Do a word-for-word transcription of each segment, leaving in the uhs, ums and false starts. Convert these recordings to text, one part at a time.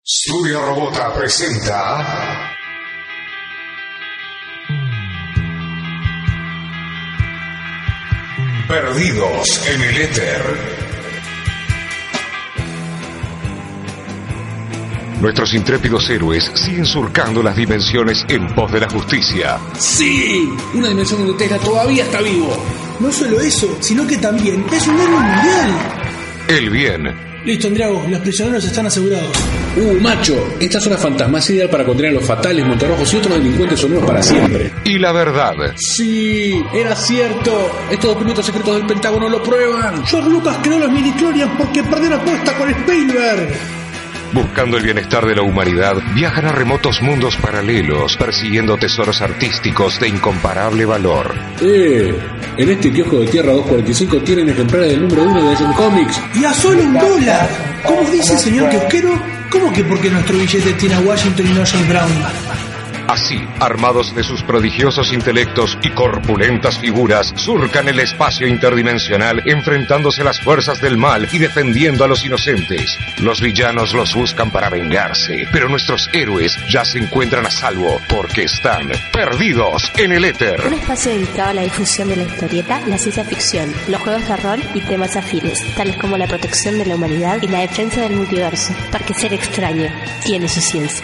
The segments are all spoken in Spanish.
Studio Robota presenta Perdidos en el Éter. Nuestros intrépidos héroes siguen surcando las dimensiones en pos de la justicia. ¡Sí! Una dimensión donde Tesla todavía está vivo. No solo eso, sino que también es un héroe mundial. El bien. Listo, Andriago, los prisioneros están asegurados. ¡Uh, macho! Esta zona fantasma es ideal para contener a los fatales, montarrojos y otros delincuentes sonoros para siempre. Y la verdad. ¡Sí! ¡Era cierto! Estos documentos secretos del Pentágono lo prueban. George Lucas creó los midichlorians porque perdió la apuesta con Spielberg. Buscando el bienestar de la humanidad, viajan a remotos mundos paralelos, persiguiendo tesoros artísticos de incomparable valor. ¡Eh! En este kiosco de Tierra doscientos cuarenta y cinco tienen ejemplares del número uno de Action Comics. ¡Y a solo un dólar! ¿Cómo dice el señor kiosquero? ¿Cómo que porque nuestro billete tiene a Washington y no a James Brown? Así, armados de sus prodigiosos intelectos y corpulentas figuras, surcan el espacio interdimensional enfrentándose a las fuerzas del mal y defendiendo a los inocentes. Los villanos los buscan para vengarse, pero nuestros héroes ya se encuentran a salvo porque están perdidos en el éter. Un espacio dedicado a la difusión de la historieta, la ciencia ficción, los juegos de rol y temas afines, tales como la protección de la humanidad y la defensa del multiverso, porque ser extraño tiene su ciencia.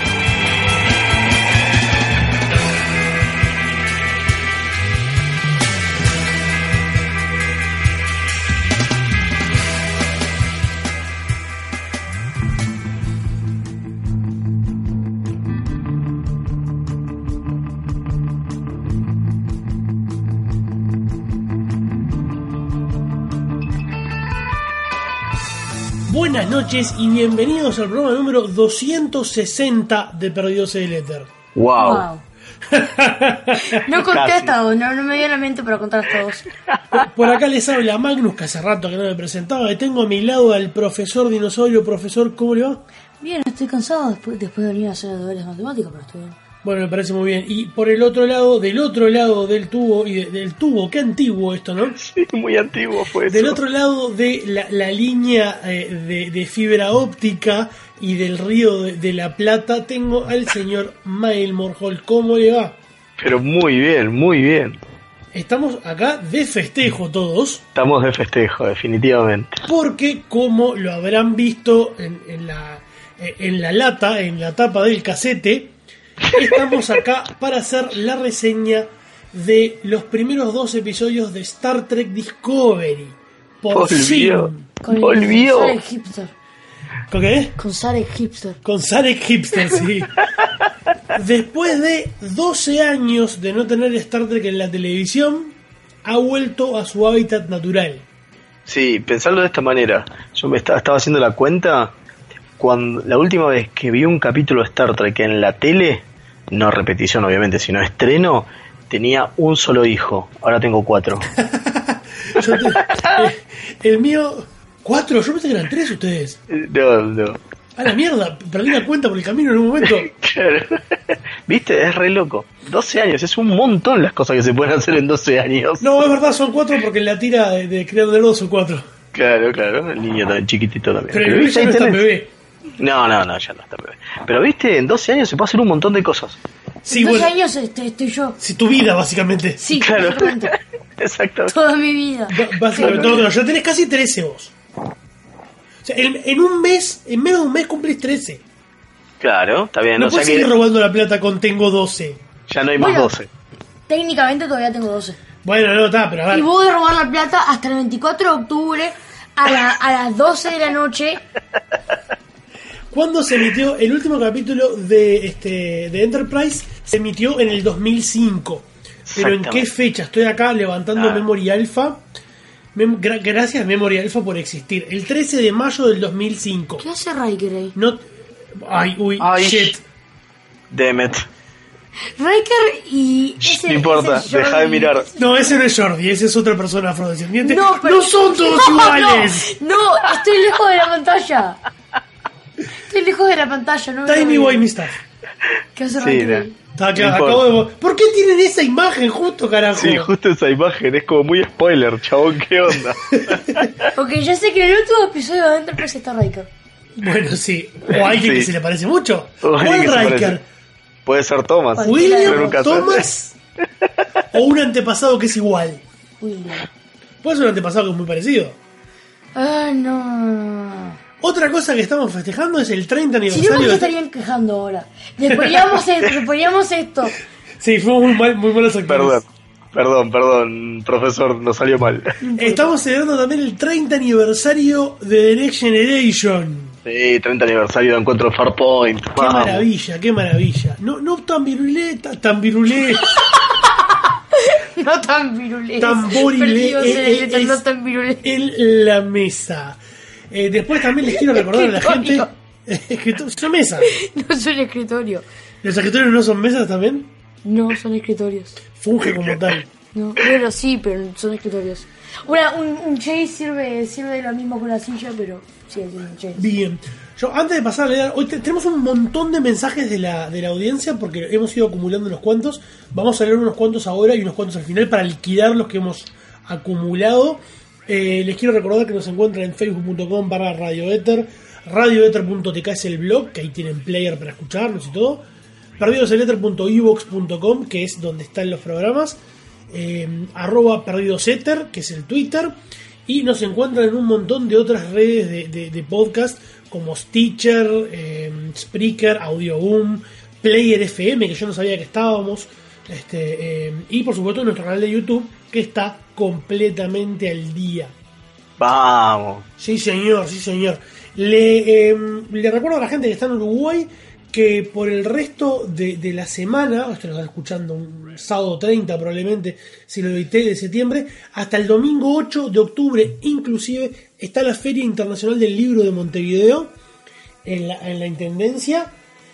Buenas noches y bienvenidos al programa número doscientos sesenta de Perdidos en el Éter. Wow. wow. No conté hasta dos, no, no me dio la mente para contar hasta dos. Por, por acá les habla Magnus, que hace rato que no me presentaba, y tengo a mi lado al profesor Dinosaurio. Profesor, ¿cómo le va? Bien, estoy cansado después, después de venir a hacer deberes matemáticos, pero estoy bien. Bueno, me parece muy bien. Y por el otro lado, del otro lado del tubo, y de, del tubo, qué antiguo esto, ¿no? Sí, muy antiguo fue eso. Del otro lado de la, la línea eh, de, de fibra óptica y del río de, de la Plata, tengo al señor Mael Morjol. ¿Cómo le va? Pero muy bien, muy bien. Estamos acá de festejo todos. Estamos de festejo, definitivamente. Porque, como lo habrán visto en, en, la, en la lata, en la tapa del casete, estamos acá para hacer la reseña de los primeros dos episodios de Star Trek Discovery. Por Volvió. fin. Con Volvió. Con Sarek Hipster. ¿Con qué? Con Sarek Hipster. Con Sarek Hipster, sí. Después de doce años de no tener Star Trek en la televisión, ha vuelto a su hábitat natural. Sí, pensarlo de esta manera. Yo me estaba, estaba haciendo la cuenta. Cuando la última vez que vi un capítulo de Star Trek en la tele, no repetición obviamente, sino estreno, tenía un solo hijo. Ahora tengo cuatro. Yo te, eh, el mío, cuatro, yo pensé que eran tres ustedes. No, no. A la mierda, perdí la cuenta por el camino en un momento. Claro. ¿Viste? Es re loco. doce años, es un montón las cosas que se pueden hacer en doce años. No, es verdad, son cuatro porque en la tira de, de Creador del Lodo son cuatro. Claro, claro, el niño tan chiquitito también. Pero el bebé ya no está bebé. No, no, no, ya no está bebé. Pero viste, en doce años se puede hacer un montón de cosas. Sí, En doce bueno, años este, estoy yo. si tu vida, básicamente. Sí, Claro. exactamente. Exactamente. Toda mi vida. B- básicamente, no, no, ya tenés casi trece vos. O sea, en, en un mes, en menos de un mes cumplís trece. Claro, está bien. No o sea puedes que seguir robando la plata con tengo doce. ya no hay más Bueno. doce. Técnicamente todavía tengo doce. Bueno, no, está, pero a ver. Y voy a robar la plata hasta el veinticuatro de octubre a, la, a las doce de la noche. ¿Cuándo se emitió el último capítulo de este de Enterprise? Se emitió en el dos mil cinco. Pero ¿en qué Exactamente. fecha? Estoy acá levantando Ah. Memory Alpha. Mem- gra- gracias Memory Alpha por existir. El trece de mayo del dos mil cinco. ¿Qué hace Riker ahí? No, ay, uy, Ay, shit. Demet. Riker y... ese- No importa, ese deja de Jordi- mirar. No, ese no es Jordi, ese es otra persona afrodescendiente. No, pero- no son todos No, iguales. No, no, estoy lejos de la pantalla. Estoy lejos de la pantalla, no me Timey lo Wimey veo. Stuff. ¿Qué hace Sí, Riker no. ahí? Está, No claro, importa. acabo de... ¿Por qué tienen esa imagen justo, carajo? Sí, justo esa imagen es como muy spoiler, chabón, ¿qué onda? Ok, ya sé que en el último episodio de Enterprise está Riker. Bueno, sí. O alguien Sí. que se le parece mucho. O alguien ¿Cuál que se Riker? parece. Puede ser Thomas. pero ¿William? nunca se- ¿Thomas? ¿O un antepasado que es igual? William. Puede ser un antepasado que es muy parecido. Ah, no. Otra cosa que estamos festejando es el treinta Si no, ¿por aniversario. qué de- estarían quejando ahora? Le poníamos esto, le poníamos esto. Sí, fuimos muy, mal, muy malos actores. Perdón, perdón, perdón, profesor, nos salió mal. Estamos celebrando también el treinta aniversario de The Next Generation. Sí, treinta aniversario de Encuentro de Farpoint. Qué maravilla, qué maravilla. No, no tan virulé, ta- tan virulé, No tan virulés. tan borilé Perdidos en la eh, letra, eh, no es tan virulés. en la mesa. Eh, después también les quiero recordar a la gente... Escritorio. Escritor- son mesas. No son escritorio. ¿Los escritorios no son mesas también? No son escritorios. Funge como tal. No, bueno, sí, pero son escritorios. Una, un, un chase sirve, sirve de lo mismo que una silla, pero sí, es un chase. Bien. Yo, antes de pasar a leer, hoy te- tenemos un montón de mensajes de la, de la audiencia porque hemos ido acumulando unos cuantos. Vamos a leer unos cuantos ahora y unos cuantos al final para liquidar los que hemos acumulado. Eh, les quiero recordar que nos encuentran en facebook punto com barra radioether, radioether punto t k es el blog, que ahí tienen player para escucharnos y todo. perdidos en ether punto ivox punto com, que es donde están los programas. Eh, arroba perdidosether, que es el Twitter. Y nos encuentran en un montón de otras redes de, de, de podcast como Stitcher, eh, Spreaker, Audioboom, Player F M, que yo no sabía que estábamos, este, eh, y por supuesto en nuestro canal de YouTube, que está completamente al día. Vamos. Sí señor, sí señor. Le, eh, le recuerdo a la gente que está en Uruguay que por el resto de, de la semana, esto lo están escuchando un sábado treinta probablemente, si lo edité de septiembre, hasta el domingo ocho de octubre inclusive, está la Feria Internacional del Libro de Montevideo en la, en la Intendencia.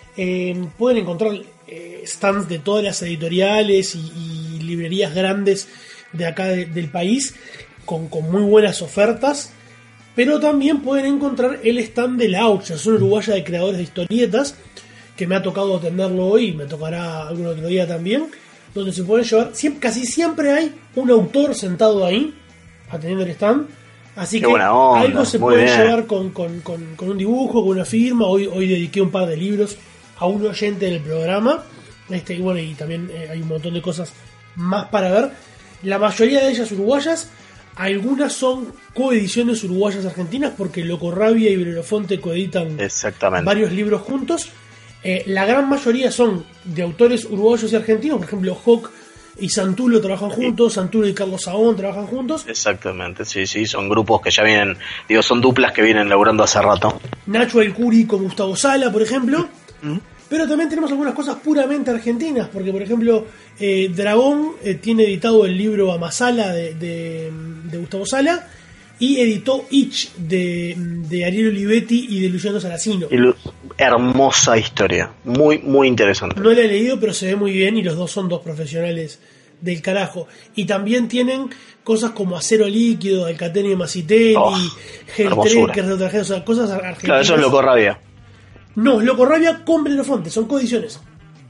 Eh, pueden encontrar eh, stands de todas las editoriales y, y librerías grandes de acá de, del país con, con muy buenas ofertas, pero también pueden encontrar el stand de la AUCH, es una uruguaya de creadores de historietas, que me ha tocado atenderlo hoy y me tocará algún otro día también, donde se pueden llevar, siempre, casi siempre hay un autor sentado ahí atendiendo el stand, así Qué que buena onda, algo se muy puede bien. llevar con, con, con, con un dibujo, con una firma. Hoy, hoy dediqué un par de libros a un oyente del programa, este, y bueno, y también eh, hay un montón de cosas más para ver. La mayoría de ellas uruguayas, algunas son coediciones uruguayas argentinas, porque Loco Rabia y Belerofonte coeditan Exactamente. varios libros juntos. Eh, la gran mayoría son de autores uruguayos y argentinos, por ejemplo Hawk y Santulo trabajan juntos, Santulo y Carlos Saón trabajan juntos, Exactamente, sí, sí, son grupos que ya vienen, digo, son duplas que vienen laburando hace rato. Nacho El Curi con Gustavo Sala, por ejemplo. Pero también tenemos algunas cosas puramente argentinas, porque por ejemplo eh, Dragón eh, tiene editado el libro Amasala de, de, de Gustavo Sala, y editó Itch de, de Ariel Olivetti y de Luciano Saracino. Y lo- hermosa historia, muy, muy interesante. No la he leído, pero se ve muy bien y los dos son dos profesionales del carajo. Y también tienen cosas como Acero Líquido, Alcatenio y Macitelli, Oh, Gel hermosura. Trekker de otra gente, o sea, cosas argentinas. Claro, eso es Loco Rabia. No, Loco Rabia con Belerofonte, son coediciones.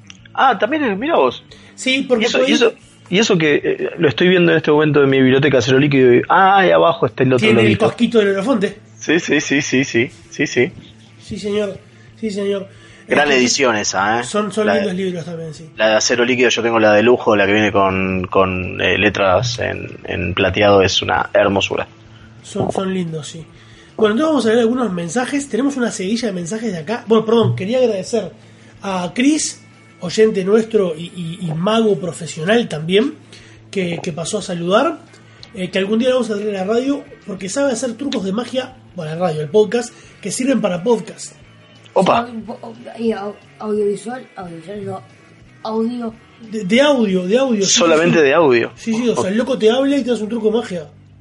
Ah, también, es- mira vos. Sí, Y porque eso, por y ahí eso, y eso que eh, lo estoy viendo en este momento en mi biblioteca Cero Líquido y, ah, ahí abajo está el otro tiene el loguito. cosquito de Belerofonte. Sí, sí, sí, sí, sí, sí, sí. Sí, señor. Sí, señor. Gran Entonces, edición esa, ¿eh? Son, son la, lindos libros también, sí. la de Acero Líquido yo tengo la de lujo, la que viene con, con eh, letras en, en plateado, es una hermosura. Son, son lindos, sí. Bueno, entonces vamos a leer algunos mensajes. Tenemos una seguidilla de mensajes de acá. Bueno, perdón, quería agradecer a Chris, oyente nuestro y, y- y mago profesional también, que, que pasó a saludar. Eh, que algún día lo vamos a traer a la radio, porque sabe hacer trucos de magia, bueno, la radio, el podcast, que sirven para podcast. Opa, Y au- audiovisual, audiovisual, no, audio. De, de audio, de audio. sí, solamente sí. de audio. Sí, sí, o sea, el loco te habla y te hace un truco de magia.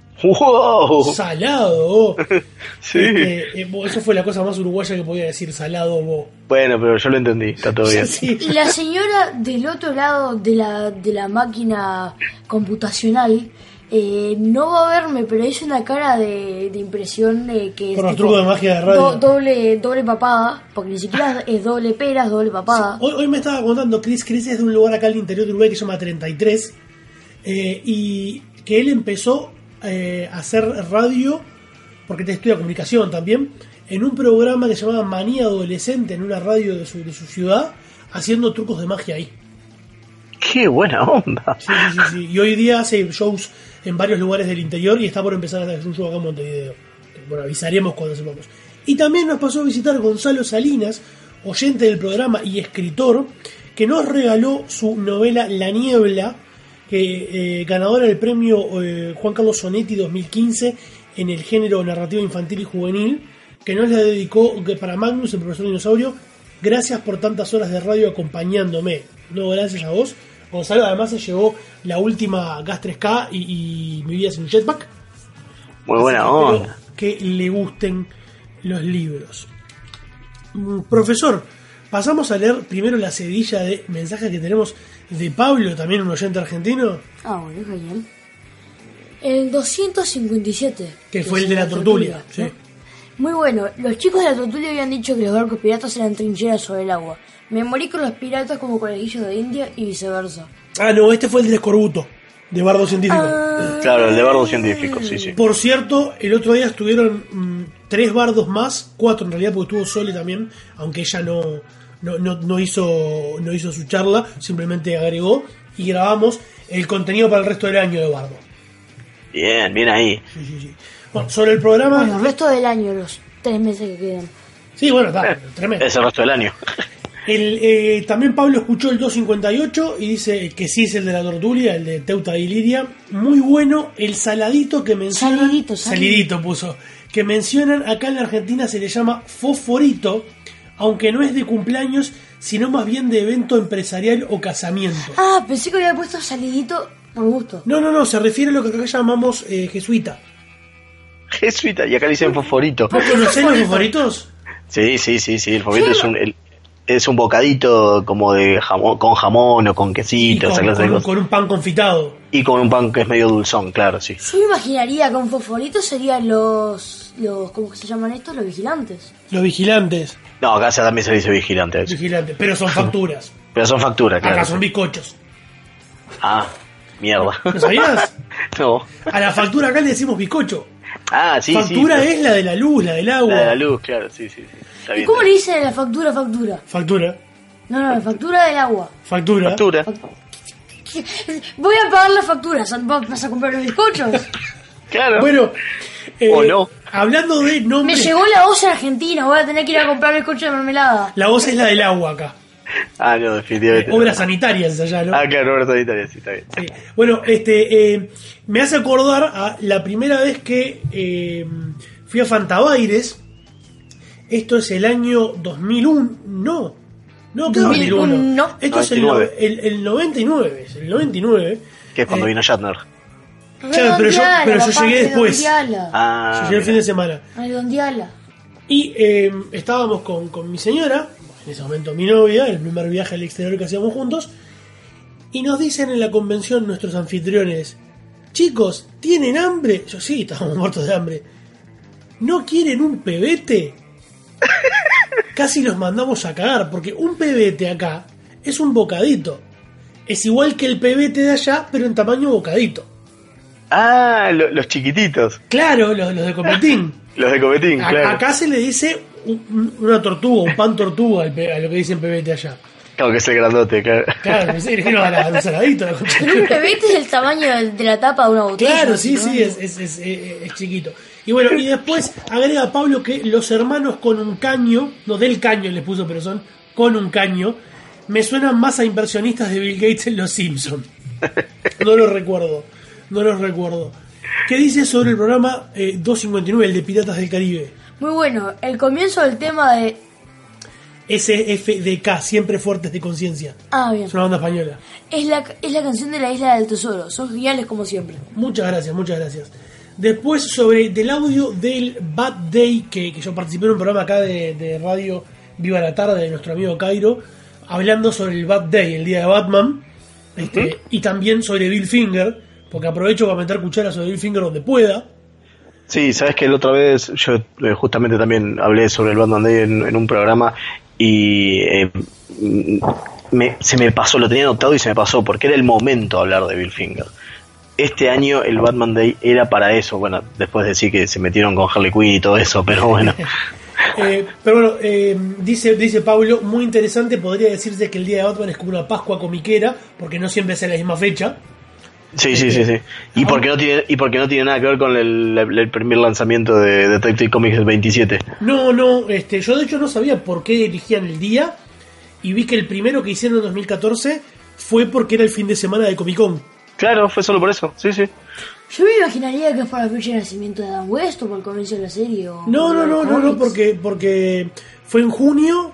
¡Wow! Salado, vos. Sí. Este, eh, vos, eso fue la cosa más uruguaya que podía decir, salado, vos. Bueno, pero yo lo entendí, está todo bien. Sí. Y la señora del otro lado de la, de la máquina computacional eh, no va a verme, pero es una cara de, de impresión eh, que es Por los tipo trucos de magia de radio. do- doble, doble papada, porque ni siquiera es doble pera, es doble papada. Hoy, hoy me estaba contando Chris, Chris es de un lugar acá al interior de Uruguay que se llama treinta y tres, eh, y que él empezó eh, a hacer radio, porque te estudia comunicación también, en un programa que se llamaba Manía Adolescente en una radio de su, de su ciudad, haciendo trucos de magia ahí. ¡Qué buena onda! Sí, sí, sí, sí. Y hoy día hace shows en varios lugares del interior y está por empezar a hacer un show acá en Montevideo. Bueno, avisaremos cuando sepamos. Y también nos pasó a visitar Gonzalo Salinas, oyente del programa y escritor, que nos regaló su novela La Niebla, que eh, ganadora del premio eh, Juan Carlos Sonetti dos mil quince en el género narrativa infantil y juvenil, que nos la dedicó para Magnus, el profesor dinosaurio. Gracias por tantas horas de radio acompañándome. No, gracias a vos. Gonzalo además se llevó la última Gas tres K y, y Mi vida sin un jetpack. Muy buena Así que onda. espero que le gusten los libros. Mm, Profesor, pasamos a leer primero la sedilla de mensajes que tenemos de Pablo, también un oyente argentino, Ah, bueno, genial. El doscientos cincuenta y siete. que fue el de la tortulia. Sí. ¿no? Muy bueno. Los chicos de la tortulia habían dicho que los barcos piratas eran trincheras sobre el agua. Me morí con los piratas como conejillos de India y viceversa. Ah, no, este fue el del escorbuto, de Bardo Científico. Ah, Claro, el de bardo científico, sí, sí. Por cierto, el otro día estuvieron mm, tres bardos más, cuatro en realidad, porque estuvo Sole también, aunque ella no, no, no, no hizo no hizo su charla, simplemente agregó y grabamos el contenido para el resto del año de Bardo. Bien, bien ahí. Sí, sí, sí. Bueno, sobre el programa... bueno, el resto del año, los tres meses que quedan. Sí, bueno, está, tremendo. Es el resto del año. El, eh, también Pablo escuchó el doscientos cincuenta y ocho y dice que sí es el de la tortulia, el de Teuta y Liria. Muy bueno el saladito que mencionan. Salidito, salidito. Salidito puso. Que mencionan acá en la Argentina se le llama fosforito, aunque no es de cumpleaños, sino más bien de evento empresarial o casamiento. Ah, pensé que había puesto salidito por gusto. No, no, no, se refiere a lo que acá llamamos eh, jesuita. Jesuita, y acá le dicen fosforito. ¿Vos conocés los fosforitos? Sí, sí, sí, sí. El fosforito es un, el- es un bocadito como de jamón, con jamón o con Y quesito, esa con, clase de con- cosas. con un pan confitado. Y con un pan que es medio dulzón, claro, sí. Yo me imaginaría que un fosforito serían los, los... ¿Cómo que se llaman estos? Los vigilantes. Los vigilantes. No, acá se- también se dice vigilante. eso. Vigilantes, pero son facturas. Pero son facturas, claro. Acá son bizcochos. Ah, mierda. ¿No sabías? No. A la factura acá le decimos bizcocho. Ah, sí, Factura sí. es la de la luz, la del agua. La de la luz, claro, sí, sí. sí. Está ¿Y bien. cómo le dicen a la factura factura? Factura. No, no, la factura del agua. Factura. Factura. Voy a pagar la factura, ¿vas a comprar los bizcochos? Claro. Bueno, eh, O no. hablando de Me nombres, llegó la voz argentina, voy a tener que ir a comprar bizcocho de mermelada. la voz es la del agua acá. Ah, no, definitivamente. no. Obras sanitarias allá, ¿no? Ah, claro, obras sanitarias, sí, está bien. Sí. Bueno, este eh, me hace acordar a la primera vez que eh, fui a Fantabaires. Esto es el año dos mil uno. No, no, ¿qué dos mil uno? dos mil uno? No. Esto es el, noventa y nueve. el, el noventa y nueve. Es el noventa y nueve. Que es cuando Eh, vino Shatner. Claro, pero yo- Redondeala, pero yo papá, llegué después. redondeala. Ah, Yo llegué el fin de semana. Redondeala. Y eh, estábamos con, con mi señora, en ese momento mi novia, el primer viaje al exterior que hacíamos juntos, y nos dicen en la convención nuestros anfitriones: chicos, ¿tienen hambre? Yo sí, estábamos muertos de hambre. ¿No quieren un pebete? Casi los mandamos a cagar, porque un pebete acá es un bocadito. Es igual que el pebete de allá, pero en tamaño bocadito. Ah, lo- los chiquititos. Claro, los, los de Copetín. Los de Copetín, A- claro. Acá se le dice un- un- una tortuga, un pan tortuga al pe- a lo que dicen pebete allá. Claro que es el grandote, claro. Claro, es el género a la- a los saladitos. la concha. Pero un pebete es el tamaño de, de la tapa de una botella. Claro, sí, ¿no? sí, es, es, es, es- es chiquito. Y bueno, y después agrega Pablo que los hermanos con un caño, no del caño les puso, pero son con un caño, me suenan más a inversionistas de Bill Gates en Los Simpsons. No los recuerdo, no los recuerdo. ¿Qué dice sobre el programa eh, doscientos cincuenta y nueve, el de Piratas del Caribe? Muy bueno. El comienzo del tema de... S F D K, siempre fuertes de conciencia. Ah, bien. Es una banda española. Es la, es la canción de la Isla del Tesoro. Son geniales como siempre. Muchas gracias, muchas gracias. Después sobre del audio del Bad Day, que, que yo participé en un programa acá de, de radio Viva la Tarde de nuestro amigo Cairo, hablando sobre el Bad Day, el día de Batman, este, Ujú. y también sobre Bill Finger, porque aprovecho para meter cuchara sobre Bill Finger donde pueda. Sí, sabes que la otra vez yo eh, justamente también hablé sobre el Batman Day en, en un programa y eh, mm, me, se me pasó, lo tenía anotado y se me pasó porque era el momento de hablar de Bill Finger. Este año el Batman Day era para eso, bueno, después de decir que se metieron con Harley Quinn y todo eso, pero bueno. Eh, pero bueno, eh, dice, dice Pablo, muy interesante, podría decirse que el día de Batman es como una Pascua comiquera, porque no siempre es en la misma fecha. Sí, sí, sí, sí. Y Ah. porque no tiene, y porque no tiene nada que ver con el, el, el primer lanzamiento de Detective Comics del veintisiete. No, no, este, yo de hecho no sabía por qué elegían el día, y vi que el primero que hicieron en dos mil catorce fue porque era el fin de semana de Comic Con. Claro, fue solo por eso, sí, sí. Yo me imaginaría que es para la fecha de nacimiento de Adam West o por el comienzo de la serie. O No, no, o no, los no, no, cómics. porque, porque fue en junio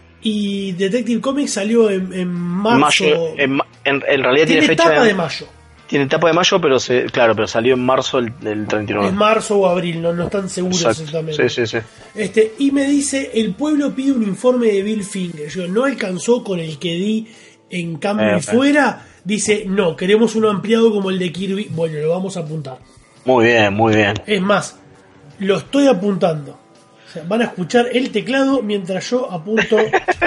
y Detective Comics salió en, en marzo. Mayo, en, ma- en, en realidad tiene, Tiene fecha etapa de, de mayo. tiene etapa de mayo, pero se, claro, pero salió en marzo el, el treinta y nueve. Es marzo o abril, no, no están seguros Exacto. exactamente. Sí, sí, sí. Este, y me dice, el pueblo pide un informe de Bill Finger. Yo, ¿no alcanzó con el que di en cambio Eh, y fuera? Dice, no, queremos uno ampliado como el de Kirby. Bueno, lo vamos a apuntar. Muy bien, muy bien. Es más, lo estoy apuntando. O sea, van a escuchar el teclado mientras yo apunto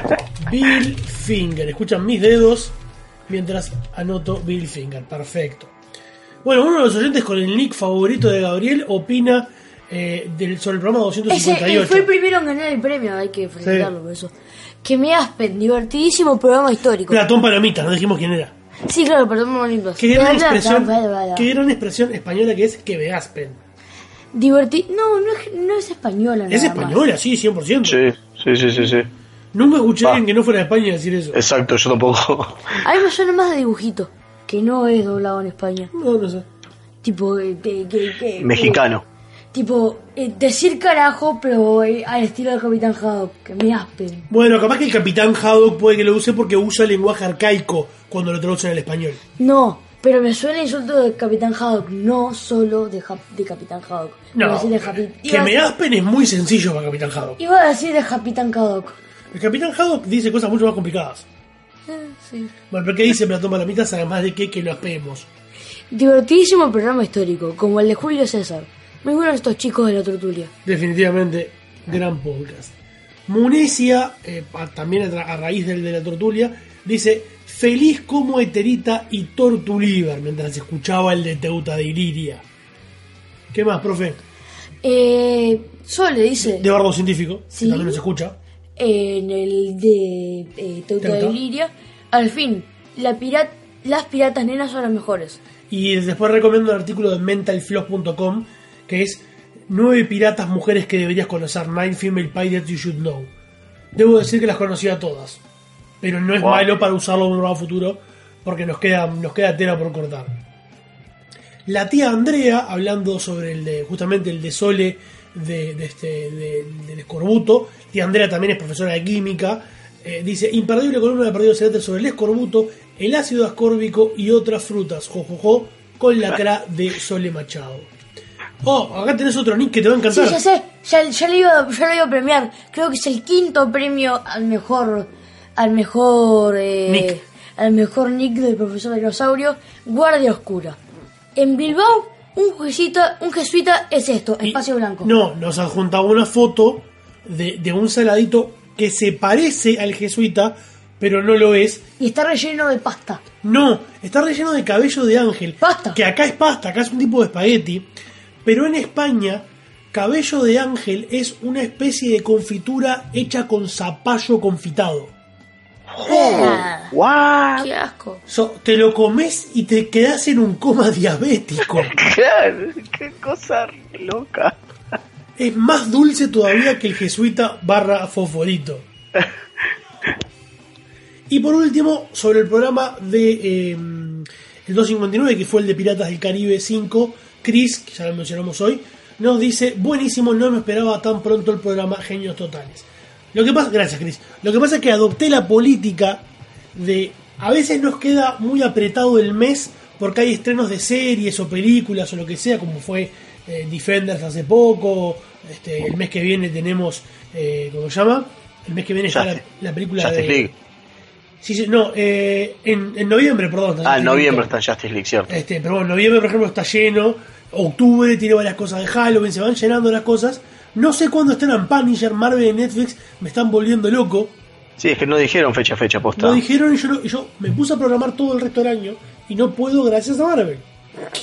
Bill Finger. Escuchan mis dedos mientras anoto Bill Finger. Perfecto. Bueno, uno de los oyentes con el nick favorito de Gabriel opina eh, del, sobre el programa doscientos Ese cincuenta y eh, ocho. fue el primero en ganar el premio, hay que felicitarlo por eso. Que me aspen, divertidísimo programa histórico. Platón Palomita, no dijimos quién era. Sí, claro, perdón, bonitos. Qué gran, Bla, bla, expresión, bla, bla, bla. qué gran expresión española que es que me aspen. Diverti... No, no es, no es española. Es nada más. española, sí, cien por ciento. Sí, sí, sí, sí, sí. Nunca escuché a Ah. alguien que no fuera de España decir eso. Exacto, yo tampoco. A mí me suena más de dibujito, que no es doblado en España. No, no sé. Tipo, eh, que- que- que- Mexicano. eh, tipo, eh, decir carajo, pero eh, al estilo del Capitán Haddock, que me aspen. Bueno, capaz que el Capitán Haddock puede que lo use porque usa lenguaje arcaico cuando lo traducen al español. No, pero me suena insulto de Capitán Haddock, no solo de, Ja- de Capitán Haddock. Iba a No, decir de Happy- que iba a me decir- aspen es muy sencillo para Capitán Haddock. Iba a decir de Capitán Haddock. El Capitán Haddock dice cosas mucho más complicadas. Eh, sí. Bueno, pero ¿qué dice Platón Palomitas además de que, que lo aspemos? Divertidísimo programa histórico, como el de Julio César. Muy buenos estos chicos de la tertulia. Definitivamente, gran podcast. Munecia, eh, a- también a, tra- a raíz del de la tortulia, dice, feliz como Eterita y Tortuliver, mientras escuchaba el de Teuta de Iliria. ¿Qué más, profe? Eh, Sole dice, De Bardo Científico, Sí. que también nos escucha. en el de eh, Teuta de Teuta. Iliria, al fin, la pirat las piratas nenas son las mejores. Y después recomiendo el artículo de mental floss punto com, que es nueve piratas mujeres que deberías conocer, nine female pirates you should know. Debo decir que las conocía todas, pero no es Wow. malo para usarlo en un nuevo futuro, porque nos queda, nos queda tela por cortar. La tía Andrea, hablando sobre el de, justamente el de Sole de, de este, de- del escorbuto, tía Andrea también es profesora de química, eh, dice, imperdible columna de Perdido Celeste sobre el escorbuto, el ácido ascórbico y otras frutas, jojojo, con la cara de Sole Machado. Oh, acá tenés otro nick que te va a Sí, encantar. ya sé, ya, ya, le iba, ya lo iba a premiar. Creo que es el quinto premio al mejor, al mejor, eh, Nick. al mejor nick del profesor Dinosaurio, Guardia Oscura. En Bilbao, un jesuita, un jesuita es esto, Y- espacio blanco. No, nos adjuntaba una foto de, de un saladito que se parece al jesuita, pero no lo es. Y está relleno de pasta. No, está relleno de cabello de ángel. Pasta. Que acá es pasta, acá es un tipo de espagueti. Pero en España, cabello de ángel es una especie de confitura hecha con zapallo confitado. Ah, What? ¡Qué asco! So, te lo comes y te quedas en un coma diabético. Claro, qué cosa loca. Es más dulce todavía que el jesuita barra fosforito. Y por último, sobre el programa de eh, el doscientos cincuenta y nueve, que fue el de Piratas del Caribe cinco, Chris, que ya lo mencionamos hoy, nos dice, buenísimo, no me esperaba tan pronto el programa, genios totales. Lo que pasa, gracias Chris, lo que pasa es que adopté la política de, a veces nos queda muy apretado el mes, porque hay estrenos de series o películas o lo que sea, como fue eh, Defenders hace poco, este, el mes que viene tenemos, eh, ¿cómo se llama? El mes que viene está la, Justice- la película Justice de... League. Sí, sí, no, eh, en, en noviembre, perdón. está Ah, en Justice noviembre League. está Justice League, cierto. Este, pero bueno, noviembre, por ejemplo, está lleno. Octubre tiene varias cosas de Halloween, se van llenando las cosas. No sé cuándo están Punisher, Marvel y Netflix, me están volviendo loco. Sí, es que no dijeron fecha fecha posta. Lo dijeron y yo, no- y yo me puse a programar todo el resto del año y no puedo gracias a Marvel.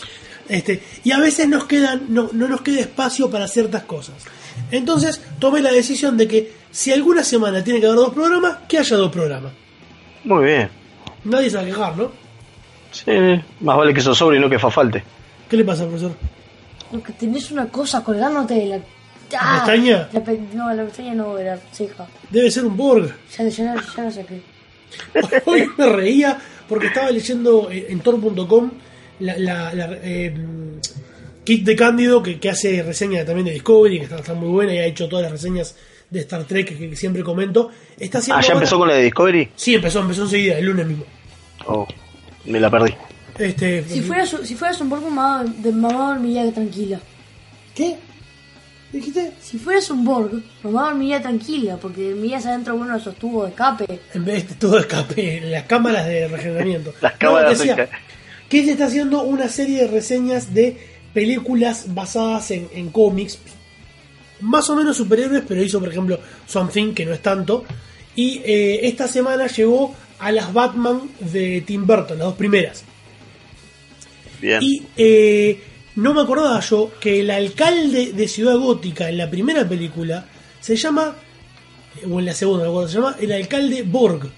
Este, y a veces nos quedan, no, no nos queda espacio para ciertas cosas. Entonces tomé la decisión de que si alguna semana tiene que haber dos programas, que haya dos programas. Muy bien. Nadie se va a quejar, ¿no? Sí, más vale que eso sobre y no que fa falte. ¿Qué le pasa, profesor? Porque tenés una cosa colgándote de la... ¿La pestaña? La pe... No, la pestaña no, de la ceja. Debe ser un Borg. Ya, ya, ya lo saqué. Hoy me reía porque estaba leyendo en Tor punto com la, la, la eh, Kit de Cándido, que, que hace reseña también de Discovery, que está, está muy buena y ha hecho todas las reseñas de Star Trek que, que siempre comento. Está haciendo ah, ¿ya ahora... empezó con la de Discovery? Sí, empezó, empezó enseguida, el lunes mismo. Oh, me la perdí. Este, Si fueras, si fueras un Borg, mamá, de mamá dormiría tranquila. ¿Qué? ¿Dijiste? Si fueras un Borg, mamá dormiría tranquila, porque dormirías adentro de uno de esos tubos de escape. En vez de todo escape, las cámaras de regeneramiento. Las cámaras no, decía, de... que ella está haciendo una serie de reseñas de películas basadas en, en cómics, más o menos superhéroes, pero hizo, por ejemplo, Swamp Thing, que no es tanto. Y eh, esta semana llegó a las Batman de Tim Burton, las dos primeras. Bien. Y eh, no me acordaba yo que el alcalde de Ciudad Gótica en la primera película se llama, o en la segunda, no me acuerdo, se llama el alcalde Borg.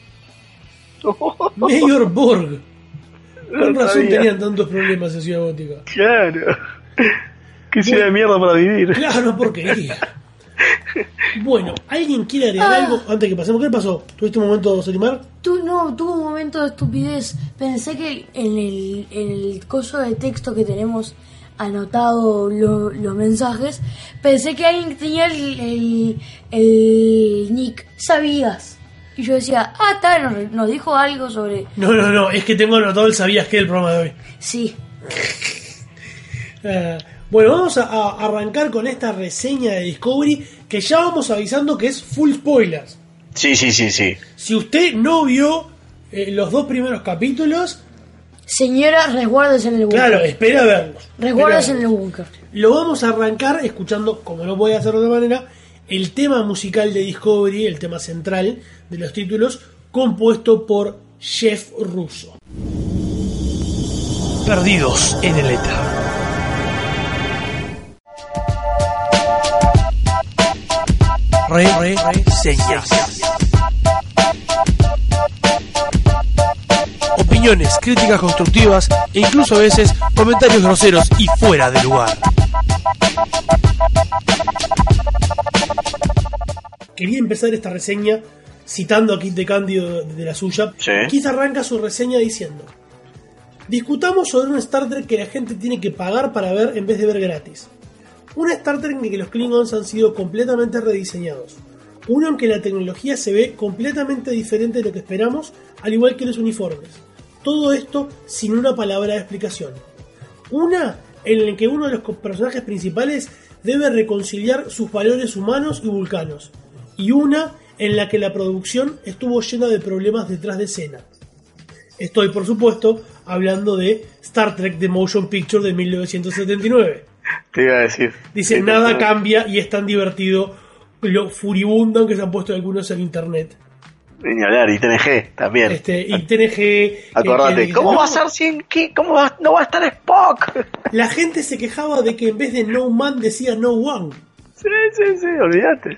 Mayor Borg. Con No razón sabía. tenían tantos problemas en Ciudad Gótica. Claro. Qué ciudad de mierda para vivir. Claro, porquería. Bueno, ¿alguien quiere agregar Ah. algo antes que pasemos? ¿Qué le pasó? ¿Tuviste un momento, Solimar? Tú no, tuvo un momento de estupidez. Pensé que en el, en el coso de texto que tenemos anotado lo- los mensajes, pensé que alguien tenía el, el, el nick Sabías. Y yo decía, ah, está, nos, nos dijo algo sobre... No, no, no, es que tengo anotado el sabías que del programa de hoy. Sí, Eh, bueno, vamos a, a arrancar con esta reseña de Discovery que ya vamos avisando que es full spoilers. Sí, sí, sí, sí. Si usted no vio eh, los dos primeros capítulos, señora, resguárdese en el búnker. claro, espera a verlos. Resguárdese en Espera a el verlos. búnker. Lo vamos a arrancar escuchando, como no podía hacer de otra manera, el tema musical de Discovery, el tema central de los títulos, compuesto por Jeff Russo. Perdidos en el éter. Re, re, reseñas. Opiniones, críticas constructivas e incluso a veces comentarios groseros y fuera de lugar. Quería empezar esta reseña citando a Kit de Cándido de la suya. Sí. Kit arranca su reseña diciendo: discutamos sobre un Star Trek que la gente tiene que pagar para ver en vez de ver gratis. Un Star Trek en el que los Klingons han sido completamente rediseñados. Uno en que la tecnología se ve completamente diferente de lo que esperamos, al igual que los uniformes. Todo esto sin una palabra de explicación. Una en el que uno de los personajes principales debe reconciliar sus valores humanos y vulcanos. Y una en la que la producción estuvo llena de problemas detrás de escena. Estoy, por supuesto, hablando de Star Trek The Motion Picture de mil novecientos setenta y nueve. Te iba a decir. Dice, Sí, nada sí. cambia y es tan divertido lo furibundo que se han puesto algunos en internet. Ni hablar, y T N G también. Este, y T N G... que- Acordate, que- ¿cómo no, va a ser sin qué? ¿Cómo va, no va a estar Spock? La gente se quejaba de que en vez de no man decía no one. Sí, sí, sí, olvídate.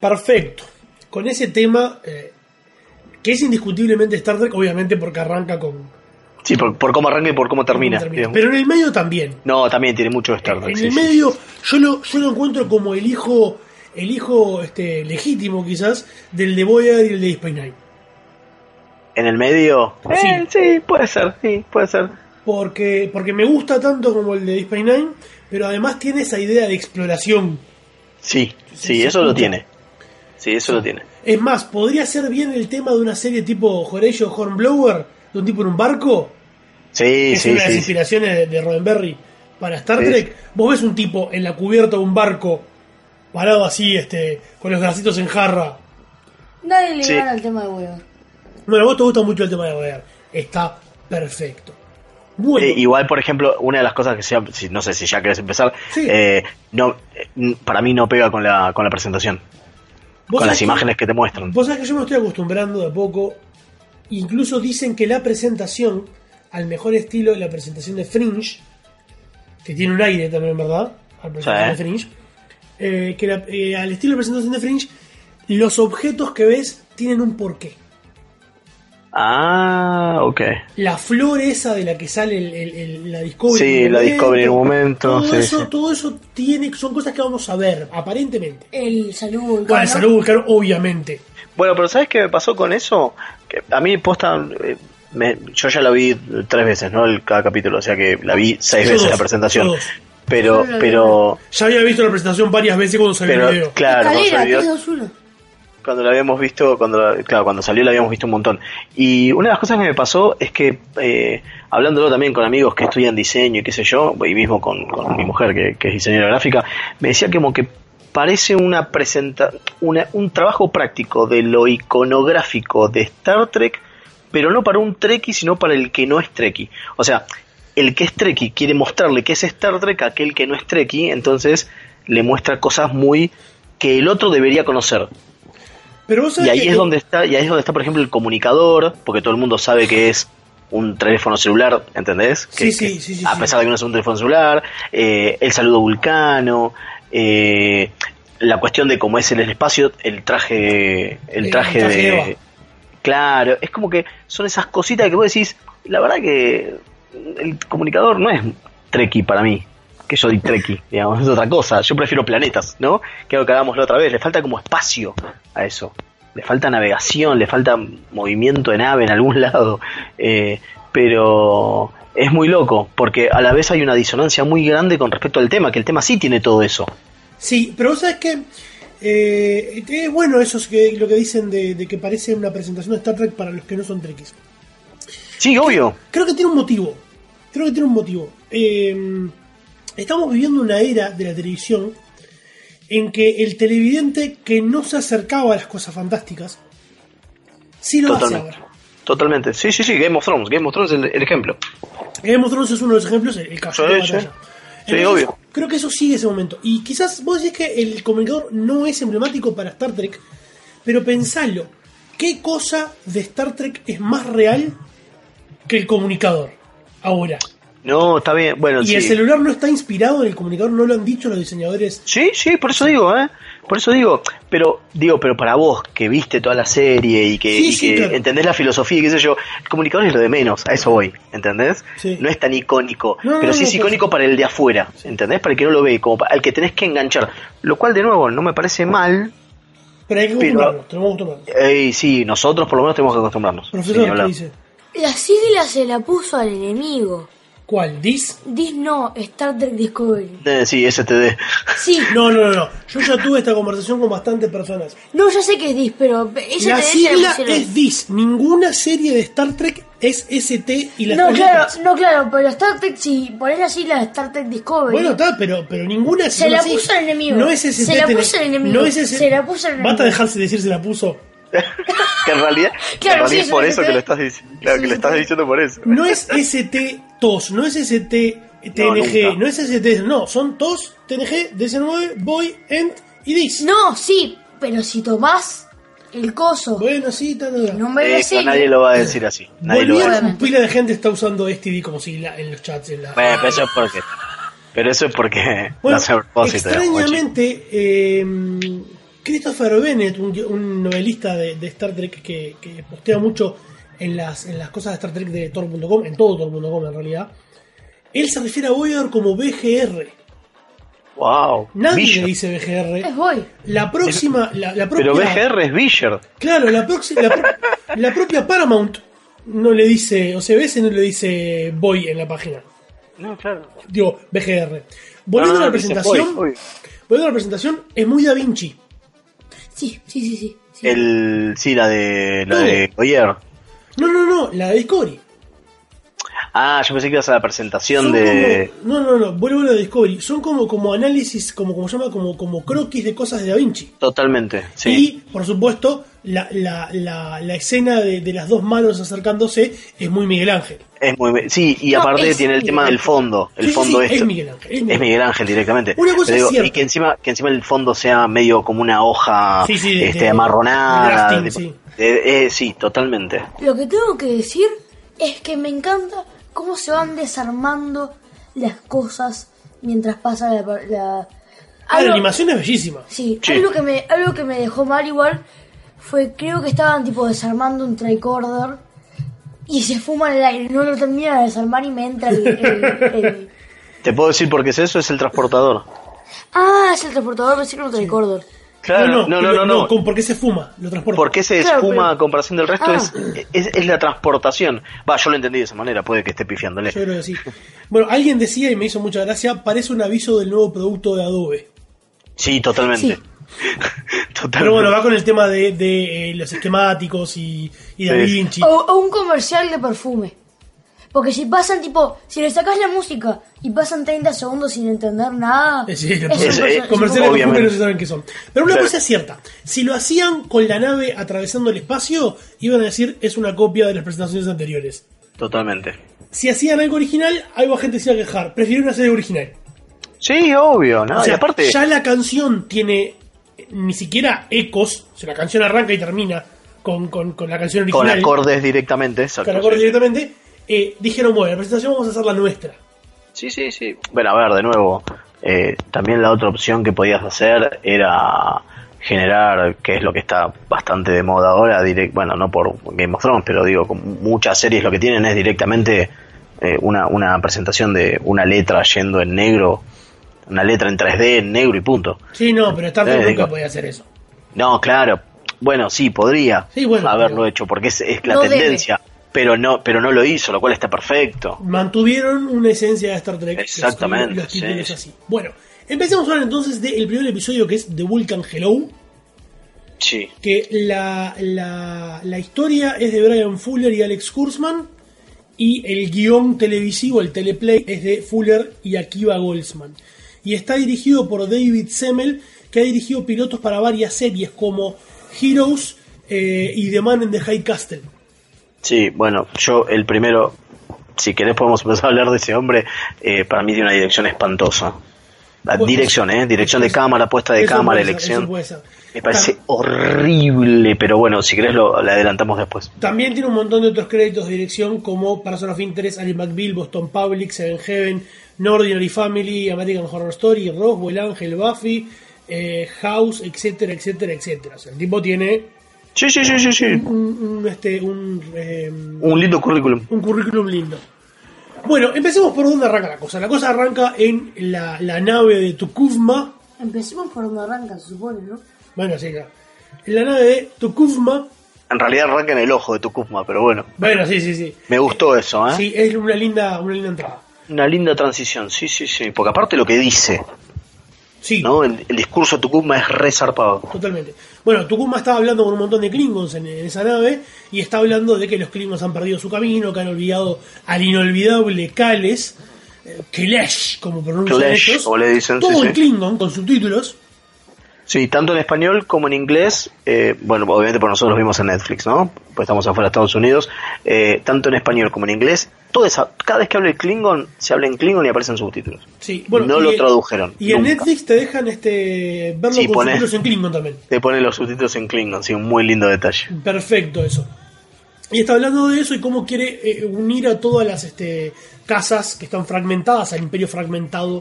Perfecto. Con ese tema, eh, que es indiscutiblemente Star Trek, obviamente porque arranca con... Sí, por, por cómo arranca y por cómo termina. cómo termina. Pero en el medio también. No, también tiene mucho de Star Trek. En sí, el sí, medio, sí. yo lo, yo lo encuentro como el hijo, el hijo este, legítimo quizás, del de Voyager y el de Space Nine. ¿En el medio? Sí. Eh, sí, puede ser, sí, puede ser. Porque, porque me gusta tanto como el de Space Nine, pero además tiene esa idea de exploración. Sí, sí, Se eso lo escucha. tiene. Sí, eso lo tiene. Es más, podría ser bien el tema de una serie tipo Horatio Hornblower, de un tipo en un barco, Sí, que es sí, una de las sí. inspiraciones de, de Roddenberry para Star Sí. Trek. Vos ves un tipo en la cubierta de un barco, parado así, este, con los bracitos en jarra. Nadie le Sí. gana al tema de huevo. Bueno, a vos te gusta mucho el tema de Voyager. Está perfecto. Bueno, Eh, igual, por ejemplo, una de las cosas que sea, si- no sé si ya querés empezar, Sí. eh, no, eh, para mí no pega con la, con la presentación, vos con sabés las que- imágenes que te muestran. Vos sabés que yo me estoy acostumbrando de a poco. Incluso dicen que la presentación, al mejor estilo de la presentación de Fringe, que tiene un aire también, ¿verdad? A la presentación Sí. de Fringe. eh, que la- eh, al estilo de presentación de Fringe, los objetos que ves tienen un porqué. Ah, ok. La flor esa de la que sale el, el- el- la Discovery. Sí, en un la Discovery en un momento, Todo, sí, eso, sí. todo eso tiene, son cosas que vamos a ver, aparentemente. El saludo vulcano. Bueno, el saludo vulcano, obviamente. Bueno, pero ¿sabes qué me pasó con eso? Que a mí posta, eh, me- yo ya la vi tres veces, ¿no? El, cada capítulo, o sea que la vi seis Yo veces dos, la presentación. yo dos. Pero, Yo la vi pero, Ya había visto la presentación varias veces cuando salió pero, el video. claro, cuando Escalera, salió- tres, dos, uno. cuando la habíamos visto, cuando la- claro, cuando salió la habíamos visto un montón. Y una de las cosas que me pasó es que, eh, hablándolo también con amigos que estudian diseño y qué sé yo, y mismo con, con mi mujer que, que es diseñadora gráfica, me decía como que parece una presenta una, un trabajo práctico de lo iconográfico de Star Trek, pero no para un Trekkie, sino para el que no es Trekkie. O sea, el que es Trekkie quiere mostrarle que es Star Trek a aquel que no es Trekkie, entonces le muestra cosas muy que el otro debería conocer. Pero vos Y sabés ahí que- es donde está, y ahí es donde está, por ejemplo, el comunicador, porque todo el mundo sabe que es un teléfono celular, ¿entendés? Sí, Que- sí, que sí, sí, a sí. pesar de que no es un teléfono celular, eh, el saludo vulcano, eh, la cuestión de cómo es en el espacio, el traje, el El traje, traje de de, Eva. claro, es como que son esas cositas que vos decís, la verdad que el comunicador no es Trekkie para mí, que yo soy Trekkie, digamos, es otra cosa, yo prefiero planetas, ¿no? Que algo que hagamos la otra vez, le falta como espacio a eso, le falta navegación, le falta movimiento de nave en algún lado, eh, pero es muy loco, porque a la vez hay una disonancia muy grande con respecto al tema, que el tema sí tiene todo eso. Sí, pero vos sabés que eh, es bueno eso es que, lo que dicen de, de que parece una presentación de Star Trek para los que no son Trekkies. Sí, obvio. Creo que tiene un motivo. Creo que tiene un motivo. Eh, estamos viviendo una era de la televisión en que el televidente que no se acercaba a las cosas fantásticas sí lo hace Totalmente. ahora. Totalmente. Sí, sí, sí, Game of Thrones. Game of Thrones es el, el ejemplo. Game of Thrones es uno de los ejemplos, el, el caballero de Sí, batalla. sí. Sí, obvio. Creo que eso sigue ese momento. Y quizás vos decís que el comunicador no es emblemático para Star Trek, pero pensalo. ¿Qué cosa de Star Trek es más real que el comunicador ahora? No, está bien. Bueno, Y sí. el celular no está inspirado en el comunicador, no lo han dicho los diseñadores. Sí, sí, por eso digo, ¿eh? Por eso digo, pero digo, pero para vos que viste toda la serie y que, Sí, y sí, que claro. entendés la filosofía y qué sé yo, el comunicador es lo de menos, a eso voy, ¿entendés? Sí. No es tan icónico, No, pero no, sí no, es icónico pues- para el de afuera, ¿entendés? Para el que no lo ve, como pa- al que tenés que enganchar. Lo cual, de nuevo, no me parece mal. Pero hay que Pero- acostumbrarnos, tenemos que acostumbrarnos. Ey, sí, nosotros por lo menos tenemos que acostumbrarnos. Profesor, Sin ¿qué hablar. dice? La sigla se la puso al enemigo. ¿Cuál? ¿Dis? Dis no, Star Trek Discovery. Eh, sí, S T D. Sí, No, no, no, no. Yo ya tuve esta conversación con bastantes personas. no, ya sé que es Dis, pero ese La T D se sigla pusieron. es Dis. Ninguna serie de Star Trek es S T y las No, tres claro, letras. no, claro, pero Star Trek, si ponés la sigla de Star Trek Discovery. Bueno, está, pero, pero ninguna Se la así. puso el enemigo. No es S T. Se la tenés- puso el enemigo. No es S T. Se la puso el enemigo. Basta de dejarse decir se la puso. que en realidad, Claro, en realidad sí, es por es eso S T. que lo estás diciendo. Claro, que lo estás diciendo por eso. No es S T T O S, no es S T T N G, No, no, nunca. es S T, no, son T O S, T N G, D S nueve, Boy, End y Dis. No, sí, pero si tomás el coso, Bueno, sí, está todo. el nombre de la Eso serie, nadie lo va a decir así. Nadie lo va a Volvieron, decir. un pila de gente está usando S T D como si la- en los chats. En la... Bueno, pero eso es porque. Pero eso es porque Bueno, no hace a propósito. digamos, extrañamente, eh, Christopher Bennett, un, un novelista de, de Star Trek que, que postea mucho en las, en las cosas de Star Trek de Tor punto com, en todo Tor punto com en realidad, él se refiere a Voyager como B G R. Wow. Nadie Visher. le dice B G R. Es Boy. La próxima... La, la propia, Pero B G R es Visher. Claro, la, proxi- la, pro- la propia Paramount no le dice, o C B S no le dice Boy en la página. No, claro. Digo, B G R. Volviendo No, no, a la dice presentación, Boy, Boy. volviendo a la presentación, es muy Da Vinci. Sí, sí, sí, sí. sí. El, sí, la de la Todo. de Goyer. No, no, no, la de Discovery. Ah, yo pensé que ibas a la presentación Son de... como, no, no, no, vuelvo a la de Discovery. Son como, como análisis, como, como se llama, como, como croquis de cosas de Da Vinci. Totalmente, sí. Y, por supuesto, la, la, la, la escena de, de las dos manos acercándose es muy Miguel Ángel. Es muy... Sí, y No, aparte es tiene el Miguel tema del Ángel. fondo. El Sí, sí, fondo sí, este. es Miguel Ángel. Es Miguel, Es Miguel Ángel directamente. Una cosa Pero es digo, cierta. y que encima, que encima el fondo sea medio como una hoja Sí, sí, de- este, de- amarronada. de drafting, de- sí. de- eh, sí, totalmente. Lo que tengo que decir es que me encanta cómo se van desarmando las cosas mientras pasa la... la... Ah, la Algo- animación es bellísima. Sí, Sí. Algo, que me, algo que me dejó mal igual fue, creo que estaban tipo desarmando un tricorder y se fuman el aire, no lo terminan de desarmar y me entra el... el- el- ¿Te puedo decir por qué es eso? Es el transportador. Ah, es el transportador, pensé que era un tricorder. Claro, no, no, no, no. no. ¿con- ¿Por qué se fuma? Lo transporta. Porque ese Claro, espuma pero- a comparación del resto Ah. es, es, es la transportación. Va, yo lo entendí de esa manera, puede que esté pifiándole. Yo creo que sí. Bueno, alguien decía y me hizo mucha gracia, parece un aviso del nuevo producto de Adobe. Sí, totalmente. Sí. Totalmente. Pero bueno, va con el tema de, de eh, los esquemáticos y, y Da Sí. Vinci. O, o un comercial de perfume. Porque si pasan tipo, si le sacas la música y pasan treinta segundos sin entender nada, Eh, sí, es los un es- perso- eh, comerciales es un de perfume obviamente. no se saben qué son. Pero una Claro. cosa es cierta, si lo hacían con la nave atravesando el espacio, iban a decir es una copia de las presentaciones anteriores. Totalmente. Si hacían algo original, algo gente se iba a quejar. Prefirieron hacer original. Sí, obvio, ¿no? O sea, y aparte, ya la canción tiene eh, ni siquiera ecos, o sea, la canción arranca y termina con, con, con la canción con original. acordes directamente, exacto. Con acordes sí. directamente. Eh, dijeron, bueno, la presentación vamos a hacer la nuestra. Sí, sí, sí. Bueno, a ver, de nuevo, eh, también la otra opción que podías hacer era generar, que es lo que está bastante de moda ahora, direct, bueno, no por Game of Thrones, pero digo, con muchas series lo que tienen es directamente eh, una, una presentación de una letra yendo en negro, una letra en tres D en negro y punto. Sí, no, pero Star Trek Eh, nunca digo- podía hacer eso. No, claro, bueno, sí, podría Sí, bueno, haberlo pero- hecho, porque es, es la No debe. tendencia, pero no, pero no lo hizo, lo cual está perfecto. Mantuvieron una esencia de Star Trek. que son Exactamente, Los títulos sí. así. Bueno, empecemos a hablar entonces del primer episodio, que es The Vulcan Hello. Sí. Que la, la, la historia es de Brian Fuller y Alex Kurtzman. Y el guión televisivo, el teleplay, es de Fuller y Akiva Goldsman. Y está dirigido por David Semel, que ha dirigido pilotos para varias series como Heroes eh, y The Man in the High Castle. Sí, bueno, yo el primero, si querés podemos empezar a hablar de ese hombre, eh, para mí tiene una dirección espantosa. La Bueno, dirección, ¿eh? Dirección de eso- cámara, puesta de eso cámara, puede ser, elección. eso puede ser. Me parece Tam- horrible, pero bueno, si querés lo, lo adelantamos después. También tiene un montón de otros créditos de dirección como Person of Interest, Ali McBeal, Boston Public, Seven Heaven, No Ordinary Family, American Horror Story, Roswell, Ángel, Buffy, eh, House, etcétera, etcétera, etcétera. O sea, el tipo tiene Sí, sí, sí, sí, sí. un, un, este, un, eh, Un lindo currículum. un currículum lindo. Bueno, empecemos por dónde arranca la cosa. La cosa arranca en la, la nave de Tukuvma. Empecemos por donde arranca, se supone, ¿no? Bueno, sí, claro. En la nave de Tukuvma. En realidad arranca en el ojo de Tucumma, pero bueno, Bueno, sí, sí, sí. me gustó eso, ¿eh? Sí, es una linda, una linda entrada. Una linda transición, sí, sí, sí. Porque aparte lo que dice, Sí. ¿no? El, el discurso de Tucumma es re zarpado. Totalmente. Bueno, Tukuma está hablando con un montón de Klingons en, en esa nave y está hablando de que los Klingons han perdido su camino, que han olvidado al inolvidable Kales, eh, Kelesh, como pronuncian Kelesh, ellos. o le dicen, todo sí, en sí. Klingon con subtítulos. Sí, tanto en español como en inglés, eh, bueno, obviamente por nosotros lo vimos en Netflix, ¿no? Pues estamos afuera de Estados Unidos, eh, tanto en español como en inglés, toda esa, cada vez que habla el Klingon, se habla en Klingon y aparecen subtítulos. Sí, bueno, no y lo en- tradujeron. Y en nunca. Netflix te dejan este verlo Sí, con pone- subtítulos en Klingon también. Te ponen los subtítulos en Klingon, sí, un muy lindo detalle. Perfecto eso. Y está hablando de eso y cómo quiere eh, unir a todas las este, casas que están fragmentadas, al imperio fragmentado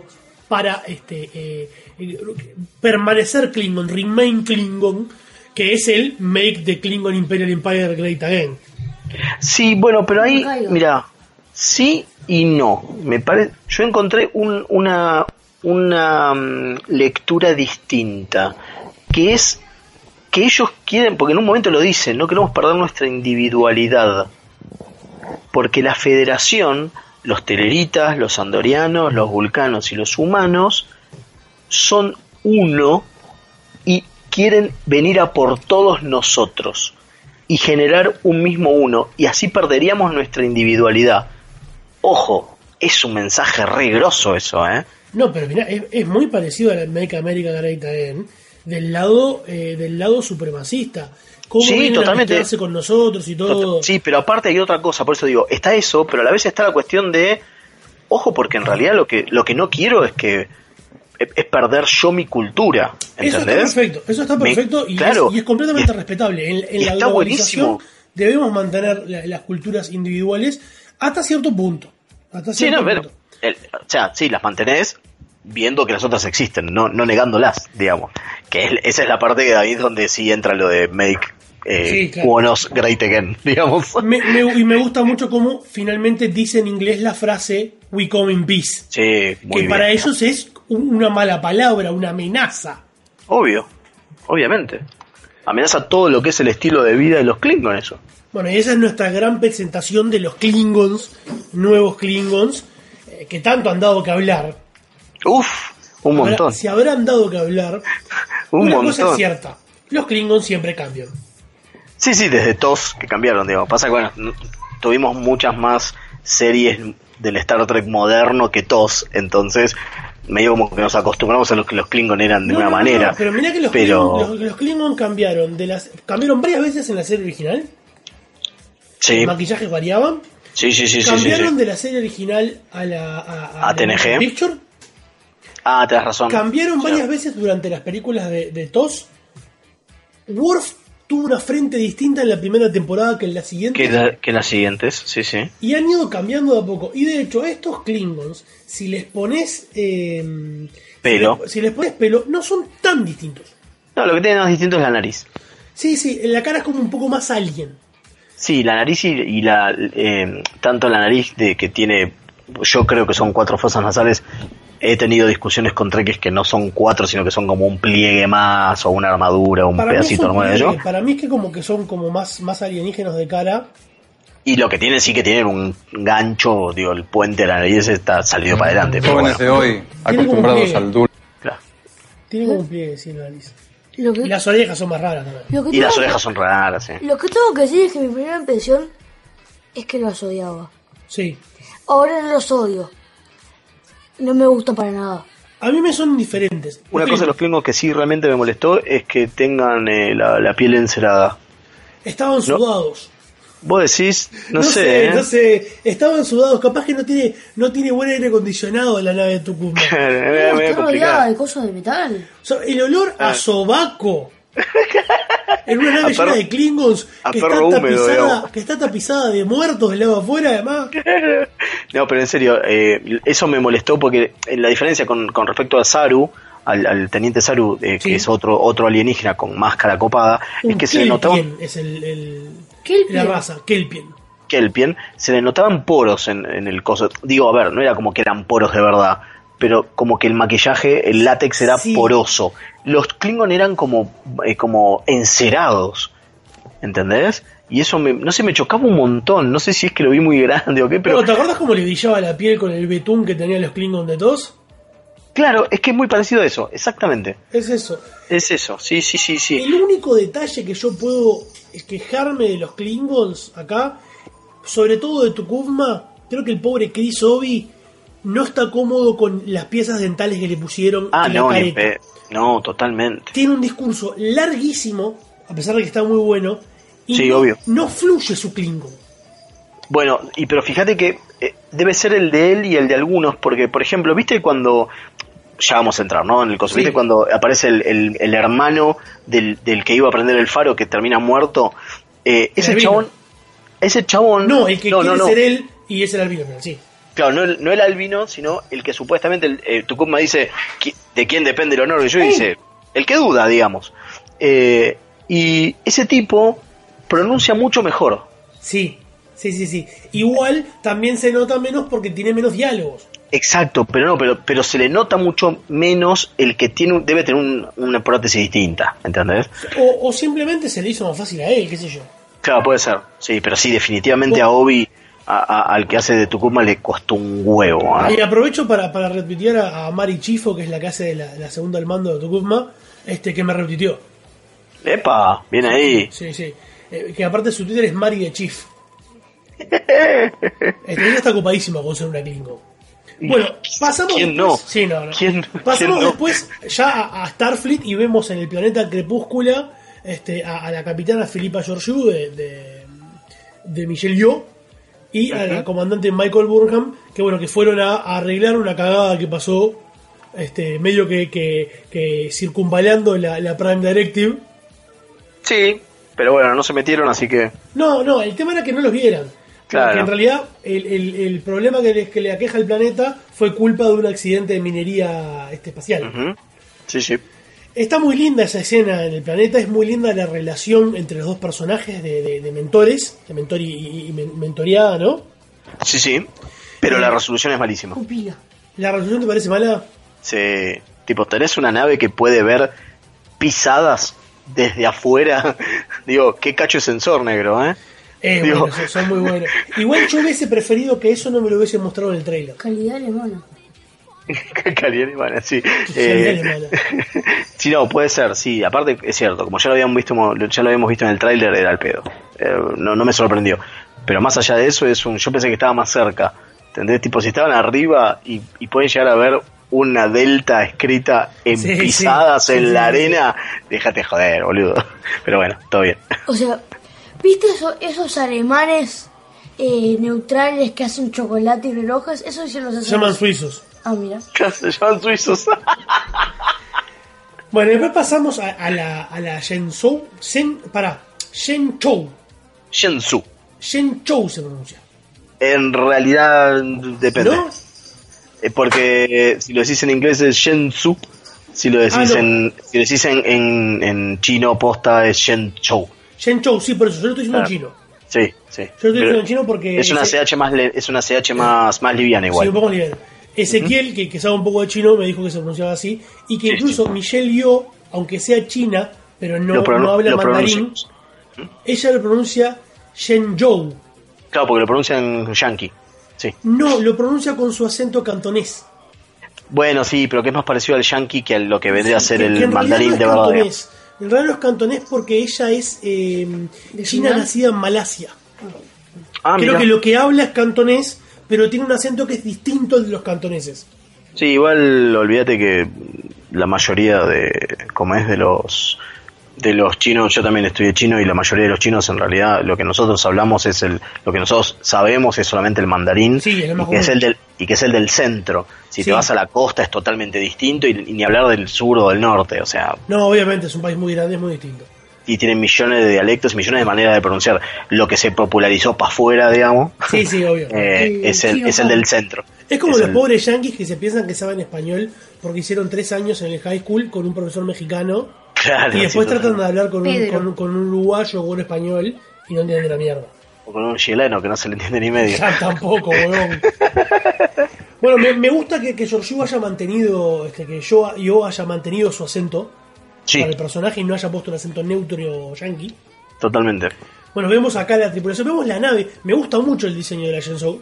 para este eh, eh, permanecer Klingon, remain Klingon, que es el Make the Klingon Imperial Empire Great Again. Sí, bueno, pero ahí, Caigo. mira, sí y no. Me parece, yo encontré un, una una um, lectura distinta, que es que ellos quieren, porque en un momento lo dicen, no queremos perder nuestra individualidad, porque la Federación, los teleritas, los andorianos, los vulcanos y los humanos son uno y quieren venir a por todos nosotros y generar un mismo uno, y así perderíamos nuestra individualidad. Ojo, es un mensaje re grosso eso, ¿eh? No, pero mirá, es, es muy parecido a la Make America Great Again del lado eh, del lado supremacista. Cómo Sí, vienen totalmente. a mezclarse con nosotros y todo. Sí, pero aparte hay otra cosa, por eso digo, está eso, pero a la vez está la cuestión de, ojo, porque en realidad lo que lo que no quiero es que es perder yo mi cultura, Eso ¿entendés? está perfecto, eso está perfecto Me- y, claro, es, y es completamente y- respetable. En, en y la está globalización buenísimo. debemos mantener la- las culturas individuales hasta cierto punto. Hasta Sí, cierto no, pero, punto. el- o sea, sí, las mantenés viendo que las otras existen, no, no negándolas, digamos. Que es, esa es la parte de ahí donde sí entra lo de make eh, Sí, claro. Quonos great again, digamos. Me- me- y me gusta mucho cómo finalmente dice en inglés la frase "We come in peace", Sí, muy que bien. para ellos es un- una mala palabra, una amenaza. Obvio, obviamente. Amenaza todo lo que es el estilo de vida de los Klingon, eso. Bueno, y esa es nuestra gran presentación de los Klingons, nuevos Klingons, eh, que tanto han dado que hablar. Uf, un Habrá- montón. Si habrán dado que hablar, Un una cosa montón. es cierta, los Klingons siempre cambian. Sí, sí, desde T O S que cambiaron, digamos. Pasa que, bueno, n- tuvimos muchas más series del Star Trek moderno que T O S, entonces medio como que nos acostumbramos a lo que los Klingon eran de No, una no, no, manera. no, pero mirá que los, pero- Klingon, los, los Klingon cambiaron de las cambiaron varias veces en la serie original. Sí, Los maquillajes variaban. sí, sí, sí, sí, sí, Cambiaron sí. de la serie original a la a, A T N G. la Picture. Ah, tenés razón. Cambiaron Sí. varias veces durante las películas de, de T O S. Worf tuvo una frente distinta en la primera temporada que en la siguiente. Que, la- que las siguientes, sí, sí. Y han ido cambiando de a poco. Y de hecho, a estos Klingons, si les pones eh, Pelo. Si les, si les pones pelo, no son tan distintos. No, lo que tiene más distinto es la nariz. Sí, sí, la cara es como un poco más alien. Sí, la nariz y, y la eh, tanto la nariz de que tiene, yo creo que son cuatro fosas nasales. He tenido discusiones con Trekkies que no son cuatro, sino que son como un pliegue más o una armadura, un Para mí, es pedacito un normal de pliegue, ello. para mí es que como que son como más, más alienígenos de cara. Y lo que tienen sí que tienen un gancho, digo, el puente de la nariz está salido para adelante. Pero Jóvenes bueno, de hoy, acostumbrados pliegue. al dulce. claro. Tiene como un pliegue, sí, la nariz. Lo que, Y las orejas son más raras también. lo que Y las tengo- orejas son raras, sí. Lo que tengo que decir es que mi primera impresión es que los odiaba. Sí. Ahora no los odio. No me gustan para nada. A mí me son indiferentes. Una Ok, cosa de los Klingons que sí realmente me molestó es que tengan eh, la, la piel encerada. Estaban sudados. Vos decís, no, No, sé, sé, ¿eh? no sé. Estaban sudados. Capaz que no tiene, no tiene buen aire acondicionado en la nave de Tucumán. Es medio- medio Está rodeada complicado. de cosas de metal. O sea, el olor a Ah. sobaco. En una A nave perro- llena de Klingons a que está, perro húmedo, tapizada, digamos. que está tapizada de muertos del lado afuera, además. No, pero en serio, eh, eso me molestó porque en la diferencia con, con respecto a Saru, al, al teniente Saru, eh, Sí. que es otro otro alienígena con máscara copada, es Un que se le notaba Kelpien es el, el- Kelpien. la raza, Kelpien. Kelpien, se le notaban poros en, en el coso. Digo, a ver, no era como que eran poros de verdad, pero como que el maquillaje, el látex era Sí. poroso. Los Klingon eran como, eh, como encerados, ¿entendés? Y eso, me, no sé, me chocaba un montón. No sé si es que lo vi muy grande o qué, pero... Pero, ¿te acuerdas cómo le brillaba la piel con el betún que tenían los Klingons de tos? Claro, es que es muy parecido a eso, exactamente. Es eso. Es eso, sí, sí, sí, sí. El único detalle que yo puedo quejarme de los Klingons acá, sobre todo de Tucumma, creo que el pobre Chris Obi no está cómodo con las piezas dentales que le pusieron Ah, en la no, ni careta. pe- no, totalmente. Tiene un discurso larguísimo, a pesar de que está muy bueno, y Sí, no, obvio. no fluye su Klingon. Bueno, y pero fíjate que eh, debe ser el de él y el de algunos, porque, por ejemplo, ¿viste cuando... Ya vamos a entrar, ¿no? En el coso. Sí. ¿Viste cuando aparece el, el, el hermano del, del que iba a prender el faro que termina muerto? Eh, ese albino. chabón... Ese chabón... No, el que no, quiere no, no. ser él y es el albino, pero sí. Claro, no el, no el albino, sino el que supuestamente el, eh, Tucumma dice de quién depende el honor de yo, y dice el que duda, digamos. Eh, y ese tipo pronuncia mucho mejor. Sí, sí, sí, sí. Igual también se nota menos porque tiene menos diálogos. Exacto, pero no, pero, pero se le nota mucho menos el que tiene debe tener un, una prótesis distinta, ¿entendés? O, o simplemente se le hizo más fácil a él, qué sé yo. Claro, puede ser, sí, pero sí, definitivamente a Obi, a, a, al que hace de Tucumma, le costó un huevo. ¿eh? Y aprovecho para, para retuitear a, a Mari Chifo, que es la que hace de la, la segunda al mando de Tucumma, este, que me retuiteó. ¡Epa! Viene ahí. Sí, sí. Eh, que aparte su Twitter es Mari de Chief. Este, ella está ocupadísima con ser una Klingon. Bueno, pasamos ¿Quién después, no? Sí, no, no. ¿Quién, pasamos ¿quién no? después ya a, a Starfleet y vemos en el planeta Crepúscula este, a, a la capitana Philippa Georgiou de, de, de Michelle Yeoh y a la comandante Michael Burnham, que bueno, que fueron a, a arreglar una cagada que pasó este, medio que, que, que circunvalando la, la Prime Directive. Sí, pero bueno, no se metieron, así que... No, no, el tema era que no los vieran. Claro. Porque en realidad el, el, el problema que le, que le aqueja al planeta fue culpa de un accidente de minería este, espacial. Uh-huh. Sí, sí. Está muy linda esa escena en el planeta, es muy linda la relación entre los dos personajes de, de, de mentores, de mentor y, y, y mentoreada, ¿no? Sí, sí, pero la resolución es malísima. Pupila. ¿La resolución te parece mala? Sí, tipo, tenés una nave que puede ver pisadas desde afuera. Digo, qué cacho de sensor, negro, ¿eh? Eh, Digo... bueno, son, son muy buenos. Igual yo hubiese preferido que eso no me lo hubiesen mostrado en el trailer. Calidad alemana. Calidad alemana, sí. Calidad Eh, alemana. sí, no, puede ser, sí. Aparte, es cierto, como ya lo habíamos visto, ya lo habíamos visto en el tráiler, era el pedo. Eh, no, no me sorprendió. Pero más allá de eso, es un, yo pensé que estaba más cerca. ¿Entendés? Tipo, si estaban arriba y, y pueden llegar a ver una delta escrita en Sí, pisadas sí, en sí, la sí. arena, déjate joder, boludo. Pero bueno, todo bien. O sea, ¿viste eso- esos alemanes eh, neutrales que hacen chocolate y relojes? Eso sí los hacen. Se llaman suizos. Ah, mira. Se llaman suizos. Bueno, después pasamos a, a la, a la Shenzhou. Shen, pará, Shenzhou. Shenzhou. Shenzhou se pronuncia. En realidad depende. ¿No? Eh, Porque si lo decís en inglés es Shenzhou, si lo decís Ah, no. en si lo decís en, en, en chino posta es Shenzhou. Shenzhou, sí, por eso. Yo lo estoy diciendo Claro. en chino. Sí, sí. Yo lo estoy diciendo Pero en chino porque... es una ese- C H más le- es una C H más más liviana Sí, igual. un poco liviano. Ezequiel, que, que sabe un poco de chino, me dijo que se pronunciaba así. Y que Sí, incluso sí. Michelle Yeoh, aunque sea china, pero no, Lo pronun- no habla lo mandarín, pronuncia. ella lo pronuncia Shenzhou. Claro, porque lo pronuncian yankee. Sí. No, lo pronuncia con su acento cantonés. Bueno, sí, pero que es más parecido al yankee que a lo que vendría a ser Que- el que en mandarín realidad de no es verdad. cantonés. En realidad no es cantonés porque ella es eh, ¿De china Yunnan? nacida en Malasia. Ah, Creo mirá. que lo que habla es cantonés, pero tiene un acento que es distinto al de los cantoneses. Sí, igual olvídate que la mayoría de, como es de los de los chinos, yo también estudié chino y la mayoría de los chinos en realidad lo que nosotros hablamos es el, lo que nosotros sabemos es solamente el mandarín. Sí, es lo más y que es común. el del y que es el del centro. Si Sí. te vas a la costa es totalmente distinto y, y ni hablar del sur o del norte, o sea, No, obviamente es un país muy grande, es muy distinto. y tienen millones de dialectos, millones de maneras de pronunciar. Lo que se popularizó para afuera, digamos, Sí, sí, obvio. eh, El es el chino es el pobre. del centro. Es como Es los el- pobres yanquis que se piensan que saben español porque hicieron tres años en el high school con un profesor mexicano Claro, y después sí, tratan de hablar con un, Pedro. con, con un uruguayo o un español y no entienden la mierda. o con un chileno que no se le entiende ni medio. Ya tampoco, weón. Bueno, me, me gusta que, que Georgiou haya mantenido, este, que yo, yo haya mantenido su acento Sí, para el personaje y no haya puesto un acento neutro o yankee. totalmente. Bueno, vemos acá la tripulación, vemos la nave. Me gusta mucho el diseño de la Shenzhou.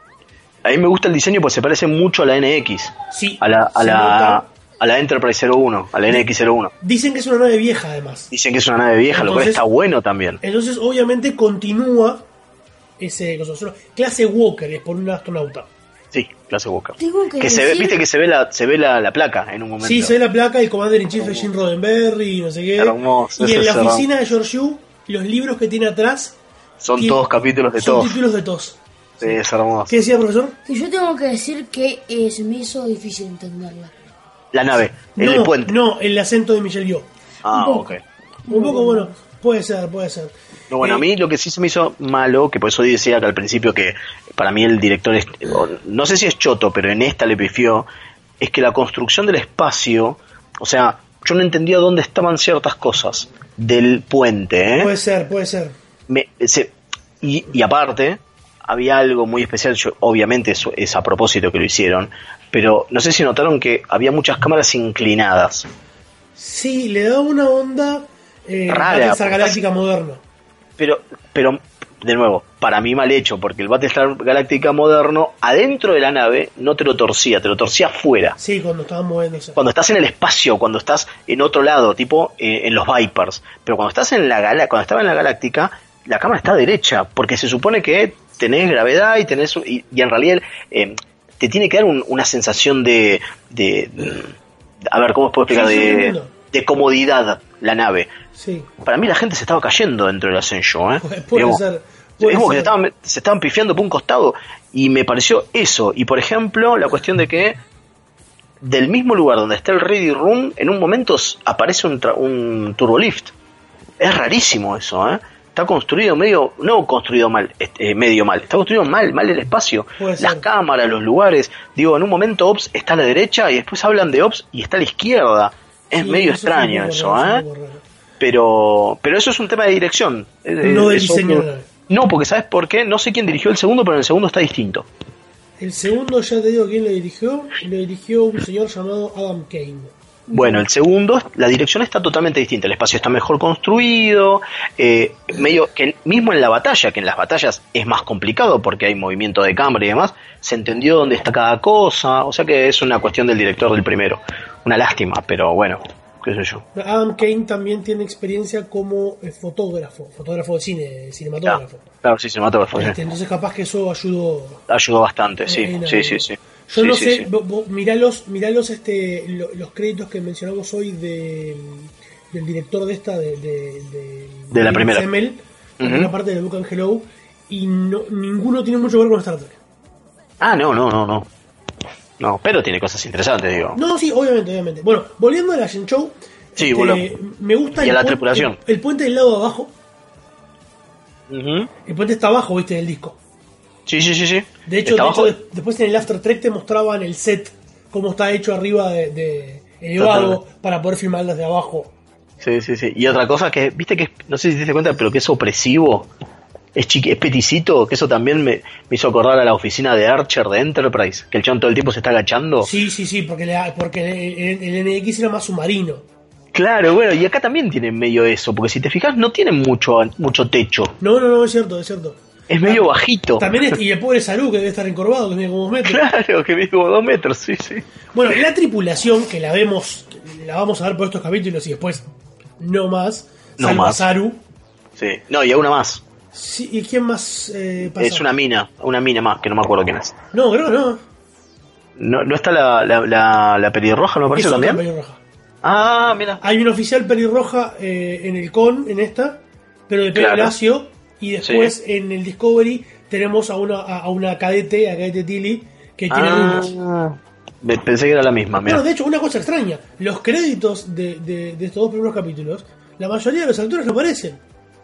A mí me gusta el diseño porque se parece mucho a la N X, Sí, a la, a se la, nota. a la Enterprise cero uno, a la N X cero uno. Dicen que es una nave vieja además. Dicen que es una nave vieja, lo cual Entonces- está bueno también. Entonces, obviamente, continúa ese cosa. Solo- clase Walker es por un astronauta. Sí, clase Walker. Tengo que Que se ve, decir- viste que se ve la, se ve la, la placa en un momento. Sí, se ve la placa, el Commander in Chief es Jim Roddenberry y no sé qué. Hermoso, y ese en la es hermoso. oficina de Georgiou, los libros que tiene atrás Son tiene- todos capítulos de son todos. títulos de todos. Sí, es hermoso. ¿Qué decía, profesor? Que yo tengo que decir que eh, se me hizo difícil entenderla. La nave, el no, puente. no, el acento de Michelle Yeoh. Ah, Un poco. ok. Un poco, bueno. Puede ser, puede ser. No, bueno, eh, a mí lo que sí se me hizo malo, que por eso decía que al principio que para mí el director, es, no sé si es choto, pero en esta le pifió, es que la construcción del espacio, o sea, yo no entendía dónde estaban ciertas cosas del puente, ¿eh? Puede ser, puede ser. Me, se, y, y aparte, había algo muy especial, yo, obviamente eso es a propósito que lo hicieron, pero no sé si notaron que había muchas cámaras inclinadas. Sí, le da una onda eh, Rara, Battlestar porque Galáctica moderno. Pero, pero, de nuevo, para mí mal hecho, porque el Battlestar Galáctica moderno, adentro de la nave, no te lo torcía, te lo torcía afuera. Sí, cuando estaban moviéndose. Cuando estás en el espacio, cuando estás en otro lado, tipo eh, en los Vipers. Pero cuando estás en la gala, cuando estaba en la Galáctica, la cámara está derecha, porque se supone que tenés gravedad y tenés y, y en realidad eh, te tiene que dar un, una sensación de, de, de, a ver, ¿cómo os puedo explicar? Sí, sí, de, entiendo. de comodidad la nave. Sí. Para mí la gente se estaba cayendo dentro del Ascension, ¿eh? Puede Digamos, ser. Puede es como que se ser. estaban, se estaban pifiando por un costado y me pareció eso. Y por ejemplo, la cuestión de que del mismo lugar donde está el Ready Room, en un momento aparece un, tra- un turbolift. Es rarísimo eso, ¿eh? Está construido medio, no construido mal, este, medio mal, está construido mal, mal el espacio. Puede Las ser. cámaras, los lugares. Digo, en un momento Ops está a la derecha y después hablan de Ops y está a la izquierda. Es Sí, medio eso fue extraño un poco eso, raro, ¿eh? fue un poco raro. Pero, pero eso es un tema de dirección. Eh, No del eso- diseño de la nave. No, porque ¿sabes por qué? No sé quién dirigió el segundo, pero en el segundo está distinto. El segundo, ya te digo quién lo dirigió. Lo dirigió un señor llamado Adam Kane. Bueno, el segundo, la dirección está totalmente distinta. El espacio está mejor construido. Eh, medio que mismo en la batalla, que en las batallas es más complicado porque hay movimiento de cámara y demás, se entendió dónde está cada cosa. O sea que es una cuestión del director del primero. Una lástima, pero bueno, qué sé yo. Adam Kane también tiene experiencia como eh, fotógrafo, fotógrafo de cine, cinematógrafo. Claro, claro, sí, cinematógrafo. Sí. Este, entonces capaz que eso ayudó. Ayudó bastante, sí, en sí, algo. sí, sí. Yo Sí, no sí, sé, sí. vos, vos miralos, miralos este, lo- los créditos que mencionamos hoy de, del director de esta, de, de, de, De la primera. Semmel, en Ujú. una parte de Book and Hello, y no, ninguno tiene mucho que ver con Star Trek. Ah, no, no, no, no. No, pero tiene cosas interesantes, digo. No, sí, obviamente, obviamente. Bueno, volviendo a la Shen Show, Sí, este, bueno. me gusta Y a el, la puen- tripulación. El, el puente del lado de abajo. Ujú. El puente está abajo, viste, del disco. Sí, sí, sí, sí. De hecho, Está de abajo. hecho, de- después en el After Trek te mostraban el set, cómo está hecho arriba de, de elevado, Totalmente. para poder filmar desde abajo. Sí, sí, sí. Y otra cosa que, viste que, es- no sé si te diste cuenta, pero que es opresivo. Es chiqui, es peticito, que eso también me, me hizo acordar a la oficina de Archer de Enterprise, que el chabón todo el tiempo se está agachando. Sí, sí, sí, porque, le- porque el, el N X era más submarino. Claro, bueno, y acá también tienen medio eso, porque si te fijas no tienen mucho, mucho techo. No, no, no, es cierto, es cierto. Es medio bajito. También es, y el pobre Saru, que debe estar encorvado, que mide como dos metros. Claro, que mide como dos metros, sí, sí. Bueno, la tripulación, que la vemos, la vamos a ver por estos capítulos y después no más, No salvo a más. Saru. Sí. No, y a una más. Sí, ¿y quién más eh, pasa? Es una mina, una mina más, que no me acuerdo quién es. No, creo que no. ¿No, no está la, la, la, la pelirroja, no me parece Es otra también? pelirroja. Ah, mira. Hay un oficial pelirroja eh, en el con, en esta, pero de pelo Claro. lacio, y después en el Discovery tenemos a una, a, a una cadete, a cadete Tilly, que tiene rulos. Ah, me- pensé que era la misma, mira. Bueno, de hecho, una cosa extraña, los créditos de, de, de estos dos primeros capítulos, la mayoría de los actores no aparecen.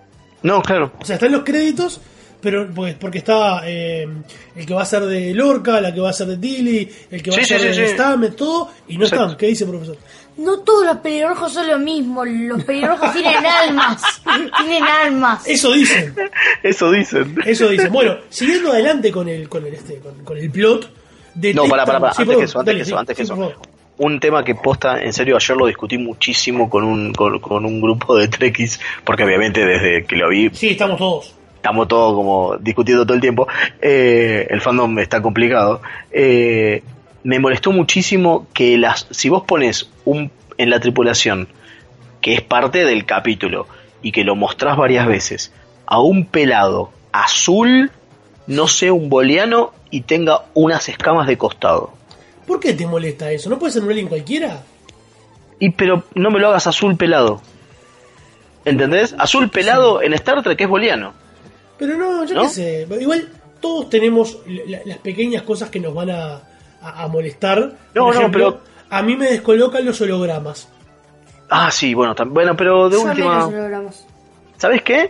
No, claro. O sea, están los créditos, pero pues, porque está eh, el que va a ser de Lorca, la que va a ser de Tilly, el que va Sí, a sí, ser sí, de sí. Stamets, todo, y no Exacto. están. ¿Qué dice el profesor? No todos los pelirrojos son lo mismo. Los pelirrojos tienen almas. Tienen almas. Eso dicen. Eso dicen. Eso dicen. Bueno, siguiendo adelante con el con el este con, con el plot de No, para, para, para. Sí, Antes perdón, que eso, antes dale, que eso, sí, antes que sí, eso. por favor. Un tema que posta, en serio, ayer lo discutí muchísimo con un, con, con un grupo de trekkies, porque obviamente desde que lo vi Sí, estamos todos. estamos todos como discutiendo todo el tiempo. Eh, el fandom está complicado. Eh, me molestó muchísimo que las, si vos pones un en la tripulación, que es parte del capítulo, y que lo mostrás varias veces, a un pelado azul, no sea un boliano y tenga unas escamas de costado. ¿Por qué te molesta eso? ¿No puede ser un alien cualquiera? Y pero no me lo hagas azul pelado. ¿Entendés? Azul pelado en Star Trek es boliano. Pero no, yo ¿No? qué sé. Igual todos tenemos la- las pequeñas cosas que nos van a, a, a molestar. No, Por no, ejemplo, pero- a mí me descolocan los hologramas. Ah, sí, bueno, tam- bueno, pero de Yo última... menos hologramas. ¿Sabes qué?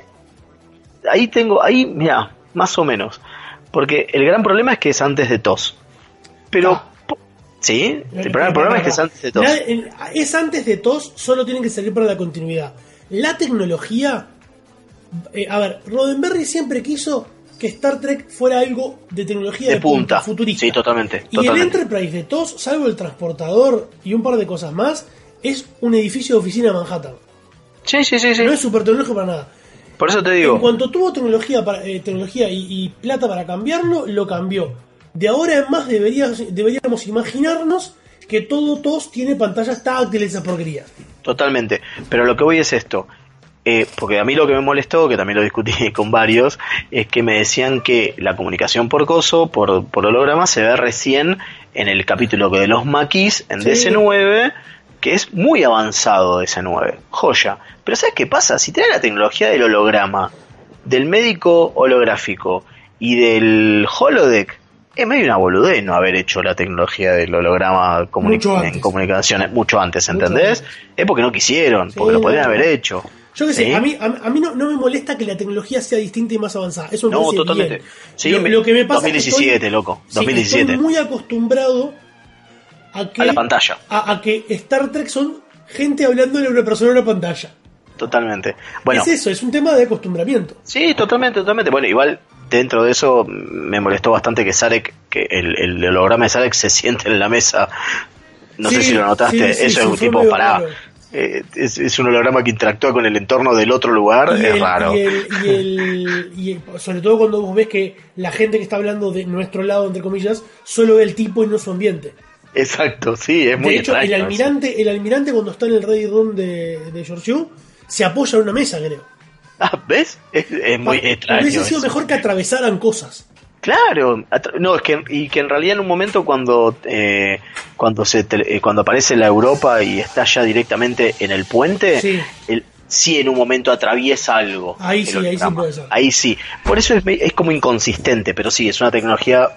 Ahí tengo, ahí, mira, más o menos. Porque el gran problema es que es antes de T O S. Pero, ah. ¿sí? El primer problema es que es antes de T O S. Es antes de T O S, solo tienen que salir para la continuidad. La tecnología... Eh, a ver, Roddenberry siempre quiso que Star Trek fuera algo de tecnología de, de punta, punta, futurista. Sí, totalmente. Y totalmente. el Enterprise de T O S, salvo el transportador y un par de cosas más, es un edificio de oficina de Manhattan. Sí, sí, sí, sí. No es súper tecnológico para nada. Por eso te digo. En cuanto tuvo tecnología para, eh, tecnología y, y plata para cambiarlo, lo cambió. De ahora en más debería, deberíamos imaginarnos que todo T O S tiene pantallas táctiles, esa porquería. Totalmente. Pero lo que voy es esto. Eh, porque a mí lo que me molestó, que también lo discutí con varios, es que me decían que la comunicación por coso, por, por holograma, se ve recién en el capítulo de los maquis en sí. D C nueve, que es muy avanzado D C nueve, joya. Pero ¿sabes qué pasa? Si tenés la tecnología del holograma, del médico holográfico y del holodeck, es medio una boludez no haber hecho la tecnología del holograma comuni- en comunicaciones mucho antes, ¿entendés? Mucho antes. Es porque no quisieron, porque sí, lo podrían no. haber hecho. Yo qué sé, ¿sí? a mí, a, a mí no, no me molesta que la tecnología sea distinta y más avanzada. Eso me no, parece totalmente. bien. Sí, lo, lo que me pasa dos mil diecisiete, es que estoy, loco. dos mil diecisiete. Sí, estoy muy acostumbrado a que a la pantalla. A, a que Star Trek son gente hablándole a una persona en una pantalla. Totalmente. Bueno, es eso, es un tema de acostumbramiento. Sí, totalmente, totalmente. Bueno, igual dentro de eso me molestó bastante que Sarek, que el, el holograma de Sarek se siente en la mesa. No sí, sé si lo notaste. Sí, sí, eso sí, es un tipo para. Eh, es, es un holograma que interactúa con el entorno del otro lugar, y es el, raro. Y, el, y, el, y el, sobre todo cuando vos ves que la gente que está hablando de nuestro lado, entre comillas, solo ve el tipo y no su ambiente. Exacto, sí, es muy de hecho, extraño. El almirante, eso. el almirante cuando está en el Ready Room de, de George Yu, se apoya en una mesa, creo. Ah, ¿ves? Es, es muy ah, extraño. Hubiese sido eso. mejor que atravesaran cosas. Claro, no, es que y que en realidad en un momento cuando eh, cuando se eh, cuando aparece la Europa y está ya directamente en el puente, sí, el, sí en un momento atraviesa algo. Ahí sí, ahí sí puede ser. Ahí sí. Por eso es, es como inconsistente, pero sí, es una tecnología,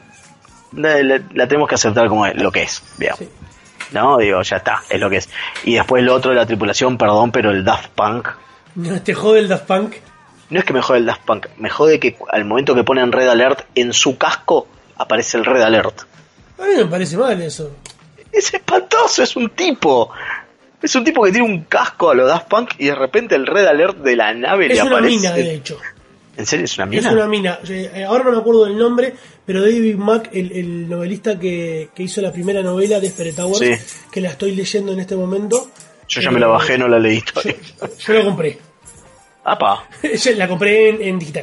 la, la, la tenemos que aceptar como lo que es, bien. Sí. No, digo, ya está, es lo que es. Y después lo otro de la tripulación, perdón, pero el Daft Punk. ¿No te jode el Daft Punk? No es que me jode el Daft Punk, me jode que al momento que ponen Red Alert en su casco aparece el Red Alert. A mí me parece mal eso. Es espantoso, es un tipo. Es un tipo que tiene un casco a lo Daft Punk y de repente el Red Alert de la nave es le aparece. Es una mina, de hecho. ¿En serio es una mina? Es una mina. Ahora no me acuerdo del nombre, pero David Mack, el, el novelista que, que hizo la primera novela de Desperate Towers, sí, que la estoy leyendo en este momento. Yo ya eh, me la bajé, no la leí todavía. Yo, yo la compré. ¡Apa! La compré en, en digital.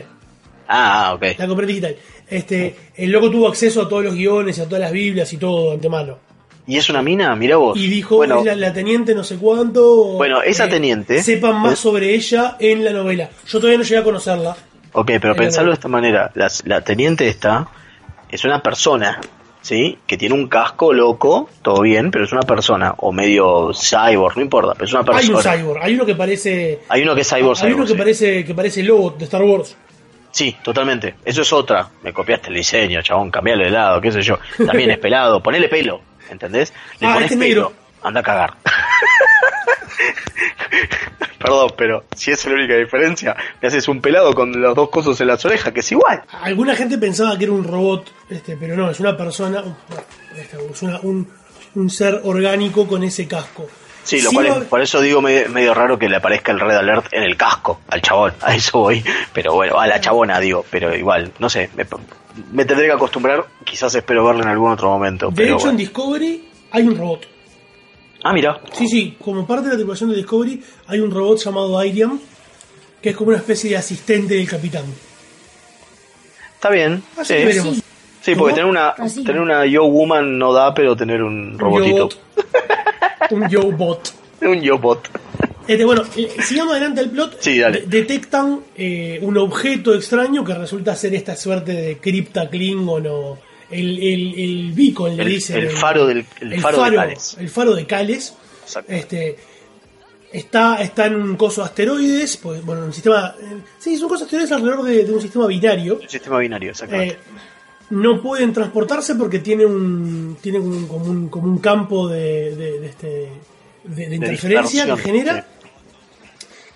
Ah, ok. La compré en digital. Este, el loco tuvo acceso a todos los guiones, a todas las biblias y todo de antemano. ¿Y es una mina? Mirá vos. Y dijo, bueno, es la, la teniente no sé cuánto. Bueno, esa eh, teniente... Sepan más ¿eh? sobre ella en la novela. Yo todavía no llegué a conocerla. Ok, pero pensarlo de esta manera. La, la teniente esta es una persona, ¿sí? Que tiene un casco loco, todo bien, pero es una persona. O medio cyborg, no importa, pero es una persona. Hay un cyborg, hay uno que parece... Hay uno que es cyborg, Hay cyborg, uno que sí. parece que parece Lobot de Star Wars. Sí, totalmente. Eso es otra. Me copiaste el diseño, chabón, cambiale de lado, qué sé yo. También es pelado, ponele pelo, ¿entendés? Le ah, pones este pelo, negro. Anda a cagar. Perdón, pero si esa es la única diferencia, me haces un pelado con los dos cosos en las orejas, que es igual. Alguna gente pensaba que era un robot, este, pero no, es una persona, es una, un, un ser orgánico con ese casco. Sí, lo sí, cual es, va... por eso digo medio, medio raro que le aparezca el Red Alert en el casco al chabón, a eso voy. Pero bueno, a la chabona digo, pero igual, no sé, me, me tendré que acostumbrar, quizás espero verlo en algún otro momento. De pero hecho, bueno. En Discovery hay un robot. Ah, mira. Sí, sí, como parte de la tripulación de Discovery hay un robot llamado Iriam, que es como una especie de asistente del capitán. Está bien, Así sí. que veremos. Sí, porque tener una Así. tener una Yo Woman no da, pero tener un robotito. Un Yo-Bot. Un Yo-Bot. Este, bueno, eh, sigamos adelante el plot. Sí, dale. De- detectan eh, un objeto extraño que resulta ser esta suerte de cripta Klingon o el, el, el beacon, le El, dicen. el faro del el, el faro, de Cales. El faro de Cales. Exacto. Este, está, está en un coso de asteroides. Pues, bueno, un sistema. Eh, sí, es un coso de asteroides alrededor de, de un sistema binario. Un sistema binario, exactamente. Eh, no pueden transportarse porque tiene un tiene como un, como un, como un campo de, de, de, este, de, de interferencia que dispersión, genera. sí.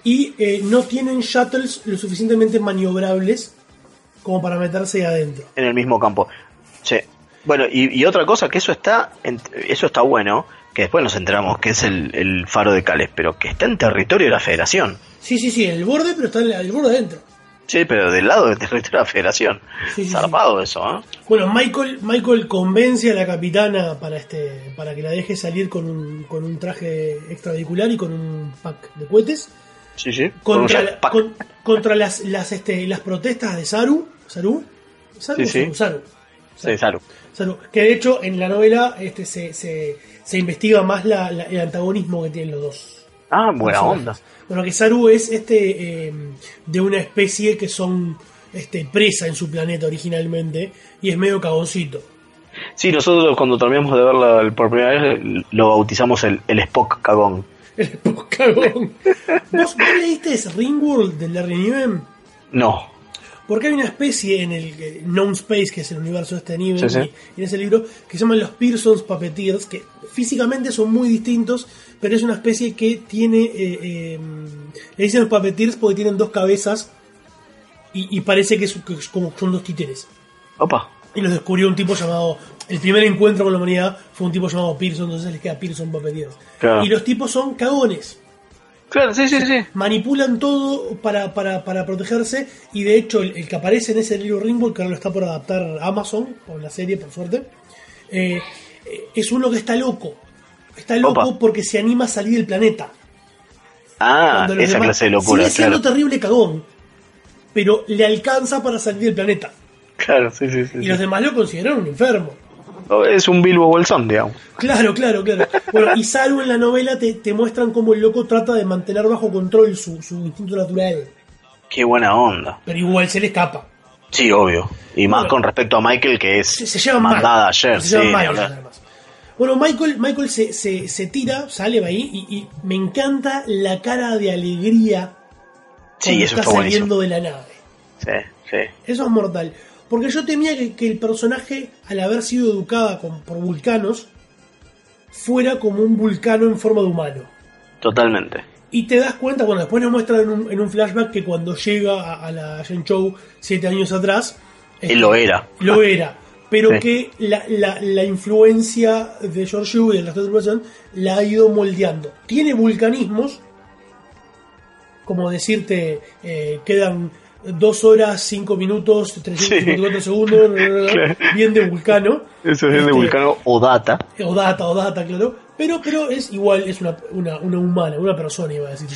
y eh, no tienen shuttles lo suficientemente maniobrables como para meterse ahí adentro. En el mismo campo. Sí. Bueno, y, y otra cosa, que eso está en, eso está bueno, que después nos enteramos que es el, el faro de Cales, pero que está en territorio de la Federación. Sí, sí, sí, el borde, pero está el, el borde adentro. Sí, pero del lado del territorio de la Federación. Sí, sí, Zarpado sí. eso, ¿eh? Bueno, Michael Michael convence a la capitana para este para que la deje salir con un, con un traje extravehicular y con un pack de cohetes. Sí, sí. Contra, la, con, contra las las este las protestas de Saru. ¿Saru? ¿Saru? Sí, sí. Saru, Saru. Sí, Saru. Saru. Que de hecho en la novela este se, se, se investiga más la, la, el antagonismo que tienen los dos. Ah, buena onda. Bueno, que Saru es este eh, de una especie que son este presa en su planeta originalmente y es medio cagoncito. Sí, nosotros cuando terminamos de verla por primera vez lo bautizamos el, el Spock cagón. El Spock cagón. ¿Vos, ¿Vos leíste ese Ringworld de Larry Niven? No. Porque hay una especie en el eh, Known Space, que es el universo de este Niven, Sí, sí. y en ese libro, que se llaman los Pearson's Puppeteers, que físicamente son muy distintos, pero es una especie que tiene... Eh, eh, le dicen los Puppeteers porque tienen dos cabezas y, y parece que, es, que es como son dos títeres. Opa. Y los descubrió un tipo llamado... El primer encuentro con la humanidad fue un tipo llamado Pearson, entonces les queda Pearson Puppeteers. Claro. Y los tipos son cagones. Claro, sí, sí, sí. Manipulan todo para, para, para protegerse, y de hecho el, el que aparece en ese libro Ringworld, que ahora lo está por adaptar Amazon con la serie, por suerte, eh, es uno que está loco. Está loco Opa. porque se anima a salir del planeta. Ah, Cuando los esa demás- clase de locura, sigue siendo claro. terrible cagón, pero le alcanza para salir del planeta. Claro, sí, sí, sí. Y sí. los demás lo consideran un enfermo. Es un Bilbo Bolsón, digamos. Claro, claro, claro. Bueno, y Saru en la novela te, te muestran cómo el loco trata de mantener bajo control su, su instinto natural, Qué buena onda. pero igual se le escapa. Sí, obvio. Y más Bueno. con respecto a Michael, que es Se, se llevan mal. mandada ayer. Se Sí, llevan ni mal, hablar. además. Bueno, Michael, Michael se, se, se tira, sale de ahí y, y me encanta la cara de alegría Sí, cuando eso está está buenísimo. saliendo de la nave. Sí, sí. Eso es mortal. Porque yo temía que, que el personaje, al haber sido educada con, por vulcanos, fuera como un vulcano en forma de humano. Totalmente. Y te das cuenta, bueno, después nos muestran en un, en un flashback que cuando llega a, a la Zhengzhou siete años atrás, Él lo era. Lo era. Pero Sí. que la, la, la influencia de George Yu y del resto de la tripulación la ha ido moldeando. Tiene vulcanismos, como decirte, eh, quedan dos horas, cinco minutos, trescientos cincuenta y cuatro segundos, Claro. bien de vulcano. Eso es de Este, Vulcano o Data. O data, o data, claro. Pero, pero es igual, es una, una, una humana, una persona, iba a decir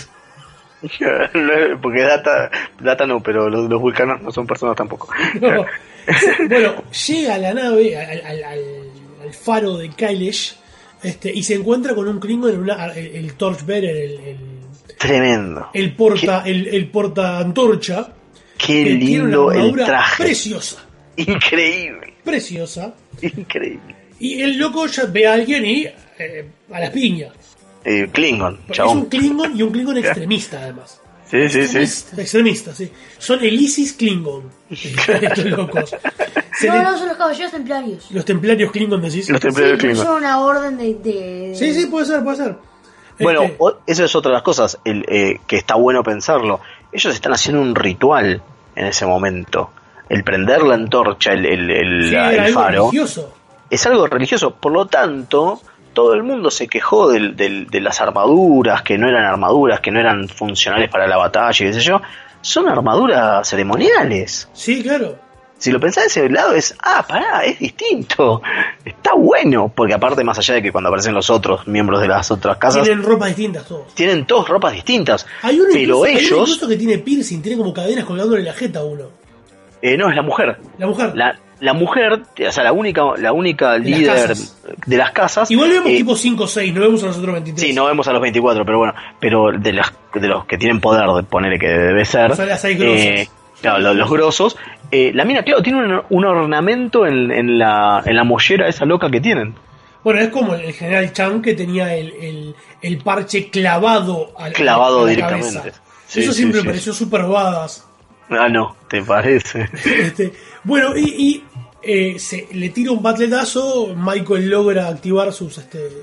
yo. Porque Data, Data no, pero los, los vulcanos no son personas tampoco. No. Bueno, llega a la nave, al, al, al, al faro de Kailesh, este, y se encuentra con un Klingon en una, el, el Torchbearer, el, el, Tremendo. el porta, el, el porta antorcha, Qué que tiene lindo una el armadura traje. preciosa, Increíble. preciosa, Increíble. y el loco ya ve a alguien y eh, a las piñas. Eh, Klingon, Es chabón. un Klingon y un Klingon extremista, además. Sí, sí, sí. Extremista, extremista, sí. Son el ISIS Klingon, estos locos. Se No, le- no, son los caballeros templarios. Los templarios Klingon, decís. Los Sí, templarios pero Klingon. son una orden de... de... Sí, sí, puede ser, puede ser. Bueno, Este, o- esa es otra de las cosas el, eh, que está bueno pensarlo. Ellos están haciendo un ritual en ese momento. El prender la antorcha, el, el, el, sí, la- era el algo faro, religioso. es algo religioso. Por lo tanto, todo el mundo se quejó del, del, de las armaduras, que no eran armaduras, que no eran funcionales para la batalla y qué sé yo. Son armaduras ceremoniales. Sí, claro. Si lo pensás de ese lado es, ah, pará, es distinto. Está bueno, porque aparte más allá de que cuando aparecen los otros miembros de las otras casas, Tienen ropas distintas todos. tienen todos ropas distintas. Hay uno, pero incluso, hay uno ellos, incluso que tiene piercing, tiene como cadenas colgándole la jeta a uno. eh, no, es la mujer. La mujer. La, la mujer, o sea, la única, la única De las líder casas. de las casas. Igual vemos eh, tipo cinco o seis, no vemos a nosotros veintitrés. Sí, no vemos a los veinticuatro, pero bueno, pero de, las, de los que tienen poder, de ponerle que debe ser. Son las seis grosas. eh, claro, los, los grosos. Eh, la mina, claro, tiene un, un ornamento en, en, la, en la mollera esa loca que tienen. Bueno, es como el general Chang que tenía el, el, el parche clavado al Clavado a la directamente. cabeza. Sí, Eso sí, siempre sí. me pareció súper badass. Ah, no, ¿te parece? Este, bueno, y, y eh, se, le tira un batletazo, Michael logra activar sus este,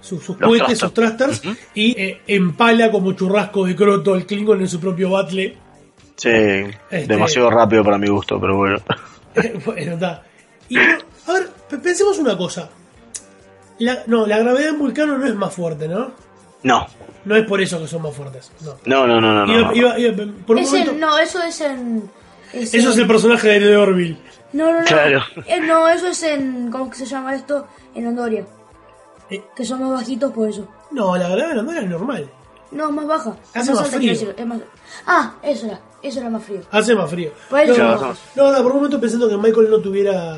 sus, sus Los cohetes, thrusters. sus thrusters, Uh-huh. y eh, empala como churrasco de croto al Klingon en su propio battle. Sí, Este- demasiado rápido para mi gusto, pero bueno. Bueno, está. Y, no, a ver, p- pensemos una cosa. La, no, la gravedad en Vulcano no es más fuerte, ¿no? No, No es por eso que son más fuertes. No. no, no, no, no. Iba- no. iba- iba- por un Es momento- en- no, eso es en... es eso en- es el personaje de de Orville. No, no, no. Claro. Eh, no, eso es en... ¿Cómo que se llama esto? En Andoria. Eh. Que son más bajitos por eso. No, la gravedad de la Andorra es normal. No, es más baja. Hace Es más alta, frío. quiero decir, es más- Ah, eso era. Eso era más frío. Hace más frío. Por eso no, no. no, no, no, por un momento pensando que Michael no tuviera...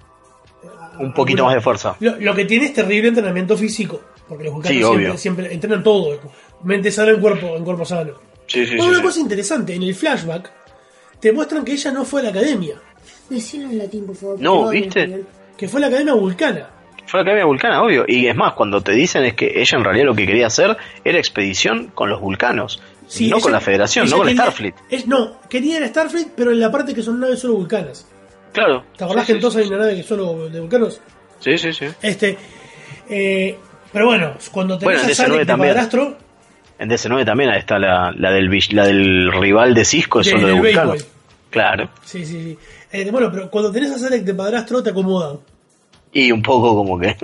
Un poquito alguna- más de fuerza. Lo, lo que tiene es terrible entrenamiento físico. Porque los vulcanos Sí, siempre, obvio. siempre entrenan todo. Mente sana en cuerpo, en cuerpo sano. Sí, sí, Bueno, sí. una sí. cosa interesante, en el flashback te muestran que ella no fue a la academia, Decilo en latín, por favor. No, porque odio el ¿viste? español. que fue a la academia vulcana. Fue a la Academia Vulcana, obvio. Y es más, cuando te dicen es que ella en realidad lo que quería hacer era expedición con los vulcanos. Sí, no ella- con la Federación, ella no con quería- Starfleet. es- no, quería ir a Starfleet, pero en la parte que son naves solo vulcanas. Claro. ¿Te acordás Sí, que sí, entonces hay una nave que es solo de vulcanos? Sí, sí, sí. Este, eh, pero bueno, cuando tenés Bueno, en a D C nueve Sarek de también. padrastro, En D S nueve también está la, la, del, vis- la del rival de Cisco, es De- solo de del vulcanos. béisbol. Claro. sí, sí, sí. Eh, bueno, pero cuando tenés a Sarek de padrastro te acomodan. Y un poco como que...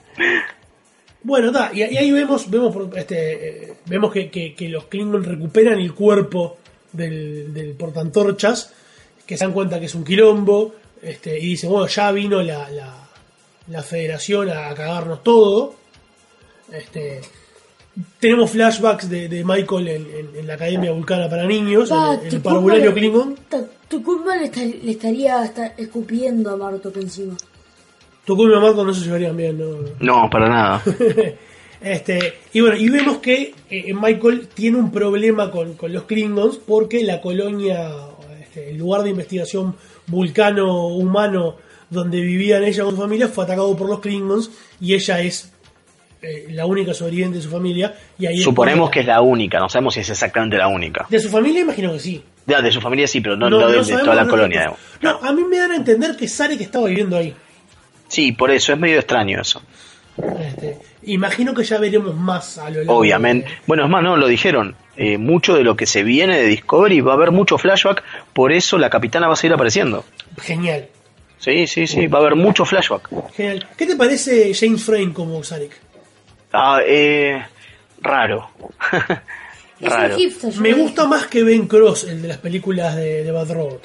Bueno, da, y, y ahí vemos, vemos, por- este, eh, vemos que, que, que los Klingon recuperan el cuerpo del, del portantorchas, que se dan cuenta que es un quilombo, este, y dicen, bueno, ya vino la, la, la Federación a cagarnos todo. Este, tenemos flashbacks de, de Michael en, en- en la Academia Vulcana para Niños, Pa, en, el- en tu el parvulario culpa le- Klingon. ta- Tu culpa le, esta- le estaría hasta escupiendo a Martok encima. Tucumán y Marco no se llevarían bien, no. No, para nada. Este, y bueno, y vemos que eh, Michael tiene un problema con, con los Klingons porque la colonia, este, el lugar de investigación vulcano humano donde vivían ella con su familia fue atacado por los Klingons y ella es eh, la única sobreviviente de su familia. Y ahí es Suponemos cuando- que es la única, no sabemos si es exactamente la única. de su familia imagino que sí. De, de su familia sí, pero no, no de, de sabemos toda la el colonia. resto. digamos. No, a mí me dan a entender que Sarek estaba viviendo ahí. Sí, por eso, es medio extraño eso. Este, imagino que ya veremos más a lo largo. Obviamente. de- Bueno, es más, no, lo dijeron. Eh, mucho de lo que se viene de Discovery va a haber mucho flashback, por eso la capitana va a seguir apareciendo. Genial. Sí, sí, sí, va a haber mucho flashback. Genial. ¿Qué te parece James Frame como Sarek? Ah, eh, raro. Es raro. un hipster. yo Me lo gusta más que Ben Cross, el de las películas de, de Bad Robot.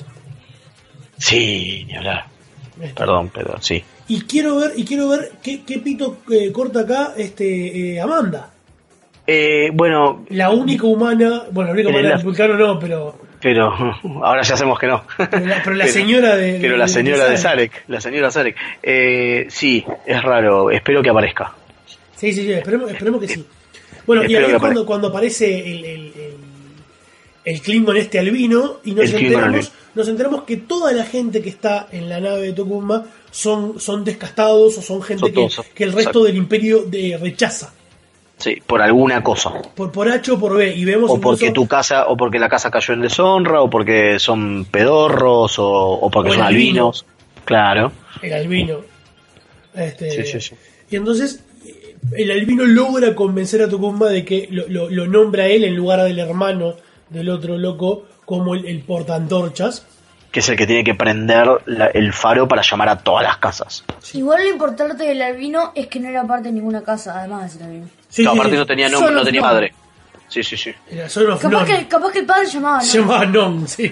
Sí, ni hablar. Este. Perdón, pero sí. Y quiero ver, y quiero ver qué, qué pito eh, corta acá este eh, Amanda. Eh, bueno, La única humana, bueno, la única Eh, humana la- del vulcano no, pero, pero ahora ya sabemos que no. pero, la, pero la señora de. Pero de- la de- señora de Sarek. Sarek, la señora Sarek. Eh, sí, es raro. Espero que aparezca. Sí, sí, sí, esperemos, esperemos que sí. Bueno, y Espero ahí que es cuando, aparezca. cuando aparece el, el, el, el Klingon este albino y nos El Klingon enteramos, albino. nos enteramos que toda la gente que está en la nave de Tokuma son, son descastados o son gente Son que, todos- que el resto exacto. del imperio de, rechaza. Sí, por alguna cosa. Por, por H o por B. Y vemos O porque incluso- tu casa, o porque la casa cayó en deshonra, o porque son pedorros, o, o porque O el son albino. albinos. Claro. el albino. Este, Sí, sí, sí. Y entonces eh, el albino logra convencer a Tokuma de que lo, lo, lo nombra a él en lugar del hermano del otro loco como el, el portaantorchas. Que es el que tiene que prender la- el faro para llamar a todas las casas. Igual lo importante del albino es que no era parte de ninguna casa, además del albino. Sí, No, sí, aparte sí. no tenía Son nombre, no los tenía nombres. madre. Sí, sí, sí. Era Son of Capaz None. que, capaz que el padre llamaba, ¿no? Se llamaba Non, sí.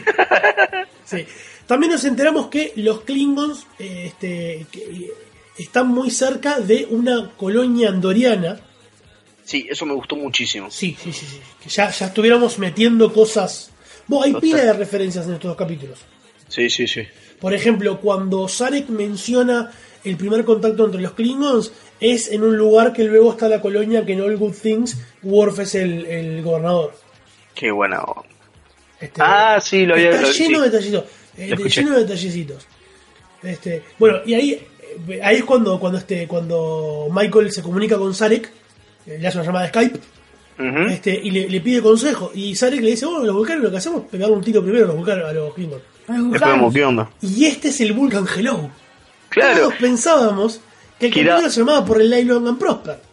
Sí. También nos enteramos que los Klingons eh, este, que, eh, están muy cerca de una colonia andoriana. Sí, eso me gustó muchísimo. Sí, sí, sí, sí. Que ya, ya estuviéramos metiendo cosas. Bueno, hay Total. pila de referencias en estos dos capítulos. Sí, sí, sí. Por ejemplo, cuando Sarek menciona el primer contacto entre los Klingons, es en un lugar que luego está la colonia que en All Good Things Worf es el, el gobernador. Qué buena. Este, Ah, sí, lo había- Está lo- lleno sí. de detallitos. eh, Lo de- escuché. lleno de detallecitos. Este, bueno, y ahí, eh, ahí es cuando, cuando, este, cuando Michael se comunica con Sarek, eh, le hace una llamada de Skype, Ujú. este, y le, le pide consejo. Y Sarek le dice, bueno, los vulcanos lo que hacemos es pegar un tiro primero a los vulcanos, a los Klingons. A los Después vulcanos. vemos qué onda. Y este es el Vulcan Hello. Claro. Todos pensábamos que el Que era- capítulo se llamaba por el Live Long and Prosper.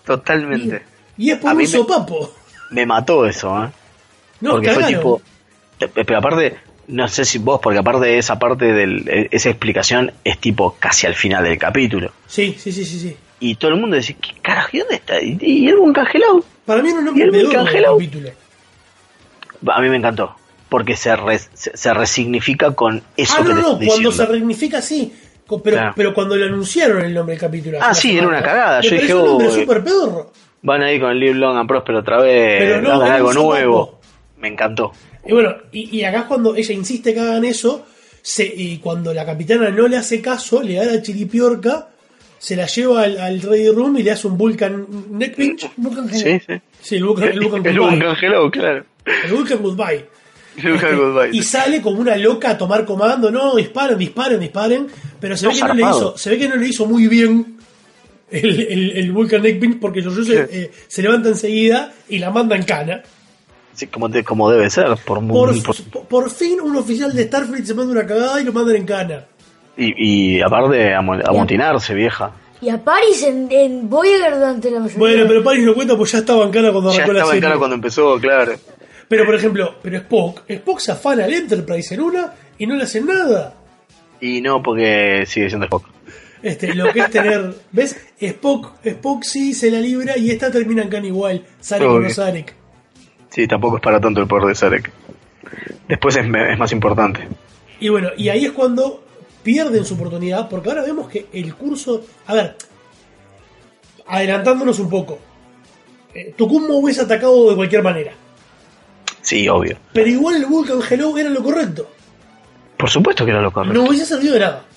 Totalmente. Y, y es por A un mí me- sopapo. Me mató eso, ¿eh? No, Porque fue cagaron. tipo... Pero aparte, no sé si vos, porque aparte de esa parte, de esa explicación es tipo casi al final del capítulo. Sí, sí, sí, sí, sí. Y todo el mundo dice, ¿qué carajo? ¿Y dónde está? ¿Y, y el buen congelado? Para mí era un ¿Y nombre el pedorro del Cangelao? capítulo. A mí me encantó. Porque se, re- se, se resignifica con eso Ah, que no, te no, estoy cuando diciendo. se resignifica sí. Co- Pero, Claro. pero cuando le anunciaron el nombre del capítulo. Ah, hace sí, era una semana, cagada. me Yo pareció dije, un nombre "Uy". súper pedorro. Van a ir con el Live Long and Prosper otra vez. Pero no, hagan era algo un sopapo. nuevo. Me encantó. Y bueno, y, y acá es cuando ella insiste que hagan eso, se, y cuando la capitana no le hace caso, le da la chiripiorca, se la lleva al, al Ready Room y le hace un Vulcan neck pinch. Vulcan Sí, Hello. sí. Sí, el Vulcan, el Vulcan El Goodbye. buen congelado, claro. El Vulcan Goodbye. El Vulcan Goodbye. Y sale como una loca a tomar comando, no, disparen, disparen, disparen, pero se ve, No, que no le zarpado. hizo, se ve que no le hizo muy bien el, el, el Vulcan neck pinch porque Jojo se, eh, se levanta enseguida y la manda en cana. Sí, como, te- como debe ser. Por, mu- Por, por- por fin un oficial de Starfleet se manda una cagada y lo mandan en cana. y, y aparte, a, mo- a amotinarse, vieja. Y a Paris en, en Voyager durante la mayoría. Bueno, pero Paris lo cuenta pues ya estaba en cana cuando Ya arrancó la estaba en serie. cara cuando empezó, claro. Pero por ejemplo, pero Spock, Spock se afana al Enterprise en una y no le hacen nada. Y no, porque sigue siendo Spock. Este, lo que es tener, ¿ves? Spock, Spock sí se la libra y esta termina en cana igual. Sarek o Obvio. no Sarek. Sí, tampoco es para tanto el poder de Sarek. Después es, me- es más importante. Y bueno, y ahí es cuando pierden su oportunidad, porque ahora vemos que el curso... A ver, adelantándonos un poco. Eh, Tucumbo hubiese atacado de cualquier manera. Sí, obvio. Pero igual el Vulcan Hello era lo correcto. Por supuesto que era lo correcto. No hubiese servido de nada.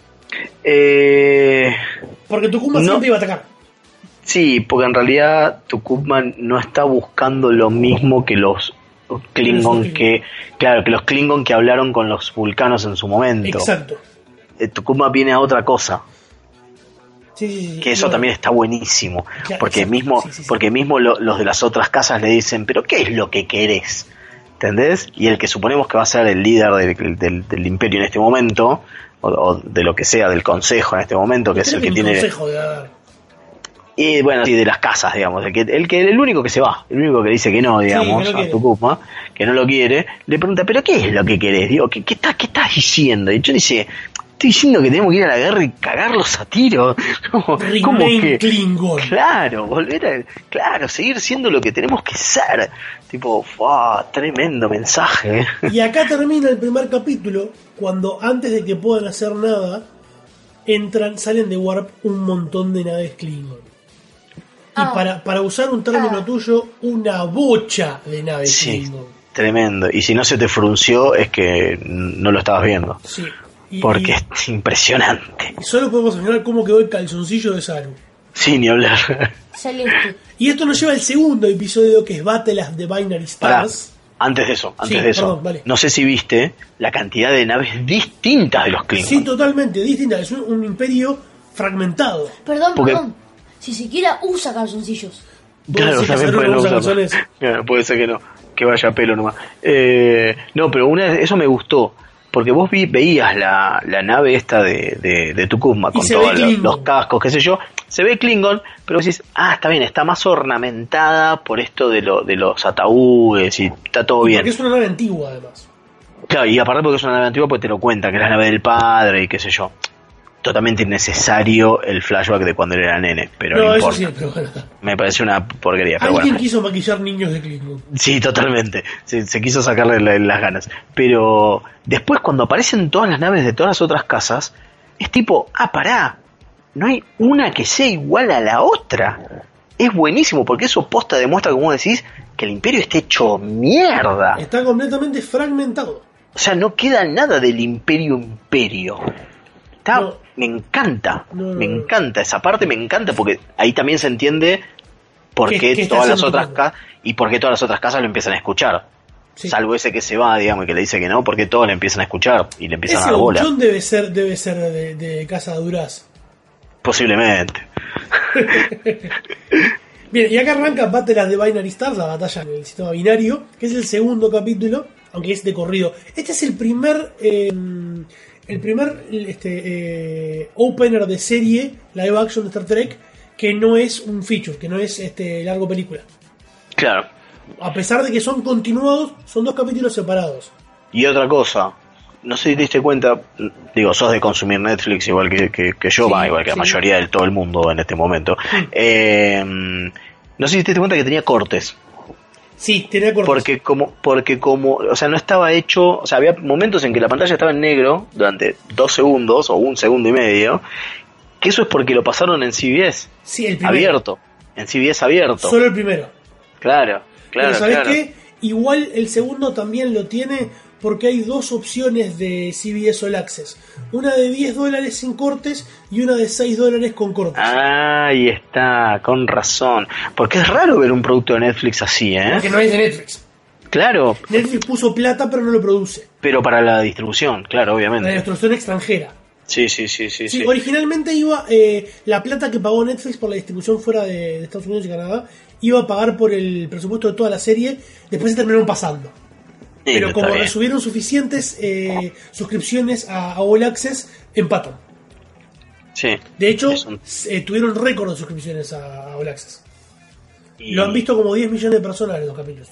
Eh, Porque Tucumbo No. siempre iba a atacar. sí, porque en realidad Tucumán no está buscando lo mismo que los Klingon Los que... Claro, que los Klingon que hablaron con los vulcanos en su momento. Exacto. Eh, Tucumán viene a otra cosa. Sí, sí, sí. Que eso Bueno, también está buenísimo. Claro, Porque exacto, mismo, sí, sí, sí. porque mismo lo- los de las otras casas le dicen, pero ¿qué es lo que querés? ¿Entendés? Y el que suponemos que va a ser el líder del, del- del imperio en este momento, o, o de lo que sea, del consejo en este momento, que es creo el que un tiene... consejo de dar. Y bueno, sí, de las casas, digamos, el que, el que el único que se va, el único que dice que no, digamos, que no a quiere. Tucumán, que no lo quiere, le pregunta, ¿pero qué es lo que querés? Digo, ¿qué, qué, estás, qué estás diciendo? Y yo dice, estoy diciendo que tenemos que ir a la guerra y cagarlos a tiro. ¿Cómo, cómo Remain que? Klingon. Claro, volver a, claro, seguir siendo lo que tenemos que ser. Tipo, ¡fua! Tremendo mensaje. ¿eh? Y acá termina el primer capítulo, cuando antes de que puedan hacer nada, entran, salen de Warp un montón de naves Klingon. Y Ah. para, para usar un término Ah. tuyo, una bocha de naves Sí, Klingon. tremendo. Y si no se te frunció, es que no lo estabas viendo. Sí. Y, Porque y- es impresionante. y solo podemos imaginar cómo quedó el calzoncillo de Saru. Sin ni hablar. Celeste. Y esto nos lleva al segundo episodio, que es Battle of the Binary Pará, Stars. antes de eso, antes Sí, de eso. perdón, vale. No sé si viste la cantidad de naves distintas de los Klingons. Sí, totalmente distinta. Es un, un imperio fragmentado. Perdón, Porque- perdón. Si siquiera usa calzoncillos. Claro, Vos decís que también Saru pueden no no usa usarlo. calzones. Claro, puede ser que no, que vaya a pelo nomás. Eh, no, pero una eso me gustó, porque vos vi, veías la, la nave esta de, de, de Tucumán Y con se todos ve los, Klingon. los cascos, qué sé yo, se ve Klingon, pero vos decís, ah, está bien, está más ornamentada por esto de, lo, de los ataúdes y está todo bien. Porque es una nave antigua, además. Claro, y aparte porque es una nave antigua, pues te lo cuenta, que es la nave del padre y qué sé yo. Totalmente innecesario el flashback de cuando él era nene, pero no, No, eso importa. sí, pero bueno. Me parece una porquería, pero Alguien bueno. quiso maquillar niños de Klingon. Sí, totalmente. Se, se quiso sacarle la- las ganas. Pero después cuando aparecen todas las naves de todas las otras casas, es tipo, ah, pará, no hay una que sea igual a la otra. Es buenísimo porque eso posta demuestra, como decís, que el imperio está hecho mierda. Está completamente fragmentado. O sea, no queda nada del imperio imperio. Está, No. Me encanta, No, no, me no. encanta, esa parte me encanta porque ahí también se entiende por ¿Qué- qué, qué está todas las haciendo otras Tucumán? casas y por qué todas las otras casas lo empiezan a escuchar. Sí. Salvo ese que se va, digamos, y que le dice que no, porque todos le empiezan a escuchar y le empiezan Ese a dar bola. buchón debe ser, debe ser de, de Casa Duraz. Posiblemente. Bien, y acá arranca Battle of the Binary Stars, la batalla en el sistema binario, que es el segundo capítulo, aunque es de corrido. Este es el primer, eh, el primer este, eh, opener de serie live action de Star Trek que no es un feature, que no es este largo película. Claro. A pesar de que son continuados, son dos capítulos separados. Y otra cosa, no sé si te diste cuenta, digo, sos de consumir Netflix igual que, que, que yo, Sí, va, igual que sí. la mayoría de todo el mundo en este momento. Sí. Eh, no sé si te diste cuenta que tenía cortes. Sí, tiene cortes. Porque como, porque como, o sea, no estaba hecho, o sea, había momentos en que la pantalla estaba en negro durante dos segundos o un segundo y medio, que eso es porque lo pasaron en C B S Sí, el primero. abierto, en C B S abierto. Solo el primero. Claro, claro, Pero ¿sabés claro. qué? Igual el segundo también lo tiene porque hay dos opciones de C B S All Access. Una de diez dólares sin cortes y una de seis dólares con cortes. Ahí está, con razón. Porque es raro ver un producto de Netflix así, ¿eh? Porque no es de Netflix. Claro, Netflix puso plata pero no lo produce. pero para la distribución, claro, La obviamente. distribución extranjera. Sí, sí, sí, sí. Sí, sí. originalmente iba eh, la plata que pagó Netflix por la distribución fuera de, de Estados Unidos y Canadá iba a pagar por el presupuesto de toda la serie, después se terminaron pasando. Sí, Pero está como bien. recibieron suficientes eh, suscripciones a, a All Access, empatan. Sí. De hecho, Es un- eh, tuvieron récord de suscripciones a, a All Access. y- Lo han visto como diez millones de personas en los capítulos.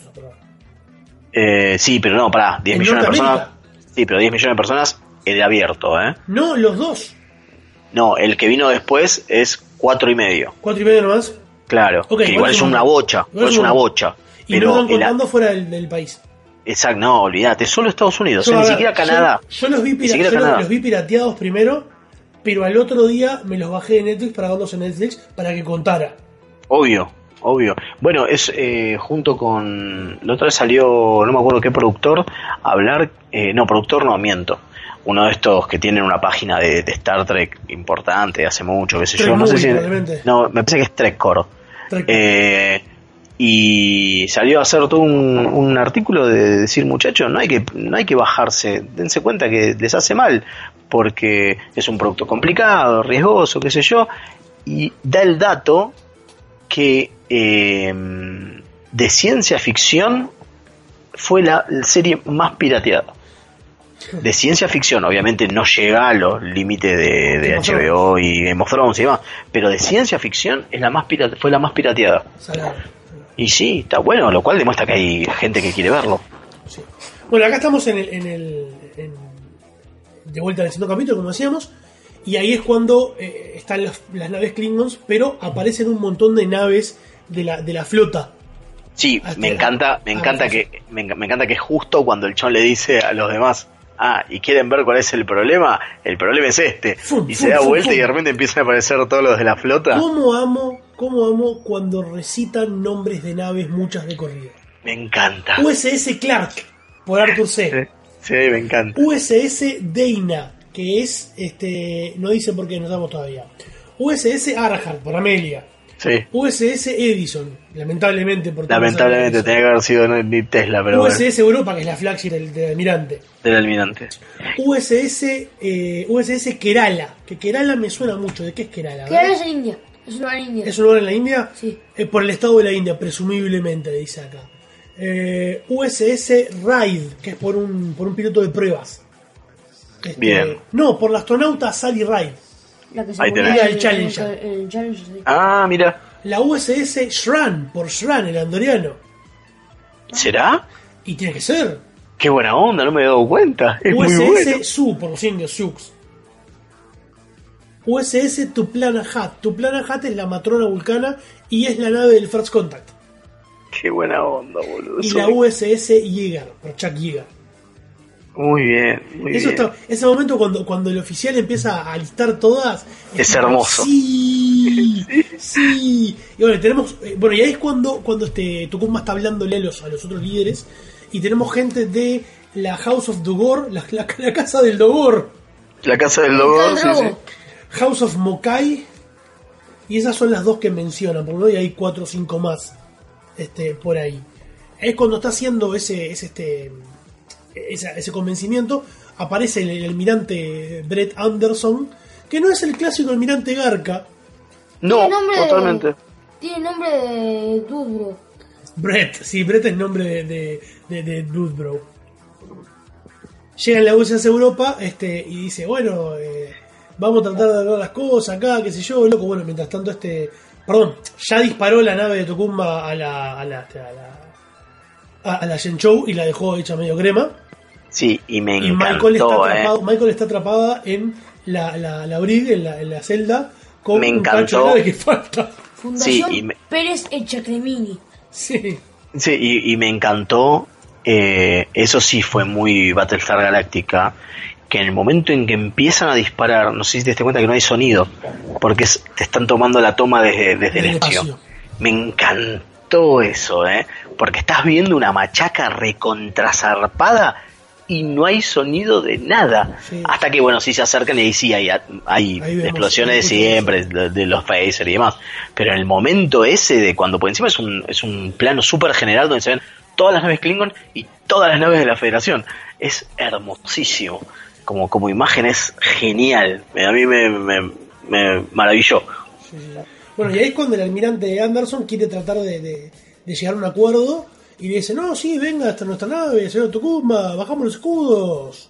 Eh, sí, pero no, pará, diez ¿En millones de Norteamérica? personas. Sí, pero diez millones de personas el abierto, ¿eh? No, los dos. No, el que vino después es cuatro y medio. Cuatro y medio nomás. Claro, Ok, que igual igual es es un una montón. bocha, Igual es es un una montón. bocha. Y no Pero están el- contando fuera del, del país. exacto, no, olvídate, solo Estados Unidos, Yo, eh, a ni ver, siquiera Canadá. Yo, yo los, vi Ni pira- siquiera yo los- Canadá. los vi pirateados primero, pero al otro día me los bajé de Netflix para verlos en Netflix para que contara. Obvio, obvio. Bueno, es eh, junto con... La otra vez salió, no me acuerdo qué productor, a hablar... Eh, no, productor no, miento. Uno de estos que tienen una página de, de Star Trek importante, hace mucho, qué sé Trek yo. No sé Movie, si... probablemente. No, me parece que es Trekcore. Trek- Eh, y salió a hacer todo un, un artículo de decir, muchachos, no hay que no hay que bajarse, dense cuenta que les hace mal, porque es un producto complicado, riesgoso, qué sé yo, y da el dato que eh, de ciencia ficción fue la serie más pirateada. De ciencia ficción, obviamente no llega a los límites de, de Game of H B O y Game of Thrones y demás, pero de ciencia ficción es la más pirate- fue la más pirateada. Salado. Y sí, está bueno, lo cual demuestra que hay gente que quiere verlo. Sí. Bueno, acá estamos en el, en el en- de vuelta en el segundo capítulo, como decíamos, y ahí es cuando eh, están las, las naves Klingons, pero aparecen un montón de naves de la, de la flota. Sí, Hasta- me encanta, me ah, encanta sí. que me, enc- me encanta que justo cuando el chon le dice a los demás, ah, y quieren ver cuál es el problema, el problema es este, Fum, y fum, se da fum, vuelta fum. y de repente empiezan a aparecer todos los de la flota. ¿Cómo amo, cómo amo cuando recitan nombres de naves muchas de corrido? Me encanta. U S S Clark, por Arthur C. Sí, me encanta. U S S Dana, que es, este, no dice por qué, no sabemos todavía. U S S Arhart, por Amelia. Sí. U S S Edison, lamentablemente. Por Lamentablemente tenía que haber sido no- ni Tesla, pero U S S bueno, Europa, que es la flagship del, del almirante. del almirante. U S S, eh, U S S Kerala, que Kerala me suena mucho. ¿De qué es Kerala? Que ahora es en India. Es un lugar en India. ¿Es un lugar en la India? Sí. Es por el estado de la India, presumiblemente, dice acá. Eh, U S S Raid, que es por un, por un piloto de pruebas. Este, Bien. No, por la astronauta Sally Ride. La que se Ahí murió tenés. en El Challenger. en el- en el Challenger, sí. Ah, mira. La U S S Shran, por Shran, el andoriano. ¿Será? Y tiene que ser. Qué buena onda, no me he dado cuenta. Es muy U S S bueno. Su, por los indios, Sioux. U S S Tuplana Hat. Tuplana Hat es la matrona vulcana y es la nave del First Contact. Qué buena onda, boludo. Y Eso la me- U S S Yeager, por Chuck Yeager. Muy bien, muy Eso bien. está, ese momento cuando, cuando el oficial empieza a listar todas. Es tipo, hermoso. Sí, sí. Y bueno, tenemos. eh, Bueno, y ahí es cuando, cuando este Tucumma está hablándole a los, a los otros líderes. Y tenemos gente de la House of Dogor, la, la, la casa del Dogor. La casa del lobo, sí, sí. House of Mokai. Y esas son las dos que mencionan, por lo menos, y hay cuatro o cinco más este, por ahí. Es cuando está haciendo ese, ese, este, ese, ese convencimiento, aparece el, el almirante Brett Anderson, que no es el clásico almirante Garca. No, Tiene nombre de- totalmente. Tiene nombre de Dudro. Brett, sí, Brett es nombre de, de, de, de Dudbrow. Llega en la U S S Europa este, y dice, bueno, eh, vamos a tratar de arreglar las cosas acá, qué sé yo, loco. Bueno, mientras tanto este perdón, ya disparó la nave de Tokumba a la a la a la, a, a la Shenzhou y la dejó hecha medio crema. Sí, y me y encantó, Michael está atrapado, eh. Michael está atrapada en la, la, la brig, en la, en la celda, con Me un encantó. cacho de nave que falta. Fundación Sí, y me- Pérez Echacremini. Sí. Sí, y, y me encantó, eh, eso sí fue muy Battlestar Galactica, que en el momento en que empiezan a disparar, no sé si te diste cuenta que no hay sonido, porque es- te están tomando la toma desde, desde el Del espacio. espacio. Me encantó eso, ¿eh? Porque estás viendo una machaca recontrazarpada y no hay sonido de nada. Sí. Hasta que, bueno, sí se acercan y ahí sí hay, hay Ahí vemos explosiones de mucho siempre, de, de los phaser y demás. Pero en el momento ese de cuando, por encima es un, es un plano súper general donde se ven todas las naves Klingon y todas las naves de la Federación. Es hermosísimo. Como, como imagen es genial. A mí me, me, me maravilló. Sí, sí. Bueno, y ahí es cuando el almirante Anderson quiere tratar de, de, de llegar a un acuerdo y le dice, no, sí, venga hasta nuestra nave, señor Tokumba, bajamos los escudos.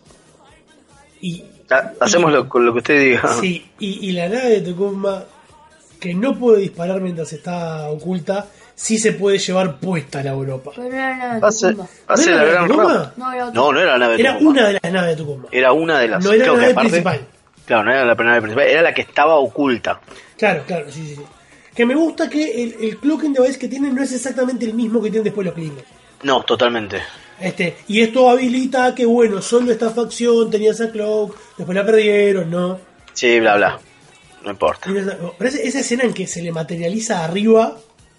Y, Ha- Hacemos lo, con lo que usted diga. sí, y, y la nave de Tokumba, que no puede disparar mientras está oculta, sí se puede llevar puesta a la Europa. Pero no era nada de Hace, Tucumba. hace ¿No la era gran Tokumba? rama. No, era otra. No, no era la nave de Era Tucumba. una de las naves de Tokumba. Era una de las. No era creo la que nave aparte- principal. Claro, no era la nave principal, era la que estaba oculta. Claro, claro, sí, sí, sí. Que me gusta que el, el cloaking device que tienen no es exactamente el mismo que tienen después los Klingons. No, totalmente. Este, y esto habilita que, bueno, solo esta facción tenía esa cloak, después la perdieron, ¿no? Sí, bla, bla. No importa. Tiene esa- Pero esa, esa escena en que se le materializa arriba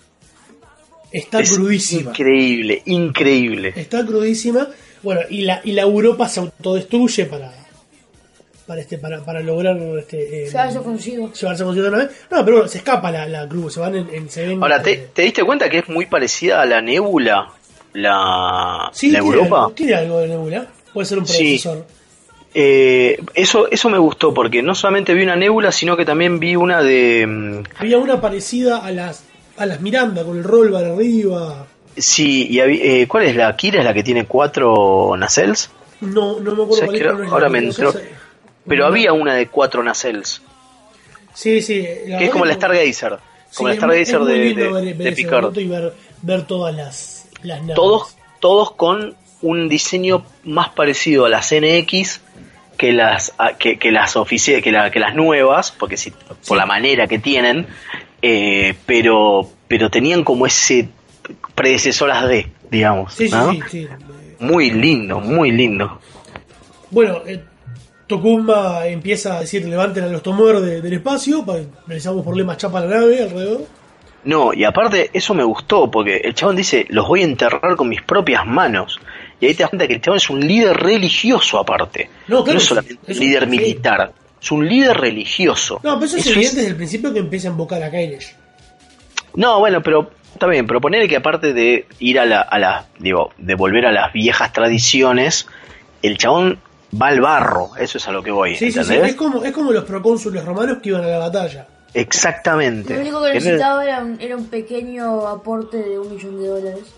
está Es crudísima. Increíble, increíble. Está crudísima. Bueno, y la, y la Europa se autodestruye para para este para, para lograr este, eh, Llevarse consigo. llevarse consigo la nave. No, pero bueno, se escapa la, la cruz, se van en, en- se ven, Ahora, eh, ¿te, ¿te diste cuenta que es muy parecida a la Nebula? La, sí, la tiene Europa. algo, tiene algo de Nebula. Puede ser un Sí. predecesor. Eh, eso, eso me gustó porque no solamente vi una Nebula, sino que también vi una de... mm, Había una parecida a las a las Miranda con el rollbar arriba. Sí, y había- eh, ¿cuál es la? ¿Kira es la que tiene cuatro nacelles? No, no me acuerdo ¿Sabes cuál es, qué? pero no es la Ahora que- me no entró. sé, Pero no- había una de cuatro nacelles, Sí, sí. la que es verdad como la que- Stargazer. sí, Como la es muy- Stargazer es muy de, lindo de- ver- de ver ese Picard. momento y ver, ver todas las, las naves. Todos, todos con un diseño más parecido a las N X que las a- que, que las ofici- que, la- que las nuevas, porque si, por la manera que tienen, eh, pero pero tenían como ese predecesoras de, digamos, Sí, sí, ¿no? sí, sí. Muy lindo, muy lindo. Bueno, eh, Tokumba empieza a decir levanten a los Tomoer de- del espacio, para realizamos problemas chapa a la nave alrededor. No, y aparte eso me gustó, porque el chabón dice, los voy a enterrar con mis propias manos. Y ahí te das cuenta que el chabón es un líder religioso aparte. No, claro, es solamente es un un- líder sí. militar, es un líder religioso. No, pero eso es Eso evidente es- desde el principio que empieza a invocar a Kailash. No, bueno, pero está bien, pero ponerle que aparte de ir a la, a la, digo, de volver a las viejas tradiciones, el chabón va al barro, eso es a lo que voy, Sí, sí, sí. ¿entendés? Es como, es como los procónsules romanos que iban a la batalla. Exactamente. Lo único que Tiene- necesitaba era un, era un pequeño aporte de un millón de dólares.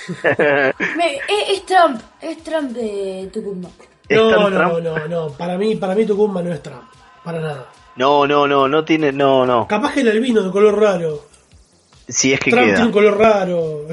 Me- es, es Trump, es Trump de Tucumán. ¿Es No, tan no, Trump? no, no. Para mí, para mí Tokumba no es Trump. Para nada. No, no, no, no tiene, no, no. Capaz que el albino de color raro. Si es que Trump tiene queda. un color raro.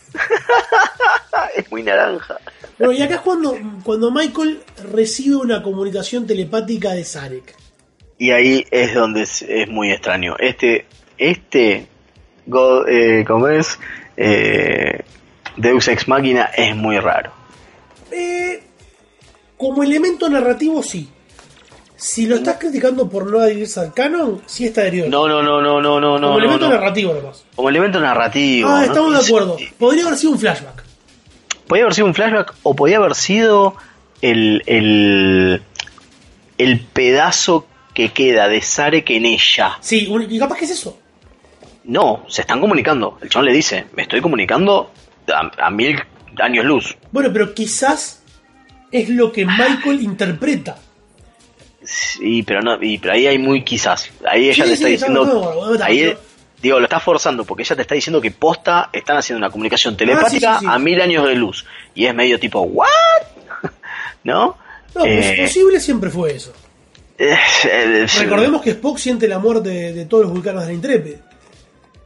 Es muy naranja. Bueno, y acá es cuando, cuando Michael recibe una comunicación telepática de Sarek. Y ahí es donde es, es muy extraño. Este, este, God, eh, ¿cómo es? Eh, Deus Ex Machina es muy raro. Eh, como elemento narrativo, sí. Si lo estás criticando por no adherirse al canon, sí está adherido. No, no, no, no, no, no, como no. elemento no. narrativo nomás. Como elemento narrativo. Ah, ¿no? estamos de acuerdo. Podría haber sido un flashback. Podía haber sido un flashback o podía haber sido el, el, el pedazo que queda de Sarek en ella. Sí, un- y capaz que es eso. No, se están comunicando. El chabón le dice, me estoy comunicando a, a mil años luz. Bueno, pero quizás es lo que Michael interpreta. Sí, pero no, y, pero ahí hay muy quizás. Ahí ella Sí, te sí, está sí, diciendo. no, no, no, no, ahí, no. digo, lo está forzando porque ella te está diciendo que posta están haciendo una comunicación telepática Ah, sí, sí, sí. a mil años de luz. Y es medio tipo, ¿what? ¿No? No, Eh, pues posible siempre fue eso. eh, eh, Recordemos que Spock siente la muerte de, de todos los vulcanos de la Intrepid.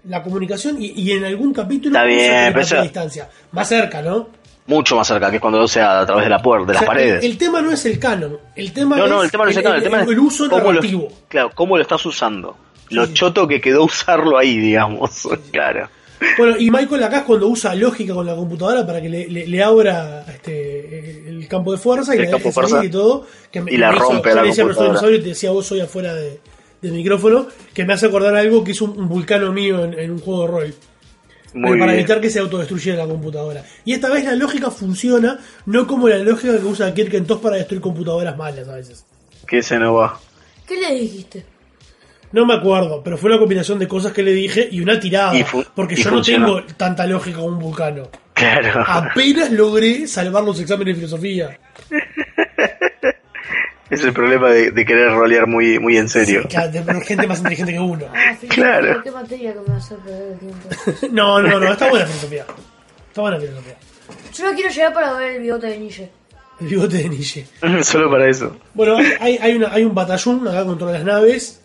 la comunicación y, y en algún capítulo Está bien, usa pero eso- a distancia. Más cerca, ¿no? Mucho más cerca, que es cuando o sea a través de la puerta, de O las sea, paredes. El, el tema no es el canon. El tema no, es no, el tema no es el canon, el, tema es el uso cómo lo, narrativo. claro, cómo lo estás usando. Lo Sí. choto que quedó usarlo ahí, digamos. Claro. Bueno, y Michael acá es cuando usa lógica con la computadora para que le, le, le abra este, el campo de fuerza y El la campo deje de salir fuerza. y todo. Que me, Y la me hizo- rompe yo la le decía a nuestro computadora. dinosaurio y te decía vos soy afuera de, del micrófono, que me hace acordar algo que hizo un, un vulcano mío en, en un juego de rol. Muy Pero para bien. evitar que se autodestruyera la computadora. Y esta vez la lógica funciona, no como la lógica que usa Kirk en TOS para destruir computadoras malas a veces. Que se nos va. ¿Qué le dijiste? No me acuerdo, pero fue una combinación de cosas que le dije y una tirada. Y fu- porque y yo funcionó. no tengo tanta lógica como un vulcano. Claro. Apenas logré salvar los exámenes de filosofía. Es el problema de, de querer rolear muy, muy en serio. Sí, claro, de gente más inteligente que uno. Ah, fíjate, Claro. ¿qué materia que me va a hacer perder el tiempo? No, no, no, está buena filosofía. Está buena filosofía. Yo no quiero llegar para ver el bigote de Nietzsche. El bigote de Nietzsche. Solo para eso. Bueno, hay, hay, una, hay un batallón acá con todas las naves.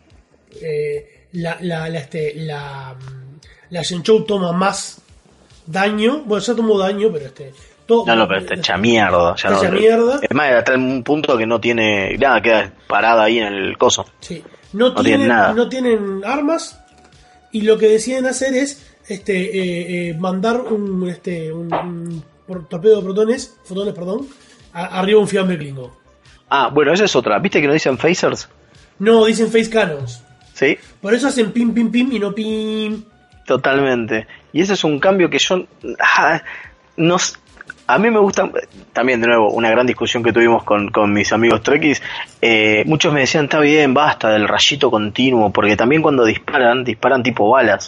Eh, la, la, la, este, la, la Shenchou toma más daño. Bueno, ya tomó daño, pero este. Todo, No, no, pero está hecha mierda. Ya Está no, hecha mierda. Es más, hasta un punto que no tiene nada, queda parada ahí en el coso. Sí. No, No tienen, tienen nada. no tienen armas. Y lo que deciden hacer es este eh, eh, mandar un, este, un, un por- torpedo de protones, fotones, perdón, a- arriba de un fiambre Klingon. Ah, bueno, esa es otra. ¿Viste que no dicen phasers? No, dicen face cannons. Sí, Por eso hacen pim, pim, pim y no pim. totalmente. Y ese es un cambio que yo... ah, no s- a mí me gusta... También, de nuevo, una gran discusión que tuvimos con, con mis amigos trekkies. Eh, muchos me decían, está bien, basta del rayito continuo. Porque también cuando disparan, disparan tipo balas.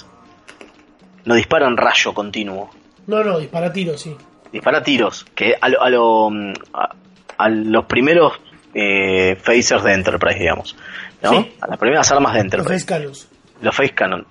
No disparan rayo continuo. No, no, dispara tiros, sí. Dispara tiros. Que a, lo, a, lo, a, a los primeros eh, phasers de Enterprise, digamos. ¿No? Sí. A las primeras armas de Los Enterprise. face cannons. Los Face Cannon.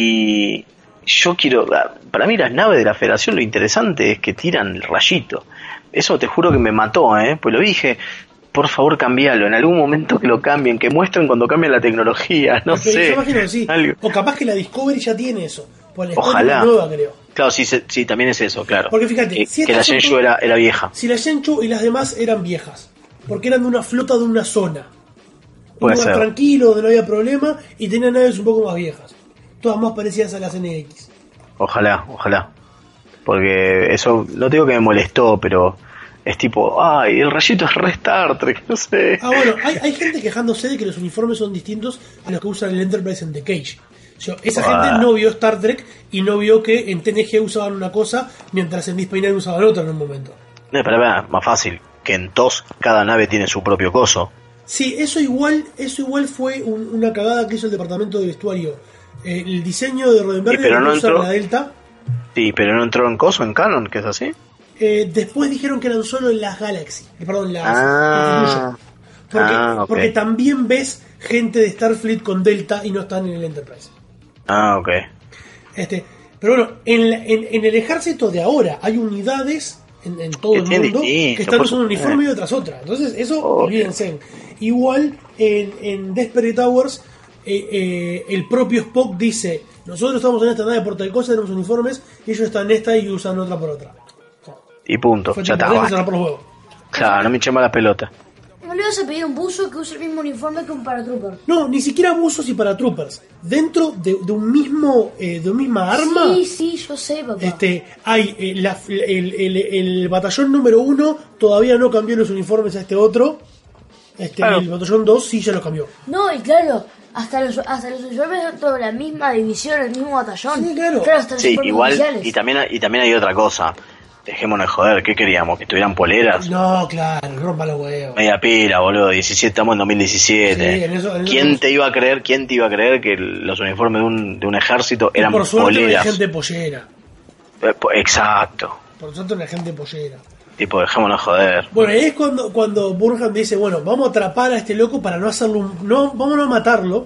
Y yo quiero... Para mí las naves de la Federación lo interesante es que tiran el rayito. Eso te juro que me mató, ¿eh? Pues lo dije, por favor cambialo. En algún momento que lo cambien, que muestren cuando cambien la tecnología, no Porque sé. Yo imagino que sí. algo. O capaz que la Discovery ya tiene eso. Pues la Discovery Ojalá. es nueva, creo. Claro, sí, se- sí, también es eso, claro. Porque fíjate, que, si que la estas son Shenzhou to- era, era vieja. Si la Shenchou y las demás eran viejas. Porque eran de una flota de una zona. Un Puede lugar ser. tranquilo, donde no había problema. Y tenían naves un poco más viejas. Todas más parecidas a las N X. Ojalá, ojalá. Porque eso, no te digo que me molestó, pero es tipo, ay, el rayito es re Star Trek, no sé. Ah, bueno, hay, hay gente quejándose de que los uniformes son distintos a los que usan el Enterprise en The Cage. O sea, esa Ah. gente no vio Star Trek y no vio que en T N G usaban una cosa mientras en Deep Space Nine usaban otra en un momento. No, pero para, más fácil, que en T O S cada nave tiene su propio coso. Sí, eso igual, eso igual fue un- una cagada que hizo el departamento de vestuario. Eh, el diseño de Roddenberry Sí, pero de no usar entró. la Delta. Sí, pero no entró en coso, en canon, que es así. Eh, después dijeron que eran solo las Galaxy, eh, perdón, las Ah. Confusion. Porque, Ah, ok. porque también ves gente de Starfleet con Delta y no están en el Enterprise. Ah, ok. Este, pero bueno, en, la- en, en el ejército de ahora hay unidades en, en todo Que el tienen mundo distinto, que están por usando un supuesto. uniforme y otras otras. Entonces, eso Obvio. olvídense. Igual en, en Desperate Towers, eh, eh, el propio Spock dice: nosotros estamos en esta nave por tal cosa, tenemos uniformes, y ellos están en esta y usan otra por otra. Y punto, Fue ya tipo, está. déjense basta. cerrar por los huevos. Claro, no me eché más la pelota. No le vas a pedir a un buzo que use el mismo uniforme que un paratrooper. No, ni siquiera buzos y paratroopers. Dentro de, de un mismo eh, de un misma arma. Sí, sí, yo sé, papá. Este, hay eh, la- el, el- el batallón número uno todavía no cambió los uniformes a este otro. Este, Claro. El batallón dos sí ya los cambió. No, y claro, hasta los, hasta los uniformes dentro de la misma división, el mismo batallón. Sí, claro. hasta los Sí, uniformes igual, oficiales. y también, y también hay otra cosa. Dejémonos de joder, ¿qué queríamos? ¿Que tuvieran poleras? No, claro, rompa los huevos. Media pila, boludo, diecisiete, estamos en dos mil diecisiete. Sí, en eso- en eso ¿Quién estamos- te iba a creer, quién te iba a creer que los uniformes de un, de un ejército Y eran por suerte no hay poleras? gente pollera. Eh, po- Exacto. Por suerte no hay gente pollera. Tipo, dejémonos de joder. Bueno, es cuando, cuando Burnham dice, bueno, vamos a atrapar a este loco para no hacerlo un- no, vamos a no matarlo.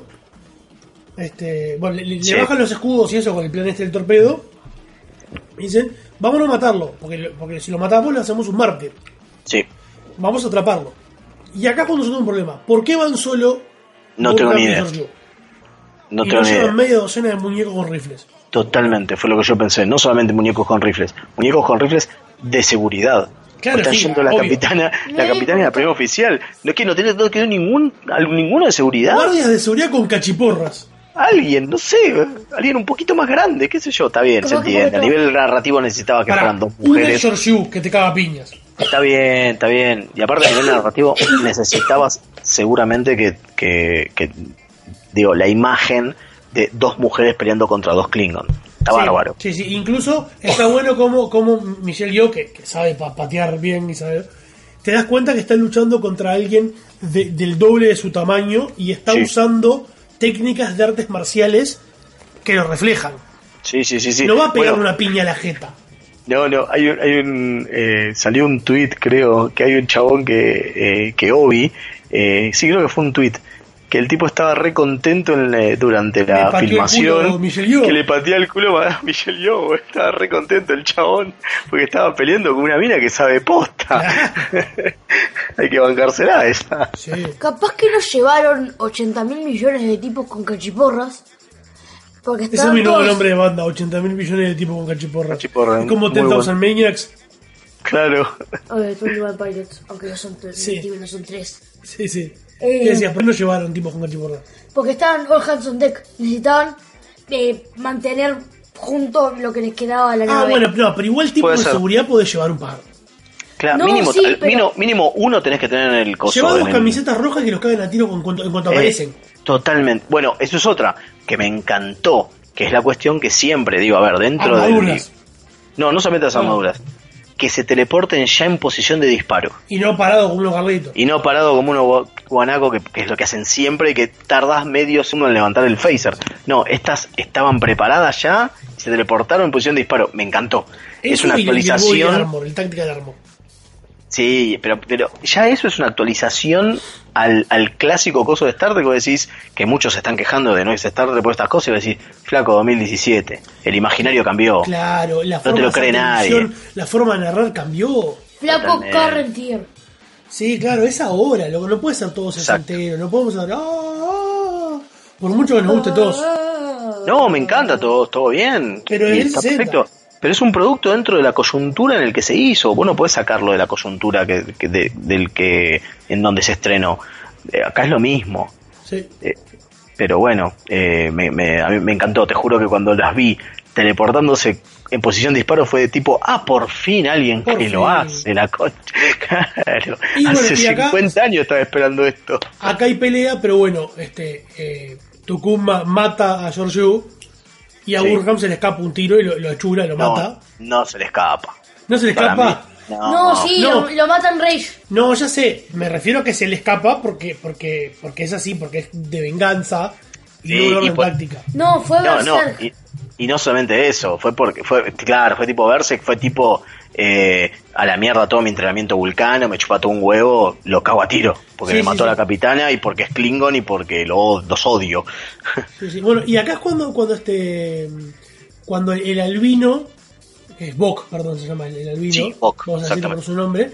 Este, bueno, le, le Sí. bajan los escudos y eso con el plan este del torpedo. Y dicen, vamos a no matarlo, porque, porque si lo matamos le hacemos un mártir. Sí, Vamos a atraparlo. Y acá es cuando se da un problema. ¿Por qué van solo No tengo Burnham ni y idea. Georgiou? No y tengo no ni idea. llevan media docena de muñecos con rifles. Totalmente, fue lo que yo pensé. No solamente muñecos con rifles, muñecos con rifles de seguridad. Claro, Están sí, yendo la obvio. capitana, la No, capitana y la primera oficial. No es que no tiene no quedó ningún, ninguno de seguridad. Guardias de seguridad con cachiporras. Alguien, no sé, alguien un poquito más grande, qué sé yo, está bien, se Como que entiende. A porque- nivel narrativo necesitaba que Para fueran dos una mujeres. George Yu que te caga piñas. Está bien, está bien. Y aparte a nivel narrativo necesitabas seguramente que, que, que digo, la imagen de dos mujeres peleando contra dos Klingon. Está Sí, bárbaro. Sí, sí, incluso está bueno como, como Michelle Yeoh, que, que sabe pa- patear bien y sabe, te das cuenta que está luchando contra alguien de- del doble de su tamaño y está Sí. usando técnicas de artes marciales que lo reflejan. Sí, sí, sí, sí. No va a pegar Bueno, una piña a la jeta. No, no, hay un, hay un eh, salió un tweet, creo, que hay un chabón que, eh, que Obi, eh, sí, creo que fue un tweet, que el tipo estaba re contento en la- durante Le la pateó el filmación, culo a Michelle Yeoh. que le patea el culo a Michelle Yeoh, estaba re contento el chabón, porque estaba peleando con una mina que sabe posta. Hay que bancársela esa. Sí. Capaz que nos llevaron ochenta mil millones de tipos con cachiporras. Porque Ese es estaban mi nuevo todos... nombre de banda, ochenta mil millones de tipos con cachiporra. Cachiporra, Es como muy ten thousand bueno. Maniacs. Claro. Oye, twenty-one Pilots, aunque no son tres, Sí. no son tres. Sí, sí. Eh. ¿Qué decías? ¿Por qué no llevaron tipos con cachiporra? Porque estaban all hands on deck. Necesitaban eh, mantener junto lo que les quedaba a la Ah, nave. bueno, no, pero igual tipo Puede de ser. seguridad podés llevar un par. Claro, No, mínimo, sí, al- pero- mínimo, mínimo uno tenés que tener en el coso. Lleva dos en el- camisetas rojas que los caen a tiro con cuanto- en cuanto Eh, aparecen. Totalmente. Bueno, eso es otra que me encantó, que es la cuestión que siempre digo, a ver, dentro Armaduras. del... No, no solamente las No. armaduras. Que se teleporten ya en posición de disparo. Y no parado como unos garlitos. Y no parado como unos gua- guanacos, que, que es lo que hacen siempre y que tardás medio segundo en levantar el phaser. No, estas estaban preparadas ya y se teleportaron en posición de disparo. Me encantó. Es Eso una y el- y el body actualización... armor, el Tactical Armor. Sí, pero, pero ya eso es una actualización al, al clásico coso de Star Trek, que vos decís que muchos se están quejando de no irse Star Trek por estas cosas, y vos decís, flaco, dos mil diecisiete, el imaginario cambió. Claro, la No forma te lo de hacer cree nadie. televisión, la forma de narrar cambió. Flaco Totalmente. current year. Sí, claro, es ahora, loco, no puede ser todo Exacto. sesentero, no podemos hacer... "Ah", por mucho que nos guste todos. No, me encanta todo, todo bien. Pero Y es está sesenta. perfecto. Pero es un producto dentro de la coyuntura en el que se hizo. Vos no podés sacarlo de la coyuntura que, que de- del que en donde se estrenó. Eh, acá es lo mismo. Sí. Eh, pero bueno, eh, me, me- a mí me encantó. Te juro que cuando las vi teleportándose en posición de disparo fue de tipo, ah, por fin alguien Por que fin. lo hace, la concha. Claro. Y bueno, Hace y acá- cincuenta años estaba esperando esto. Acá hay pelea, pero bueno, este eh, Tukuma mata a Georgiou y a Sí. Burham se le escapa un tiro y lo, lo achura, lo No, mata. no se le escapa. ¿No se le Para escapa? mí, No, sí, no. Lo, lo matan Rage. No, ya sé, me refiero a que se le escapa porque porque porque es así, porque es de venganza y Sí, no de y orden por- táctica. No, fue No, no, Berserk. y, y no solamente eso, fue porque, fue, claro, fue tipo Berserk, fue tipo, eh, a la mierda todo mi entrenamiento vulcano, me chupa todo un huevo, lo cago a tiro, porque Sí, me sí, mató sí. a la capitana y porque es Klingon y porque lo, los odio. Sí, sí. Bueno, y acá es cuando cuando este cuando el, el albino, que es Bok, perdón, se llama el, el albino, Sí, Bok, vamos a decirlo por exactamente. su nombre.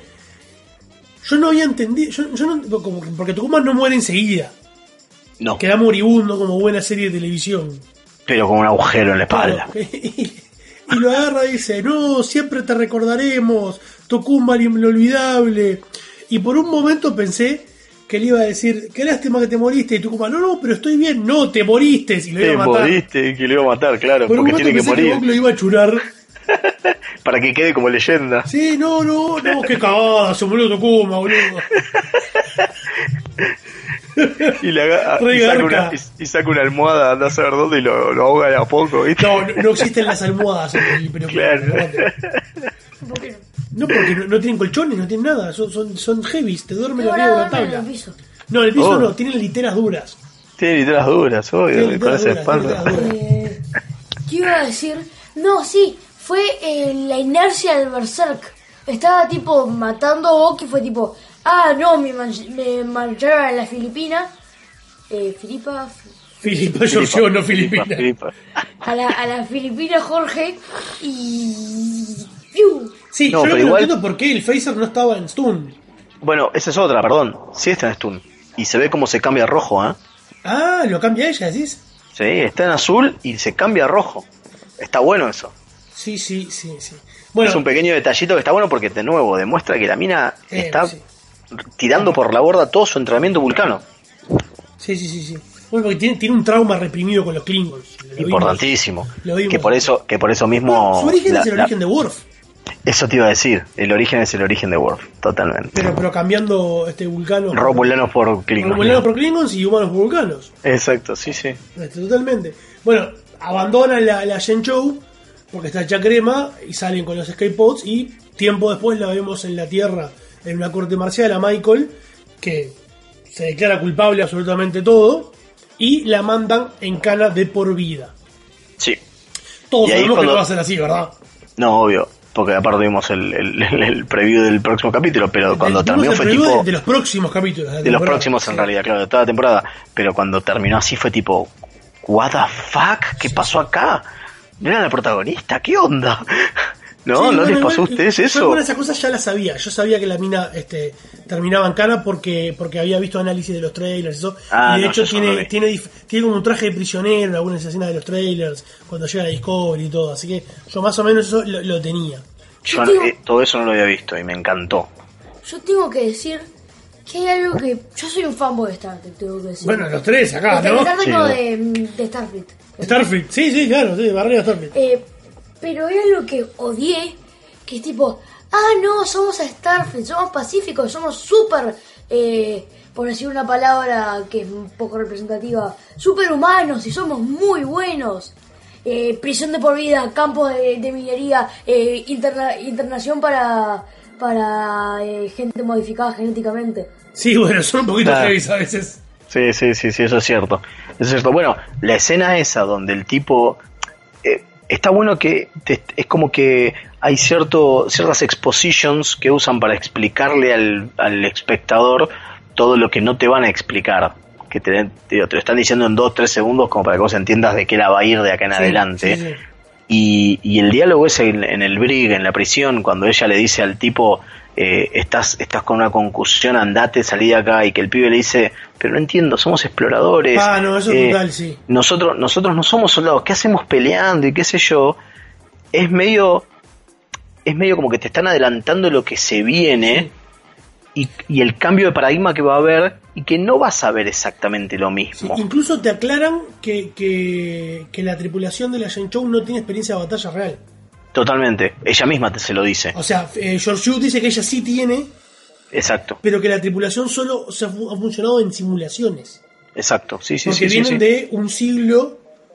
Yo no había entendido, yo, yo no, como- porque Tukuma no muere enseguida, No, queda moribundo como buena serie de televisión. pero con un agujero en la espalda. Claro. Y, y lo agarra y dice, no, siempre te recordaremos, Tukuma lo inolvidable. Y por un momento pensé que le iba a decir, qué lástima que te moriste. Y Tukuma, no, no, pero estoy bien. No, te moriste. Y lo Te iba a matar. moriste, que lo iba a matar, claro, Por un porque momento tiene que pensé que, morir. Bok lo iba a churar. Para que quede como leyenda. Sí, no, no, no, qué cagada, se murió Tukuma, boludo. Y, le haga- Re y, saca garca. una, y, y saca una almohada, anda a saber dónde y lo, lo ahoga de a poco, ¿viste? No, no, no existen las almohadas en el pero Claro. ¿Por qué no? No, porque no, no tienen colchones, no tienen nada, son, son, son heavies, te duermen Pero arriba de ahora la duermen en tabla. el piso. No, en el piso Oh. no, tienen literas duras. Tiene literas duras, obvio, Tiene con literas esa duras, tiene espalda. literas duras. Eh, ¿Qué iba a decir? No, sí, fue eh, la inercia del Berserk. Estaba tipo matando a Bok y fue tipo, ah, no, me, man- me marcharon a la Filipina. Eh, Filipa. Filipa, yo yo, no Filipina. Filipa. A la, a la Filipina Jorge y. ¡Piu! Sí, No, yo pero no igual- entiendo por qué el phaser no estaba en stun. Bueno, esa es otra, perdón. Sí está en stun. Y se ve cómo se cambia a rojo, ¿eh? Ah, lo cambia ella, decís. Sí, está en azul y se cambia a rojo. Está bueno eso. Sí, sí, sí, sí. Bueno, es un pequeño detallito que está bueno porque de nuevo demuestra que la mina eh, está sí. tirando por la borda todo su entrenamiento vulcano. Sí, sí, sí, sí. Bueno, porque tiene, tiene un trauma reprimido con los Klingons. Lo Importantísimo. Vimos, lo vimos. Que por eso, que por eso mismo. No, su origen la, es el la, origen de Worf. Eso te iba a decir. El origen es el origen de Worf, totalmente. Pero, pero cambiando este vulcano. Romulanos por Klingons. Romulanos por Klingons y humanos por vulcanos. Exacto, sí, sí. Este, totalmente. Bueno, abandonan la, la Shenzhou porque está hecha crema y salen con los escape pods y tiempo después la vemos en la Tierra en una corte marcial a Michael que se declara culpable de absolutamente todo y la mandan en cana de por vida. Sí. Todos sabemos cuando... que no va a ser así, ¿verdad? No, obvio, porque aparte vimos el, el, el, el preview del próximo capítulo, pero cuando el, terminó fue tipo... De, de los próximos capítulos. De, de los próximos en sí. realidad, claro, de toda la temporada. Pero cuando terminó así fue tipo... What the fuck, ¿qué pasó acá? ¿No era la protagonista? ¿Qué onda? ¿No? Sí, ¿No bueno, les pasó igual, a ustedes eso? Yo algunas de esas cosas ya las sabía. Yo sabía que la mina este, terminaba en cana porque porque había visto análisis de los trailers y eso. Ah, y de no, hecho tiene, no tiene tiene como un traje de prisionero en algunas escenas de los trailers, cuando llega la Discovery y todo. Así que yo más o menos eso lo, lo tenía. Yo tengo, eh, todo eso no lo había visto y me encantó. Yo tengo que decir que hay algo que... Yo soy un fanboy de Star Trek, tengo que decir. Bueno, los tres acá, de, ¿no? De Star Trek sí, no, ¿no? De, de Starfleet. Starfleet, sí, sí, claro, sí, barriga Starfleet. Eh, pero era lo que odié, que es tipo, ah, no, somos Starfleet, somos pacíficos, somos súper, eh, por decir una palabra que es un poco representativa, superhumanos y somos muy buenos. Eh, prisión de por vida, campos de, de minería, eh, interna, internación para... para eh, gente modificada genéticamente. Sí, bueno, son un poquito Ah. heavy a veces. Sí, sí, sí, sí, eso es cierto. Eso es cierto. Bueno, la escena esa donde el tipo... Eh, está bueno que te, es como que hay cierto ciertas expositions que usan para explicarle al, al espectador todo lo que no te van a explicar. Que te, te, te lo están diciendo en dos, tres segundos como para que vos entiendas de qué la va a ir de acá en Sí, adelante. sí, sí. Y, y el diálogo ese en, en el brig, en la prisión, cuando ella le dice al tipo, eh, estás estás con una concusión, andate, salí de acá, y que el pibe le dice, pero no entiendo, somos exploradores. Ah, no, eso es eh, total, sí. Nosotros, nosotros no somos soldados, ¿qué hacemos peleando? Y qué sé yo. Es medio, es medio como que te están adelantando lo que se viene y, y el cambio de paradigma que va a haber y que no vas a ver exactamente lo Sí, mismo. incluso te aclaran que, que, que la tripulación de la Shenzhou no tiene experiencia de batalla real. Totalmente, ella misma te se lo dice. O sea, eh, George Yu dice que ella sí tiene, Exacto, pero que la tripulación solo o sea, fu- ha funcionado en simulaciones. exacto, sí, sí, Porque sí, sí, vienen sí. de un siglo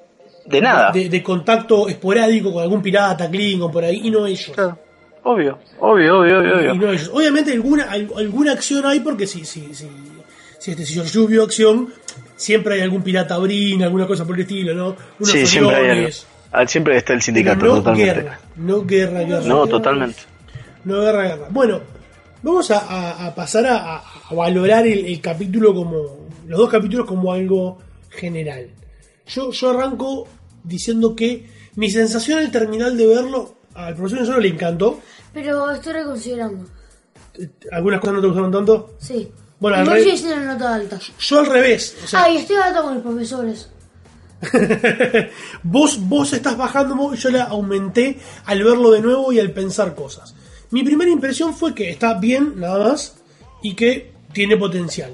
De nada. de, de contacto esporádico con algún pirata, Klingon, por ahí, y no ellos. Claro. Obvio, obvio, obvio, obvio, obvio. Y no ellos. Obviamente alguna al- alguna acción hay porque si si si si, este, si George Yu vio acción, siempre hay algún pirata brin, alguna cosa por el estilo, ¿no? Unos Sí, siempre hay algo. Oriones. Ah, siempre está el Pero sindicato, no totalmente. guerra, no guerra, guerra. No, guerra. totalmente. No guerra, guerra. Bueno, vamos a, a- a pasar a, a- a valorar el, el capítulo como, los dos capítulos como algo general. Yo, yo arranco diciendo que mi sensación al terminar de verlo, al profesor solo le encantó. Pero estoy reconsiderando. Algunas cosas no te gustaron tanto. Sí. Bueno, al Igual re- sigue siendo una nota alta. Yo al revés. O sea, Ay, estoy hablando con los profesores. vos, vos estás bajando, yo la aumenté al verlo de nuevo y al pensar cosas. Mi primera impresión fue que está bien, nada más, y que tiene potencial.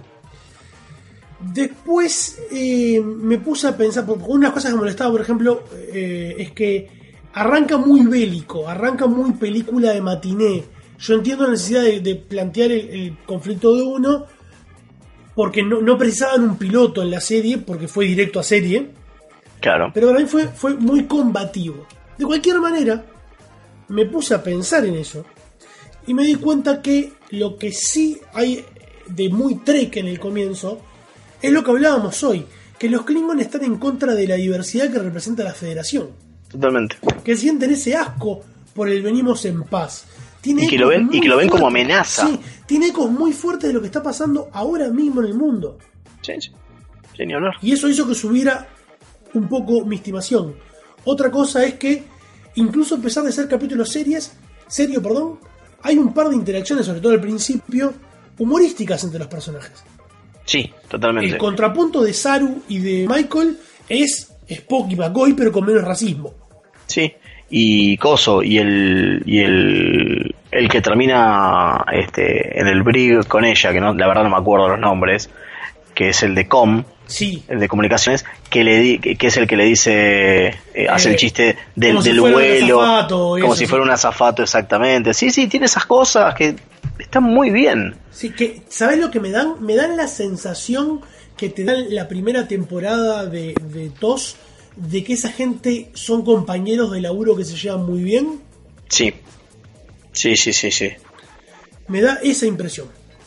Después eh, me puse a pensar, porque una de las cosas que me molestaba, por ejemplo, eh, es que arranca muy bélico, arranca muy película de matiné. Yo entiendo la necesidad de, de plantear el, el conflicto de uno, porque no, no precisaban un piloto en la serie, porque fue directo a serie. Claro. Pero para mí fue, fue muy combativo. De cualquier manera, me puse a pensar en eso y me di cuenta que lo que sí hay de muy Trek en el comienzo es lo que hablábamos hoy, que los Klingon están en contra de la diversidad que representa la Federación, Totalmente. que sienten ese asco por el venimos en paz. Tiene Y que ecos lo ven- muy y que lo ven como fuertes. amenaza. Sí, tiene ecos muy fuertes de lo que está pasando ahora mismo en el mundo. Sí, sí. Sin ni hablar. Y eso hizo que subiera un poco mi estimación. Otra cosa es que, incluso a pesar de ser capítulos series, serio, perdón, hay un par de interacciones, sobre todo al principio, humorísticas entre los personajes. Sí, totalmente. El contrapunto de Saru y de Michael es Spock y McCoy, pero con menos racismo. Sí, y Coso, y el y el, el que termina este en el brig con ella, que no, la verdad no me acuerdo los nombres, que es el de Com, sí, el de comunicaciones, que le di, que, que es el que le dice, eh, eh, hace el chiste del, como del si fuera vuelo, un azafato, como eso, si sí. fuera un azafato, exactamente. Sí, sí, tiene esas cosas que están muy bien. Sí, que, ¿sabes lo que me dan? Me dan la sensación que te dan la primera temporada de, de T O S, de que esa gente son compañeros de laburo que se llevan muy bien. Sí, sí, sí, sí, sí. Me da esa impresión.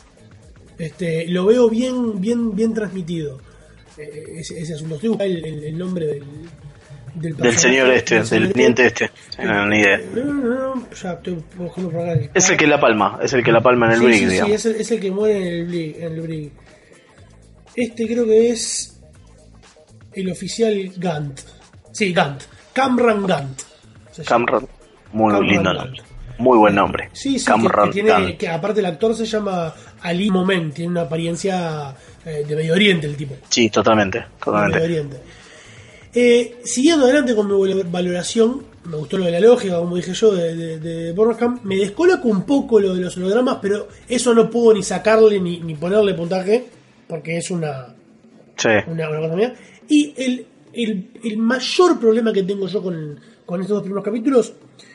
Este, lo veo bien, bien, bien transmitido. Eh, ese, ese asunto. Estoy buscando el, el, el nombre del, del, del señor este, del, del cliente este. Sí, no, ni idea. No, no, no, ya estoy buscando por acá. Es el que la palma, es el que la palma en el sí, brig, sí, digamos. sí, es el, es el que muere en el brig, en el brig. Este creo que es el oficial Gant. Sí, Gant. Camran Gant. Camran, muy Camran lindo Gant. nombre. Muy buen nombre. Sí, sí, Camran que, que, tiene, Gant. que aparte el actor se llama Ali Moment, tiene una apariencia eh, de Medio Oriente el tipo. Sí, totalmente, De totalmente. Medio Oriente. Eh, siguiendo adelante con mi valoración, me gustó lo de la lógica, como dije yo, de, de, de Burnham. Me descoloco un poco lo de los hologramas, pero eso no puedo ni sacarle ni, ni ponerle puntaje, porque es una, Sí. una, una cosa mía. Y el, el, el mayor problema que tengo yo con, con estos dos primeros capítulos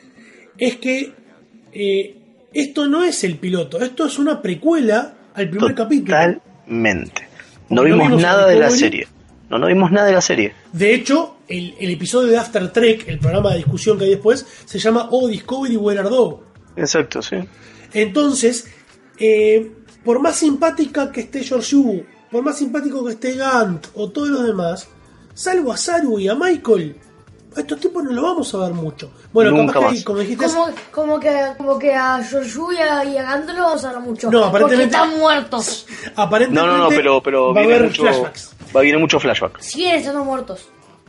es que eh, esto no es el piloto, esto es una precuela al primer capítulo. Totalmente. No Porque no vimos vimos nada el de la Discovery. serie. No, no vimos nada de la serie. De hecho, el, el episodio de After Trek, el programa de discusión que hay después, se llama Oh Discovery, Where Are Thou? Exacto, sí. Entonces, eh, por más simpática que esté George Yu, por más simpático que esté Gant o todos los demás, salvo a Saru y a Michael, a estos tipos no lo vamos a ver mucho. Bueno, Nunca capaz que, más. como dijiste, Como, como que como que a Giorgio y a, y a Gant lo vamos a ver mucho. No, aparentemente- Porque están muertos. aparentemente No, no, no, pero, pero va a viene haber mucho, flashbacks. va a venir mucho flashback. Siguen estando muertos.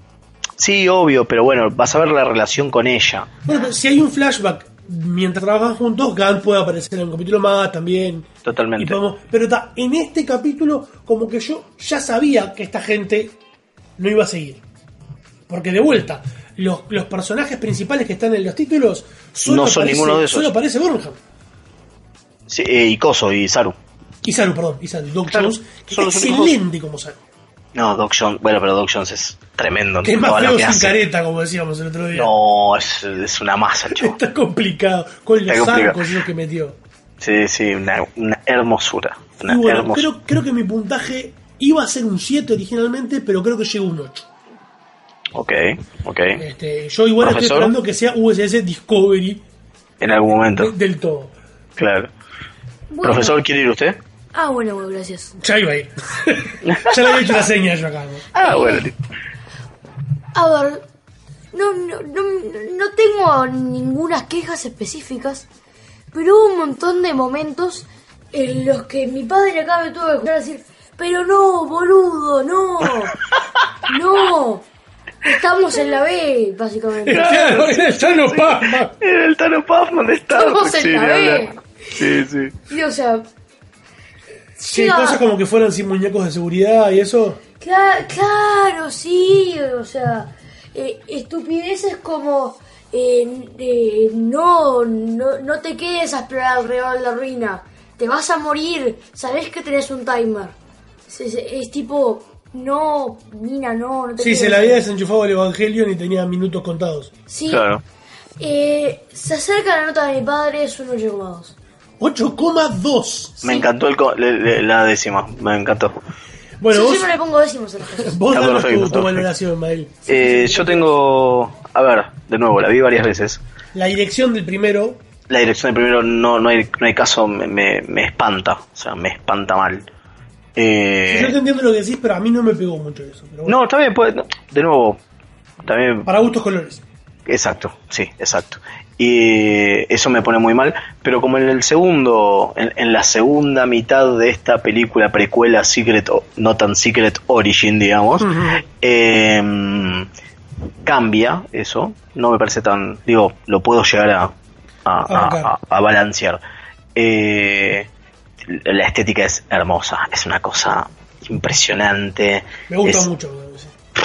Sí, obvio, pero bueno, vas a ver la relación con ella. Bueno, pero si hay un flashback mientras trabajan juntos, Gant puede aparecer en un capítulo más también. Totalmente. Y podemos- pero está, en este capítulo, como que yo ya sabía que esta gente no iba a seguir. Porque de vuelta, los, los personajes principales que están en los títulos solo No son aparece- ninguno de esos. Solo aparece Burnham. Sí, eh, y Coso, y Saru. Y Saru, perdón, y Saru, Doc Claro, Jones, que son es los únicos excelente como Saru. No, Doc Jones, bueno, pero Doc Jones es tremendo. Que es en más todo lo feo que sin hace. careta, como decíamos el otro día. No, es, es una masa el chavo. Está complicado, con los Está complicado. arcos esos que metió. Sí, sí, una, una hermosura. Una Y bueno, hermosura. creo, creo que mi puntaje iba a ser un siete originalmente, pero creo que llegó un ocho. Ok, ok. Este, yo igual estoy ¿Profesor? esperando que sea U S S Discovery En algún momento, de- del todo. claro. Bueno. Profesor, ¿quiere ir usted? Ah, bueno, bueno, gracias. Ya iba a ir. Ya le había hecho la seña yo acá, ¿no? Ah, bueno. A ver, no, no, no, no tengo ninguna quejas específicas, pero hubo un montón de momentos en los que mi padre acá me tuvo que escuchar decir, pero no, boludo, no, no, estamos en la B, básicamente. Claro, era el Tano Pazman. Era el Tano Pazman de Star Estamos Trek, en sí, la ni B. hablar. Sí, sí. Y o sea, Sí, llega- cosas como que fueran sin muñecos de seguridad y eso. Cla- claro, sí, o sea, eh, estupideces como eh, eh, no, no, no te quedes a explorar alrededor de la ruina, te vas a morir, sabes que tenés un timer. Es, es- es tipo, no, Nina, no, no te Sí, quedes. se le había desenchufado el Evangelion y tenía minutos contados. Sí, Claro. eh, se acerca la nota de mi padre, es un ocho coma dos. ocho coma dos. Me encantó el co- le- le- la décima, me encantó. Bueno, Yo vos, siempre le pongo décimos a las cosas. vos Está danos tu, perfecto, tu perfecto. valoración, Mael. Eh, yo tengo, a ver, de nuevo, la vi varias veces. La dirección del primero. La dirección del primero no, no, hay, no hay caso, me, me, me espanta, o sea, me espanta mal. Eh, Yo te entiendo lo que decís, pero a mí no me pegó mucho eso. Pero bueno, no, está bien, pues, no, de nuevo, también, para gustos colores. exacto, sí, exacto. Y eso me pone muy mal, pero como en el segundo, en, en la segunda mitad de esta película precuela Secret, o no tan Secret Origin, digamos, eh, cambia eso, no me parece tan, digo, lo puedo llegar a, a, a, a- a balancear. Eh, la estética es hermosa, es una cosa impresionante. Me gusta es, mucho. Sí.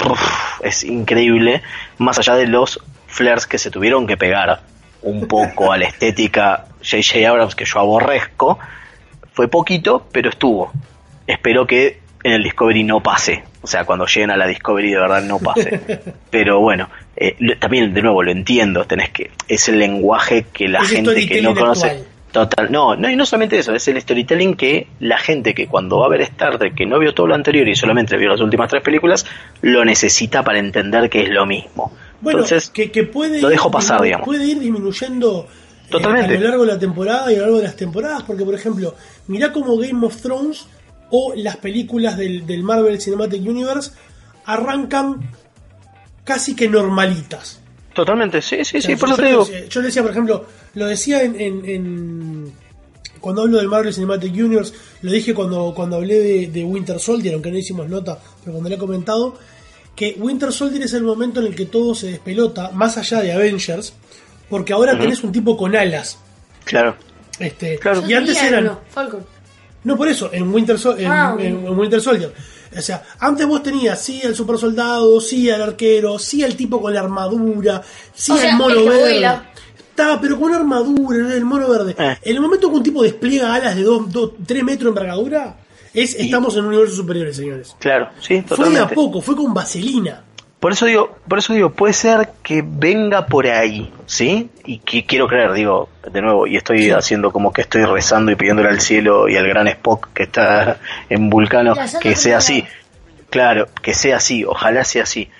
pff, es increíble, más allá de los flares que se tuvieron que pegar un poco a la estética J J Abrams, que yo aborrezco. Fue poquito, pero estuvo. Espero que en el Discovery no pase, o sea, cuando lleguen a la Discovery de verdad no pase. Pero bueno, eh, también de nuevo lo entiendo, tenés que es el lenguaje que la es gente que no conoce actual. total, no, no, y no solamente eso, es el storytelling que la gente que cuando va a ver Star Trek, que no vio todo lo anterior y solamente vio las últimas tres películas, lo necesita para entender que es lo mismo. Bueno, entonces que, que puede lo dejo ir, pasar, digamos. Puede ir disminuyendo eh, Totalmente. a lo largo de la temporada y a lo largo de las temporadas, porque por ejemplo, mirá como Game of Thrones o las películas del, del Marvel Cinematic Universe arrancan casi que normalitas. Totalmente, sí, sí, sí, O sea, por yo, eso te digo. yo, yo decía, por ejemplo, lo decía en, en, en cuando hablo del Marvel Cinematic Universe, lo dije cuando, cuando hablé de, de Winter Soldier, aunque no hicimos nota, pero cuando le he comentado, que Winter Soldier es el momento en el que todo se despelota, más allá de Avengers, porque ahora uh-huh. tenés un tipo con alas. Claro. Este, claro. Y antes eran... No, Falcon. No, por eso, en Winter, Sol- en, Ah, en, en Winter Soldier. O sea, antes vos tenías, sí, al super soldado, sí, al arquero, sí, al tipo con la armadura, sí, O al sea, mono el que verde. vuela. Estaba, pero con una armadura, el mono verde. Eh. En el momento que un tipo despliega alas de dos, dos, tres metros de envergadura, es, Y- estamos en un universo superior, señores. Claro, sí, Fue totalmente. de a poco, fue con vaselina. Por eso digo, por eso digo, puede ser que venga por ahí, ¿sí? Y que quiero creer, digo, de nuevo, y estoy Sí. haciendo como que estoy rezando y pidiéndole al cielo y al gran Spock que está en Vulcano, La santa que sea así. temporada. Claro, que sea así, ojalá sea así,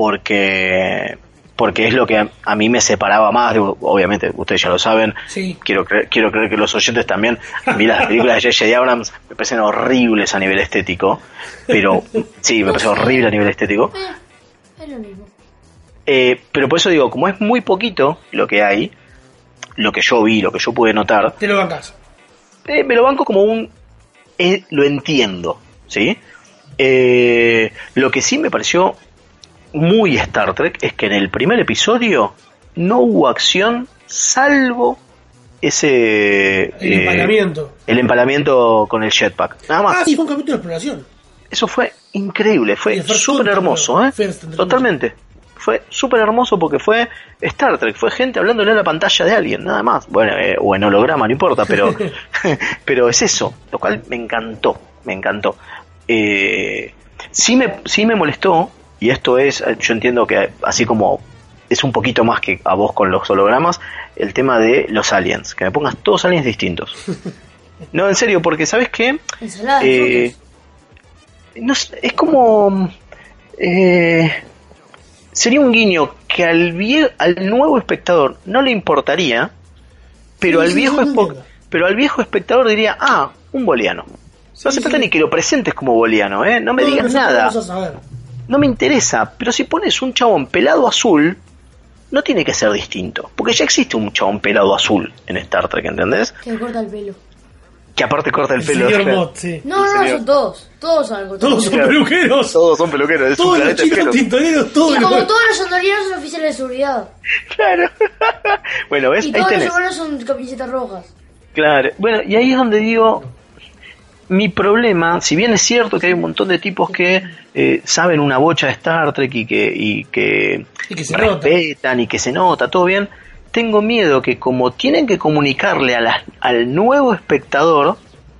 porque porque es lo que a, a mí me separaba más, digo, obviamente, ustedes ya lo saben, Sí. quiero creer, quiero creer que los oyentes también. A mí las películas de J J Abrams me parecen horribles a nivel estético, pero sí, me parece horrible a nivel estético. Eh, es lo mismo. Eh, pero por eso digo, como es muy poquito lo que hay, lo que yo vi, lo que yo pude notar, Te lo bancás. eh, me lo banco como un... eh, lo entiendo, ¿sí? Eh, lo que sí me pareció muy Star Trek es que en el primer episodio no hubo acción salvo ese... El eh, empalamiento. el empalamiento con el jetpack. Nada más. Ah, sí, fue un capítulo de exploración. Eso fue increíble, fue Y First súper Contact, hermoso, ¿no? ¿eh? First Contact. Totalmente. Fue súper hermoso porque fue Star Trek, fue gente hablándole a la pantalla de alguien, nada más. Bueno, eh, o en holograma, no importa, pero pero es eso, lo cual me encantó, me encantó. Eh, sí me sí me molestó, y esto es, yo entiendo que así como es un poquito más que a vos con los hologramas, el tema de los aliens, que me pongas todos aliens distintos. No, en serio, porque ¿sabes qué? Ensalada de Eh, no sé, es como eh, sería un guiño que al vie- al nuevo espectador no le importaría, pero Sí, al sí, viejo yo lo espo- entiendo. pero al viejo espectador diría, ah, un boliano. Sí, No hace sí. falta ni que lo presentes como boliano, ¿eh? No me No, digas nosotros nada. vamos a saber. No me interesa, pero si pones un chabón pelado azul, no tiene que ser distinto, porque ya existe un chabón pelado azul en Star Trek, ¿entendés? Que corta el pelo. Que aparte corta el El pelo. señor Mott, sí. No, no, serio? son todos. Todos son algo. Todos son Claro. peluqueros. Todos son peluqueros, es un Todos los planeta de chinos pelos. tintoreros, todos Y como los... todos los andorianos son oficiales de seguridad. Claro. Bueno, ¿ves? Y Ahí todos los tenés. humanos son camisetas rojas. Claro. Bueno, y ahí es donde digo, mi problema, si bien es cierto que hay un montón de tipos que eh, saben una bocha de Star Trek y que, y que, Y que se nota. respetan y que se nota, todo bien, tengo miedo que como tienen que comunicarle a la- al nuevo espectador,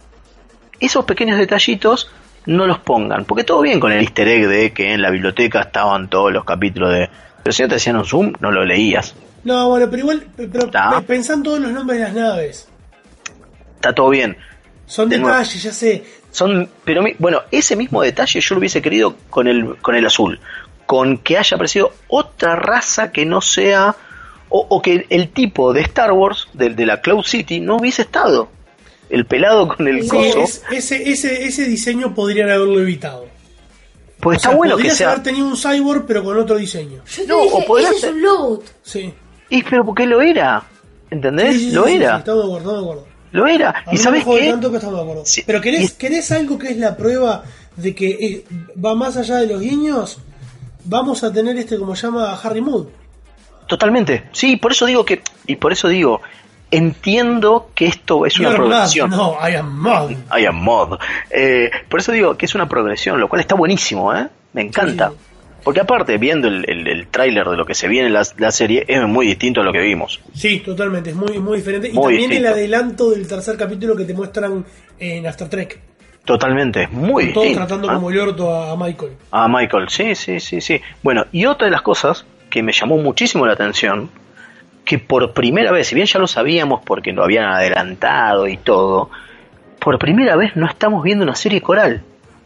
esos pequeños detallitos no los pongan. Porque todo bien con el easter egg de que en la biblioteca estaban todos los capítulos de... Pero si no te hacían un zoom, no lo leías. No, bueno, pero igual, pero Ah. pensá todos los nombres de las naves. Está todo bien. Son De nuevo. detalles, ya sé. Son, pero mi- bueno, ese mismo detalle yo lo hubiese querido con el con el azul, con que haya aparecido otra raza que no sea o, o que el tipo de Star Wars de, de la Cloud City no hubiese estado. El pelado con el Sí, coso, es- ese, ese, ese diseño podrían haberlo evitado. pues O está sea, bueno que podrías sea. haber tenido un cyborg, pero con otro diseño. Yo te No, dije, o podría ese ser- es un Lobot. Sí. Y pero porque lo era, ¿entendés? Sí, sí, sí, lo sí, era, sí, estamos de acuerdo, estamos de acuerdo. lo era. A Y mí no sabes me jode qué, tanto, pero estamos de acuerdo. Sí. Pero ¿querés, Y- ¿querés algo que es la prueba de que eh, va más allá de los guiños? Vamos a tener este, como se llama, Harry Mood. totalmente. Sí, por eso digo que y por eso digo, entiendo que esto es una You're mad. progresión. No, I am mad. I am mod. Eh, por eso digo que es una progresión, lo cual está buenísimo, ¿eh? Me encanta. Sí, Porque aparte, viendo el, el, el tráiler de lo que se viene en la, la serie, es muy distinto a lo que vimos. Sí, totalmente, es muy, muy diferente. Y Muy también distinto. el adelanto del tercer capítulo que te muestran en Star Trek. Totalmente, es muy Todos distinto. tratando ¿Ah? como el orto a, a Michael. Ah, Michael, sí, sí, sí, sí. Bueno, y otra de las cosas que me llamó muchísimo la atención, que por primera vez, si bien ya lo sabíamos porque lo habían adelantado y todo, por primera vez no estamos viendo una serie coral.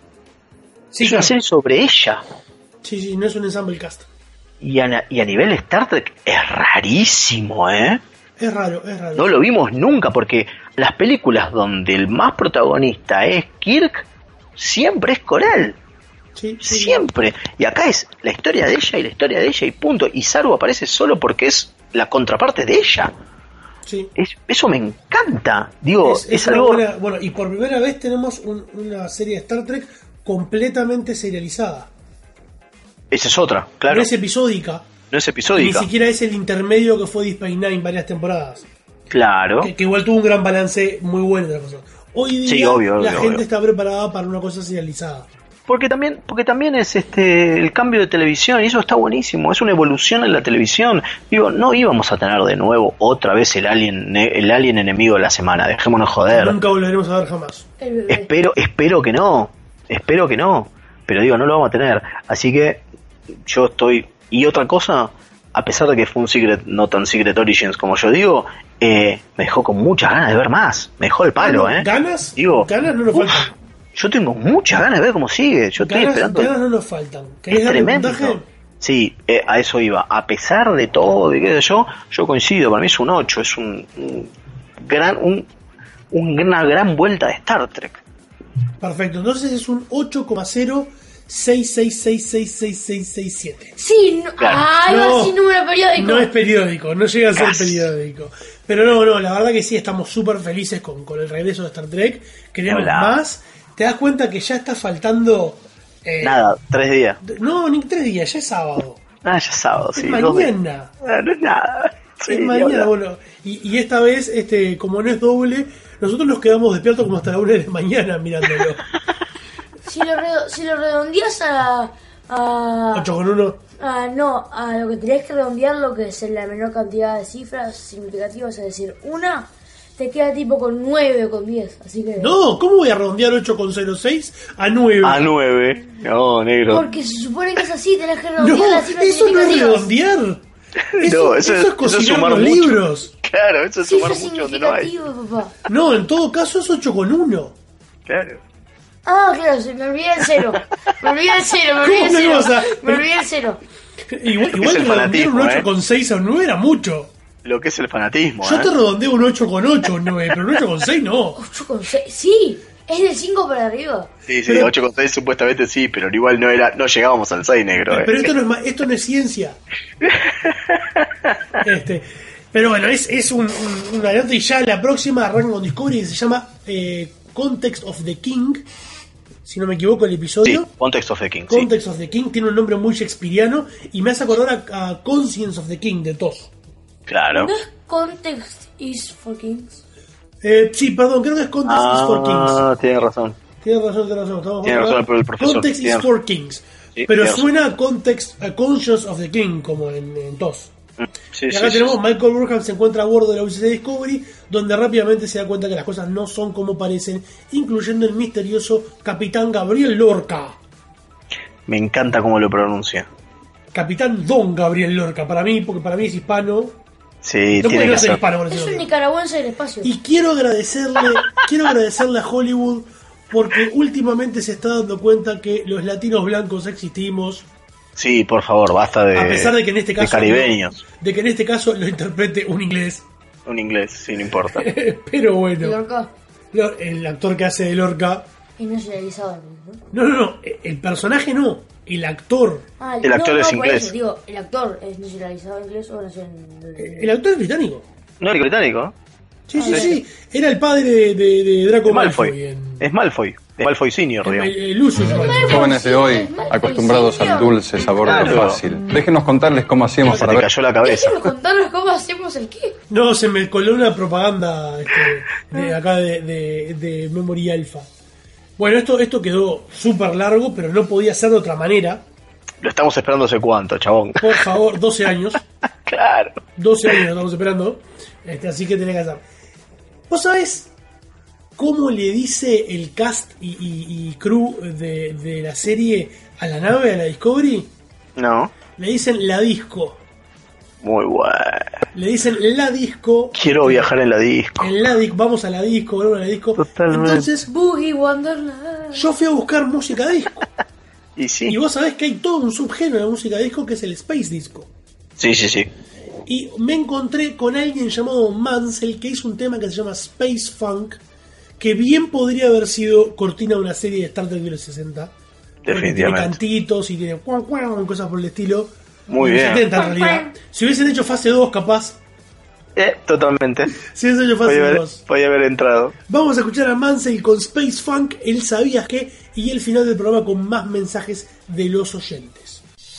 Sí, es una claro. serie sobre ella. Sí, sí, no es un ensemble cast. Y a, y a nivel Star Trek es rarísimo, ¿eh? Es raro, es raro. No lo vimos nunca, porque las películas donde el más protagonista es Kirk, siempre es coral. Sí, sí, Siempre. Y acá es la historia de ella y la historia de ella y punto. Y Saru aparece solo porque es la contraparte de ella. sí. Es, eso me encanta. Digo, Es, es, es una algo... buena- bueno, y por primera vez tenemos un- una serie de Star Trek completamente serializada. Esa es otra, claro. No es episódica. No es Ni episódica. siquiera es el intermedio que fue Deep Space Nine varias temporadas. Claro. Que, que igual tuvo un gran balance muy bueno de la cosa. Hoy día Sí, obvio, la obvio, gente obvio. está preparada para una cosa serializada. Porque también, porque también es este el cambio de televisión, y eso está buenísimo, es una evolución en la televisión. Digo, no íbamos a tener de nuevo otra vez el alien, el alien enemigo de la semana, dejémonos joder. Nunca volveremos a ver jamás. El bebé. Espero, espero que no, espero que no, pero digo, no lo vamos a tener. Así que yo estoy. Y otra cosa, a pesar de que fue un secret, no tan Secret Origins como yo digo, eh, me dejó con muchas ganas de ver más, me dejó el palo, ¿eh? ¿Ganas? Digo, Ganas no nos uf, faltan. yo tengo muchas ganas de ver cómo sigue, yo estoy Ganas, esperando. ganas no nos faltan. ¿Querés Es darle un tremendo. puntaje? Sí, eh, a eso iba. A pesar de todo, de qué sé yo, yo coincido. Para mí es un ocho, es un, un gran, un, una gran vuelta de Star Trek. Perfecto, entonces es un ocho coma cero seis seis seis seis seis seis seis siete. Sí, no, Claro. ah, No, no, sí, número periódico. No es periódico, no llega a ser Casi. periódico. Pero no, no, la verdad que sí, estamos súper felices con, con el regreso de Star Trek. Queremos Hola. más. Te das cuenta que ya está faltando... eh, Nada, tres días. No, ni tres días, ya es sábado. Ah, ya es sábado, sí. es dos días. mañana. Ah, no es nada. Sí, es ni mañana, hablar. bueno. Y, y esta vez, este como no es doble, nosotros nos quedamos despiertos como hasta la una de la mañana mirándolo. Si lo, redo- si lo redondeas a, a, ocho con uno. a- no, a lo que tenés que redondear, lo que es la menor cantidad de cifras significativas, es decir, una, te queda tipo con nueve o con diez. Así que. No, ¿cómo voy a redondear ocho coma cero seis a nueve? A nueve. No, negro. Porque se supone que es así, tenés que redondear No, las cifras eso no es significativas. redondear. Eso, No, eso, eso es- es eso es cocinar sumar los mucho. libros. Claro, eso es Sí, sumar eso es mucho donde no hay. significativo, papá. No, en todo caso es ocho con uno. Claro. Ah, claro, se me olvidé el cero. Me olvidé el cero, me olvidé el ¿Cómo cero. no ibas a- Me olvidé el cero. Igual, Es igual el que redondear fanatismo, un ¿eh? ocho con seis a un nueve era mucho. Lo que es el fanatismo, Yo ¿eh? te redondeo un ocho con ocho a un nueve, pero un ocho con seis no. ocho con seis. Sí, es del cinco para arriba. Sí, sí, Pero- ocho con seis supuestamente sí, pero igual no era, no llegábamos al seis, negro. Pero eh. esto no es, ma- esto no es ciencia. Este, pero bueno, es, es un, un, un adelanto y ya la próxima arranca con Discovery que se llama eh, Context of the King. Si no me equivoco el Sí, episodio. Context of the King, sí. Context of the King tiene un nombre muy shakespeariano y me hace acordar a, a Conscience of the King de Tos. Claro. ¿No es Context is for Kings? Eh, sí, perdón, creo que es Context is for Kings. Ah, tiene razón. Tienes razón, tienes razón. Estamos Tiene hablando- razón el profesor, Context tiene is for Kings. Sí, Pero tiene razón. suena a Context, a Conscience of the King, como en, en Tos. Sí, Y sí, acá sí, tenemos sí. Michael Burnham se encuentra a bordo de la U S S Discovery, donde rápidamente se da cuenta que las cosas no son como parecen, incluyendo el misterioso Capitán Gabriel Lorca. Me encanta cómo lo pronuncia. Capitán Don Gabriel Lorca, para mí, porque para mí es hispano. Sí, No tiene puede que no ser ser. hispano, por Es decirlo un así. nicaragüense del espacio. Y quiero agradecerle, quiero agradecerle a Hollywood porque últimamente se está dando cuenta que los latinos blancos existimos, Sí, por favor, basta de, a pesar de que en este de caso caribeños. de que en este caso lo interprete un inglés. Un inglés, sí, no importa. Pero bueno, Lorca. lo- el actor que hace de Lorca, Y no se realizaba, ¿no? no, no, no, el personaje no, el actor. Ah, El actor no, es no, por inglés. eso, digo, el actor es nacionalizado inglés o nació en... El actor es británico. No, el británico. Sí, sí, Ah, sí. Era el padre de, de, de Draco Es Malfoy. Malfoy. En, Es Malfoy. Es Malfoy Senior, en- digamos. el Lucius Malfoy. Jóvenes de hoy, acostumbrados al dulce sabor de lo Claro. fácil. Déjenos contarles cómo hacíamos Se para te ver. cayó la cabeza. Déjenos contarnos cómo hacemos el qué. No, se me coló una propaganda este, de acá de, de, de Memory Alpha. Bueno, esto, esto quedó súper largo, pero no podía ser de otra manera. Lo estamos esperando hace cuánto, chabón. Por favor, doce años. Claro. doce años lo estamos esperando. Este, así que tenés que hacer. ¿Vos sabés cómo le dice el cast y, y, y crew de, de la serie a la nave, a la Discovery? No. Le dicen la disco. Muy bueno. Le dicen la disco. Quiero viajar en la disco. En la disco, vamos a la disco, volvemos a la disco. Totalmente. Entonces, Boogie Wonderland. yo fui a buscar música disco. Y sí. Y vos sabés que hay todo un subgénero de música disco que es el Space Disco. Sí, sí, sí. Y me encontré con alguien llamado Mansell que hizo un tema que se llama Space Funk, que bien podría haber sido cortina de una serie de Star Trek de los sesenta. Definitivamente. Tiene cantitos y tiene cuan, cuan, cosas por el estilo. Muy de los bien. setenta, en realidad. Si hubiesen hecho fase dos, capaz. Eh, totalmente. Si hubiesen hecho fase Podía haber, dos. podía haber entrado. Vamos a escuchar a Mansell con Space Funk, El Sabías Que, y el final del programa con más mensajes de los oyentes.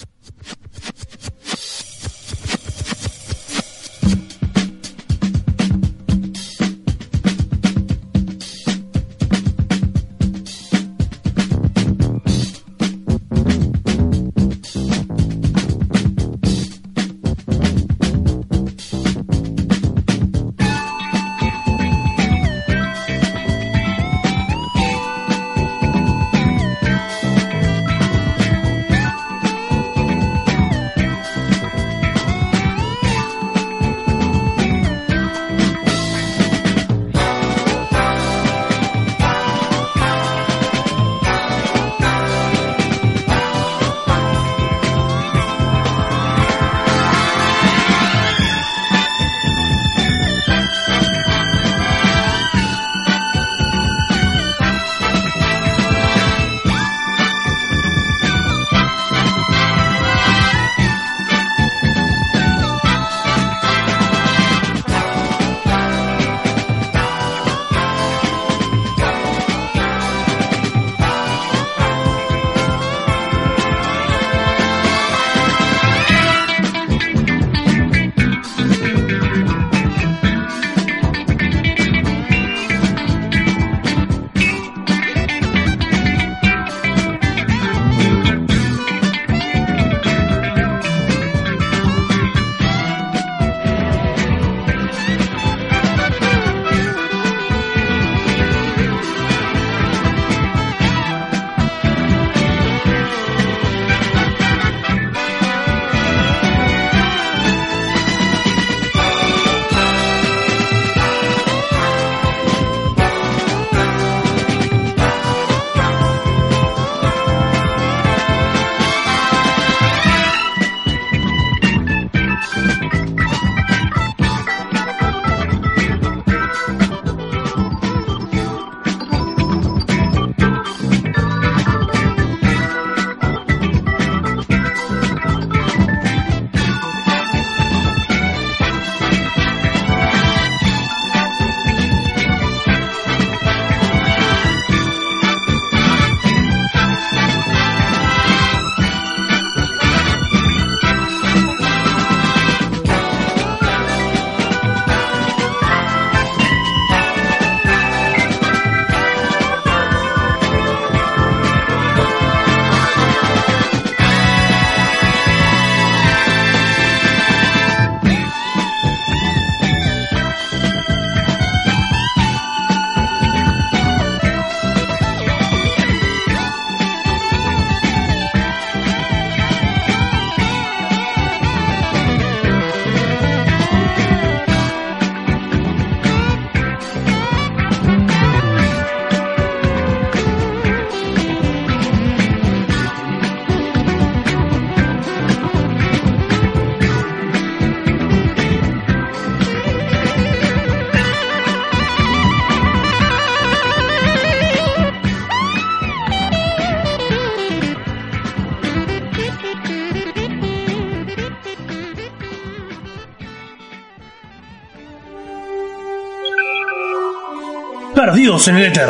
Perdidos en el éter.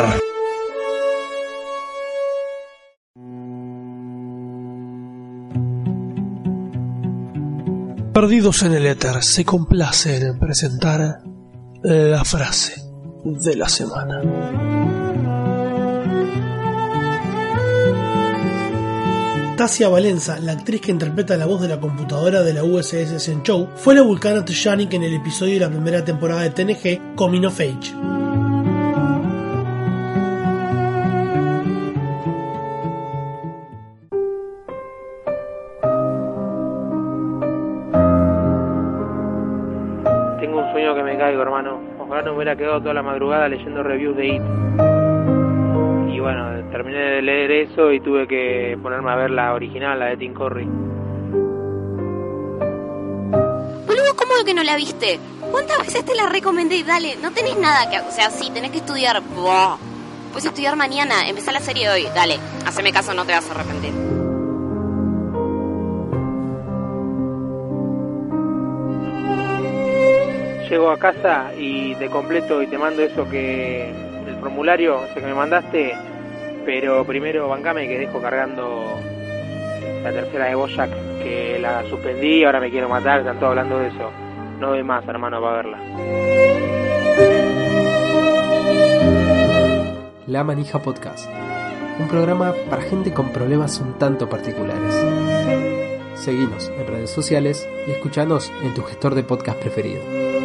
Perdidos en el éter se complacen en presentar la frase de la semana. Tasia Valenza, la actriz que interpreta la voz de la computadora de la U S S Shenzhou, fue la Vulcana Tyanik en el episodio de la primera temporada de T N G, Coming of Age. Tengo un sueño que me caigo, hermano. Ojalá no me hubiera quedado toda la madrugada leyendo reviews de It. Y bueno, terminé de leer eso y tuve que ponerme a ver la original, la de Tim Curry. Boludo, ¿cómo que no la viste? ¿Cuántas veces te la recomendé? Dale, no tenés nada que... O sea, sí, tenés que estudiar. Buah. Puedes estudiar mañana, empezá la serie hoy. Dale, haceme caso, no te vas a arrepentir. Llego a casa y te completo y te mando eso que... el formulario, ese que me mandaste, pero primero bancame que dejo cargando la tercera de Bojack, que la suspendí, ahora me quiero matar, están todos hablando de eso. No doy más, hermano, para verla. La Manija Podcast, un programa para gente con problemas un tanto particulares. Seguinos en redes sociales y escuchanos en tu gestor de podcast preferido.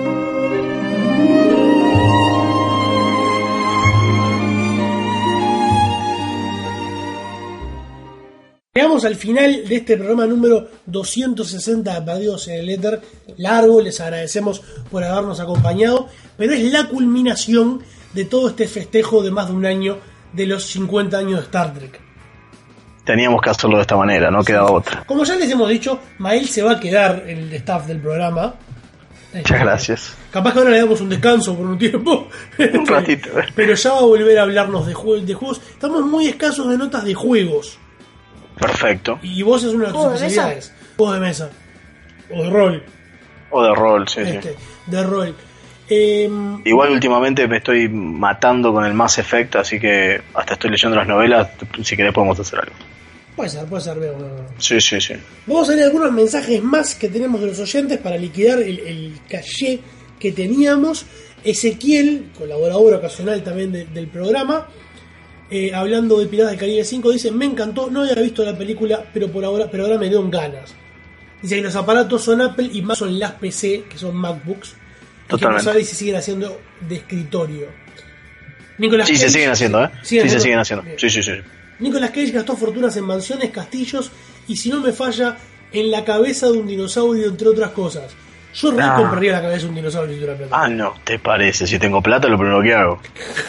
Llegamos al final de este programa número doscientos sesenta de Perdidos en el Éter. Largo, les agradecemos por habernos acompañado, pero es la culminación de todo este festejo de más de un año de los cincuenta años de Star Trek. Teníamos que hacerlo de esta manera, no quedaba otra. Como ya les hemos dicho, Mael se va a quedar en el staff del programa. Muchas gracias. Capaz que ahora le damos un descanso por un tiempo. Un ratito. Pero ya va a volver a hablarnos de, jue- de juegos. Estamos muy escasos de notas de juegos. Perfecto. Y vos es una de tus especialidades. Juegos de mesa. O de rol. O de rol, sí, este, sí. De rol. Eh, Igual últimamente me estoy matando con el Mass Effect, así que hasta estoy leyendo las novelas. Si querés podemos hacer algo. Puede ser, puede ser. Veo, veo. Sí, sí, sí. Vamos a leer algunos mensajes más que tenemos de los oyentes para liquidar el, el caché que teníamos. Ezequiel, colaborador ocasional también de, del programa, eh, hablando de Piratas del Caribe cinco, dice: me encantó, no había visto la película, pero por ahora, pero ahora me dio ganas. Dice que los aparatos son Apple y más son las P C, que son MacBooks. Totalmente. Que no sabe si siguen haciendo de escritorio. Nicolas sí, Cage, se siguen haciendo, ¿eh? ¿siguen sí, se haciendo? siguen haciendo. Bien. Sí, sí, sí. Nicolas Cage gastó fortunas en mansiones, castillos y, si no me falla, en la cabeza de un dinosaurio, entre otras cosas. Yo re Ah. compraría la cabeza de un dinosaurio si tuviera plata. Ah, no, ¿te parece? Si tengo plata, lo primero que hago.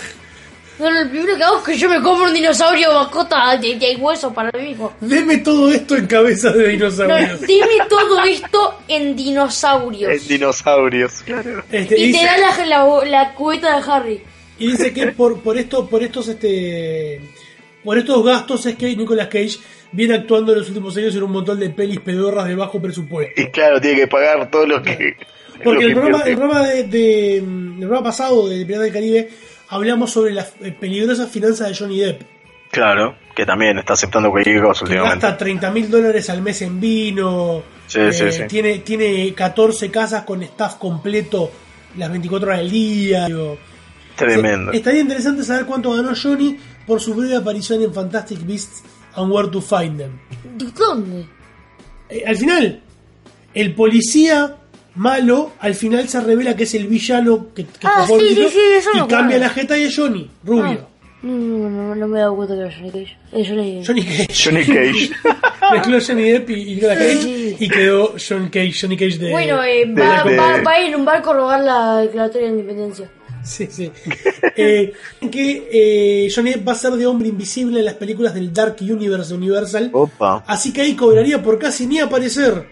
No, lo primero que hago es que yo me compro un dinosaurio mascota de, de hueso para mí mismo. Deme todo esto en cabeza de No, dinosaurios. dime todo esto en dinosaurios. En dinosaurios, claro. Este, Y dice- te da la, la, la cubeta de Harry. Y dice que por, por esto, por estos este por estos gastos es que Nicolas Cage viene actuando en los últimos años en un montón de pelis pedorras de bajo presupuesto. Y claro, tiene que pagar todo lo que... Porque lo el que programa, invierte. el programa de, de- el programa pasado de Piratas del Caribe hablamos sobre las eh, peligrosas finanzas de Johnny Depp. Claro, que también está aceptando cualquier cosa Que últimamente. gasta treinta mil dólares al mes en vino. Sí, eh, sí, sí. Tiene, tiene catorce casas con staff completo las veinticuatro horas del día. Digo. Tremendo. Se- estaría interesante saber cuánto ganó Johnny por su breve aparición en Fantastic Beasts and Where to Find Them. ¿De dónde? Eh, al final, el policía malo al final se revela que es el villano que, que Ah, atrapó al sí, tipo, sí, sí, eso y me cambia acuerdo. la jeta y es Johnny, rubio. No, no, no, no me he dado cuenta que era Johnny Cage. Es Johnny Johnny Cage. Johnny Cage. Mezcló Johnny Depp y, y Nicolas Cage Sí. y quedó John Cage, Johnny Cage de... Bueno, eh, de- va, de- va, va a ir en un barco a robar la declaratoria de independencia. Sí, sí. eh, que eh, Johnny Depp va a ser de hombre invisible en las películas del Dark Universe de Universal. Opa. Así que ahí cobraría por casi ni aparecer.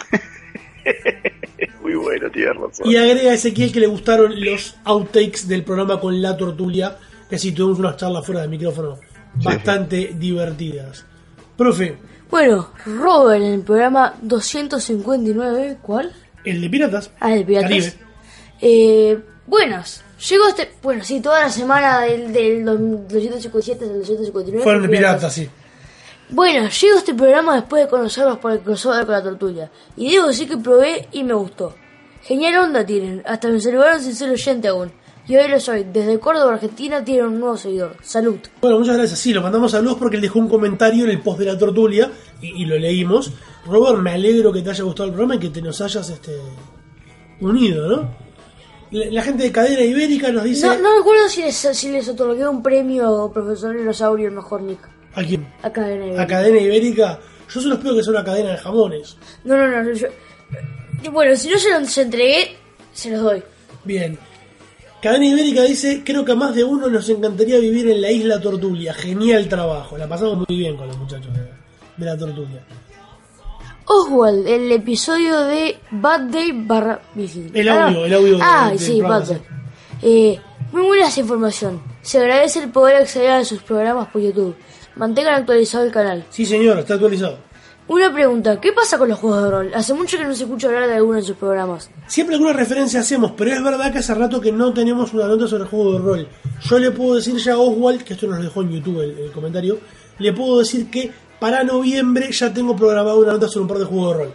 Muy bueno, tienes razón. Y agrega a Ezequiel que le gustaron los outtakes del programa con La Tortulia, que sí tuvimos unas charlas fuera del micrófono bastante divertidas. Profe, Bueno, Robert en el programa doscientos cincuenta y nueve, ¿cuál? el de Piratas. Ah, el de Piratas. Caribe. Eh, buenas. Llegó este... Bueno, sí, toda la semana del, del doscientos cincuenta y siete al doscientos cincuenta y nueve. Fueron de Piratas, sí. Bueno, llego a este programa después de conocerlos por el crossover con La Tortulia. Y debo decir que probé y me gustó. Genial onda tienen, hasta me saludaron sin ser oyente aún. Y hoy lo soy, desde Córdoba, Argentina, tienen un nuevo seguidor. Salud. Bueno, muchas gracias. Sí, lo mandamos saludos porque él dejó un comentario en el post de La Tortulia y, y lo leímos. Robert, me alegro que te haya gustado el programa y que te nos hayas este unido, ¿no? La, la gente de Cadena Ibérica nos dice... No, no recuerdo si les, si les otorgué un premio Profesor Dinosaurio el mejor nick. ¿A quién? A Cadena Ibérica. A Cadena Ibérica. Yo solo espero que sea una cadena de jamones. No, no, no. Yo, bueno, si no se los entregué, se los doy. Bien. Cadena Ibérica dice, creo que a más de uno nos encantaría vivir en la isla Tortulia. Genial trabajo. La pasamos muy bien con los muchachos de, de la Tortulia. Oswald, el episodio de Bad Day barra Viking. El audio, ah, el audio. Ah, de, sí, Bad Day. Eh, muy buena esa información. Se agradece el poder acceder a sus programas por YouTube. Mantengan actualizado el canal. Sí, señor, está actualizado. Una pregunta, ¿qué pasa con los juegos de rol? Hace mucho que no se escucha hablar de alguno de sus programas. Siempre alguna referencia hacemos, pero es verdad que hace rato que no tenemos una nota sobre el juego de rol. Yo le puedo decir ya a Oswald, que esto nos dejó en YouTube el, el comentario, le puedo decir que para noviembre ya tengo programada una nota sobre un par de juegos de rol.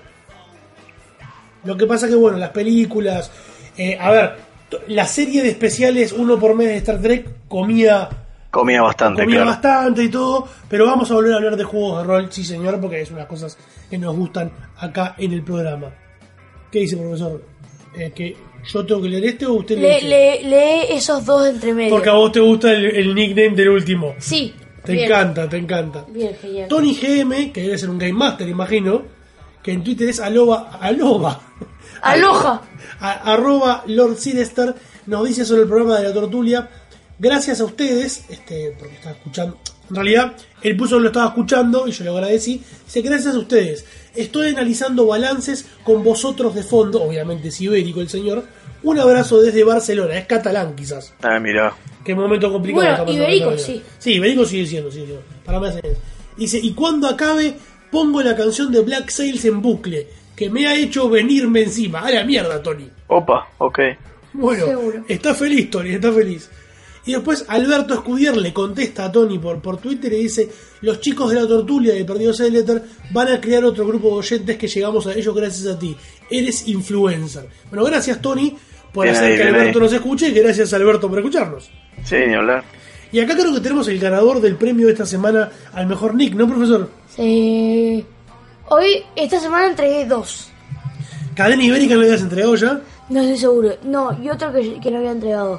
Lo que pasa que, bueno, las películas... Eh, a ver, la serie de especiales uno por mes de Star Trek comía... Comía bastante, Comía claro. bastante y todo, pero vamos a volver a hablar de juegos de rol, sí señor, porque es unas cosas que nos gustan acá en el programa. ¿Qué dice, profesor? Eh, ¿Que yo tengo que leer este o usted Le, lee? le, lee esos dos entre medio. Porque a vos te gusta el, el nickname del último. Sí. Te bien. encanta, te encanta. Bien, genial. Tony G M, que debe ser un Game Master, imagino, que en Twitter es aloba, aloba. Aloha. A, arroba Lord Sinister, nos dice sobre el programa de la Tortulia. Gracias a ustedes, este, porque estaba escuchando. En realidad, él puso que lo estaba escuchando y yo le agradecí. Dice, gracias a ustedes. Estoy analizando balances con vosotros de fondo, obviamente es ibérico el señor. Un abrazo desde Barcelona, es catalán quizás. Ah, mira. Qué momento complicado. Bueno, está pasando ibérico, en sí. Sí, ibérico sigue siendo, sigue siendo. Para mí hace eso. Dice, y cuando acabe, pongo la canción de Black Sails en bucle, que me ha hecho venirme encima. A la mierda, Tony. Opa, ok. Bueno, Seguro. está feliz, Tony, está feliz. Y después Alberto Escudier le contesta a Tony por, por Twitter y dice, los chicos de la Tortulia de Perdidos en el Éter van a crear otro grupo de oyentes que llegamos a ellos gracias a ti. Eres influencer. Bueno, gracias Tony por Bien hacer ahí, que bien Alberto ahí. nos escuche y gracias Alberto por escucharnos. Sí, ni hablar. Y acá creo que tenemos el ganador del premio de esta semana al mejor nick, ¿no, profesor? Sí. Hoy, esta semana entregué dos. Cadena Ibérica lo habías entregado ya. No estoy seguro. No, y otro que, que no había entregado.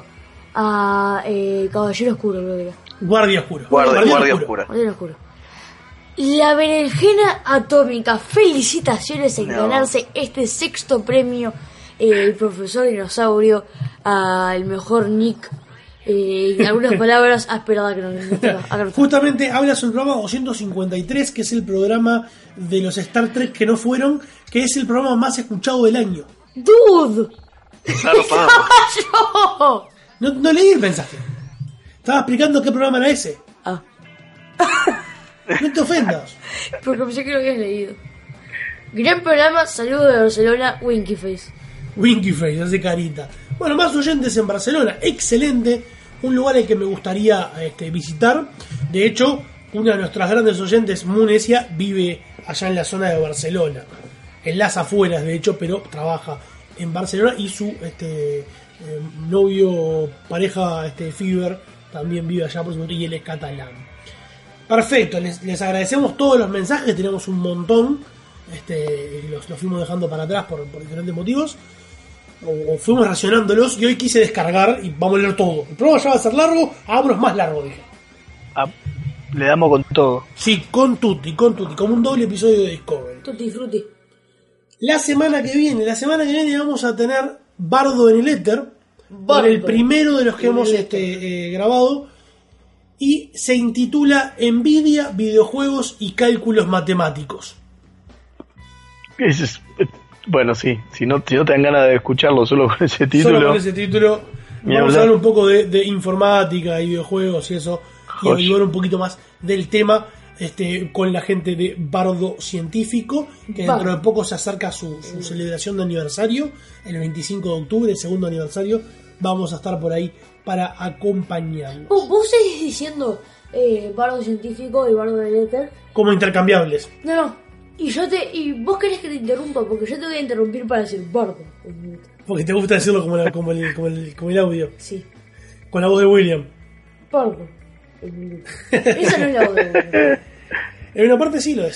A eh, Caballero Oscuro, creo que era. Guardia Oscuro. Guardia, Guardián guardia Oscuro. oscura. Guardián Oscuro. La berenjena atómica. Felicitaciones en No. ganarse este sexto premio. eh, el profesor dinosaurio. Al mejor nick. Eh, en algunas palabras, ah, espera, que no, no está, acá no está. Justamente habla sobre el programa doscientos cincuenta y tres, que es el programa de los Star Trek que no fueron, que es el programa más escuchado del año. ¡Dude! Claro, pa. ¡Yo! No, no leí el mensaje. Estaba explicando qué programa era ese. Ah, No te ofendas. porque pensé que lo habías leído. Gran programa, saludos de Barcelona, Winky Face. Winky Face, hace carita. Bueno, más oyentes en Barcelona. Excelente. Un lugar al que me gustaría este, visitar. De hecho, una de nuestras grandes oyentes, Munesia, vive allá en la zona de Barcelona. En las afueras, de hecho, pero trabaja en Barcelona. Y su este, eh, novio, pareja, este, Fiber, también vive allá por su y él es catalán. Perfecto, les, les agradecemos todos los mensajes. Tenemos un montón. Este, los, los fuimos dejando para atrás por, por diferentes motivos. O, o fuimos racionándolos y hoy quise descargar y vamos a leer todo. El programa ya va a ser largo, hagámonos más largo, dije. Ah, le damos con todo. Sí, con tutti, con tutti, como un doble episodio de Discovery. Tutti frutti. La semana que viene, la semana que viene vamos a tener Bardo en el Éter, por el primero de los que en hemos el este, eh, grabado, y se intitula Envidia, videojuegos y cálculos matemáticos. Ese es- eh, bueno, sí. Si no, si no te dan ganas de escucharlo solo con ese título. Solo con ese título Ni vamos a hablar. hablar un poco de, de informática y videojuegos y eso, y Josh. averiguar un poquito más del tema este, con la gente de Bardo Científico, que Bardo. dentro de poco se acerca su, su celebración de aniversario, el veinticinco de octubre, el segundo aniversario. Vamos a estar por ahí para acompañarnos. Vos, vos seguís diciendo eh, bardo científico y bardo del éter. Como intercambiables. No, no. Y yo te. Y vos querés que te interrumpa, porque yo te voy a interrumpir para decir bardo. Porque te gusta decirlo como, la- como, el, como, el, como el audio. Sí. Con la voz de William. Bardo. Esa no es la voz de En una parte sí lo es.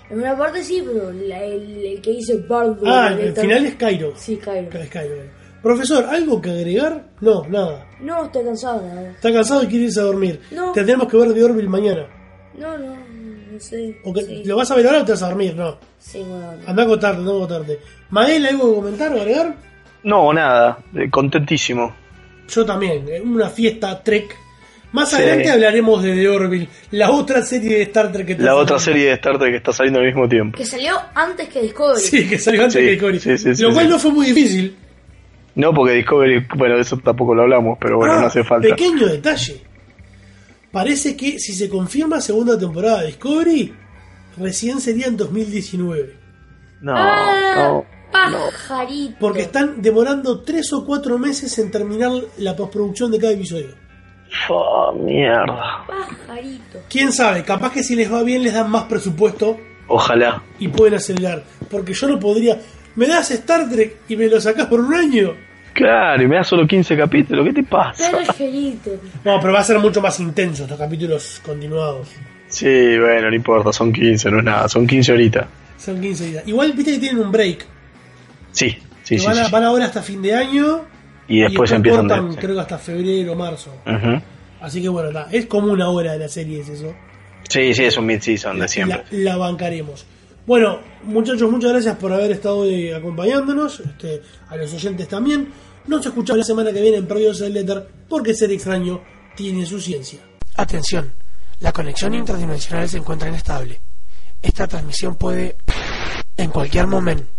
En una parte sí, pero la, el, el que dice Bardo... Ah, el final es Cairo. Sí, Cairo. Es Cairo. Profesor, ¿algo que agregar? No, nada. No, estoy cansado, la verdad. ¿Está cansado y quiere irse a dormir? No. Tendremos que ver The Orville mañana. No, no, no sé. ¿O que, sí. ¿Lo vas a ver ahora o te vas a dormir? No. Sí, bueno. Anda a acostarte, anda a acostarte. Mael, ¿algo que comentar o agregar? No, nada. Eh, contentísimo. Yo también. eh, Una fiesta Trek. Más Sí. adelante hablaremos de The Orville, la otra serie de Star Trek que está La otra saliendo. serie de Star Trek que está saliendo al mismo tiempo. Que salió antes que Discovery. Sí, que salió antes Sí, que Discovery. sí, sí, sí, Lo cual sí. no fue muy difícil. No, porque Discovery, bueno, de eso tampoco lo hablamos, pero bueno, Ah, no hace falta. Pequeño detalle. Parece que si se confirma segunda temporada de Discovery, recién sería en dos mil diecinueve. No, Ah, no. pajarito. Porque están demorando tres o cuatro meses en terminar la postproducción de cada episodio. Oh, mierda. Pajarito. Quién sabe, capaz que si les va bien les dan más presupuesto Ojalá. y pueden acelerar. Porque yo no podría. Me das Star Trek y me lo sacás por un año. Claro, y me da solo quince capítulos, ¿qué te pasa? Pajarito. No, pero va a ser mucho más intenso estos capítulos continuados. Sí, bueno, no importa, son quince, no es nada, son quince horitas. Son quince días. Igual viste que tienen un break. Sí, sí, que sí. van, a- sí. van ahora hasta fin de año. Y después empiezan cortan, de- sí. creo que hasta febrero o marzo. Ujú. Así que bueno, ta, es como una hora de la serie, es eso. Sí, sí, es un mid-season de siempre. La, la bancaremos. Bueno, muchachos, muchas gracias por haber estado hoy acompañándonos. Este, a los oyentes también. Nos escuchamos la semana que viene en Perdidos del Éter, porque ser extraño tiene su ciencia. Atención, la conexión interdimensional se encuentra inestable. Esta transmisión puede, en cualquier momento,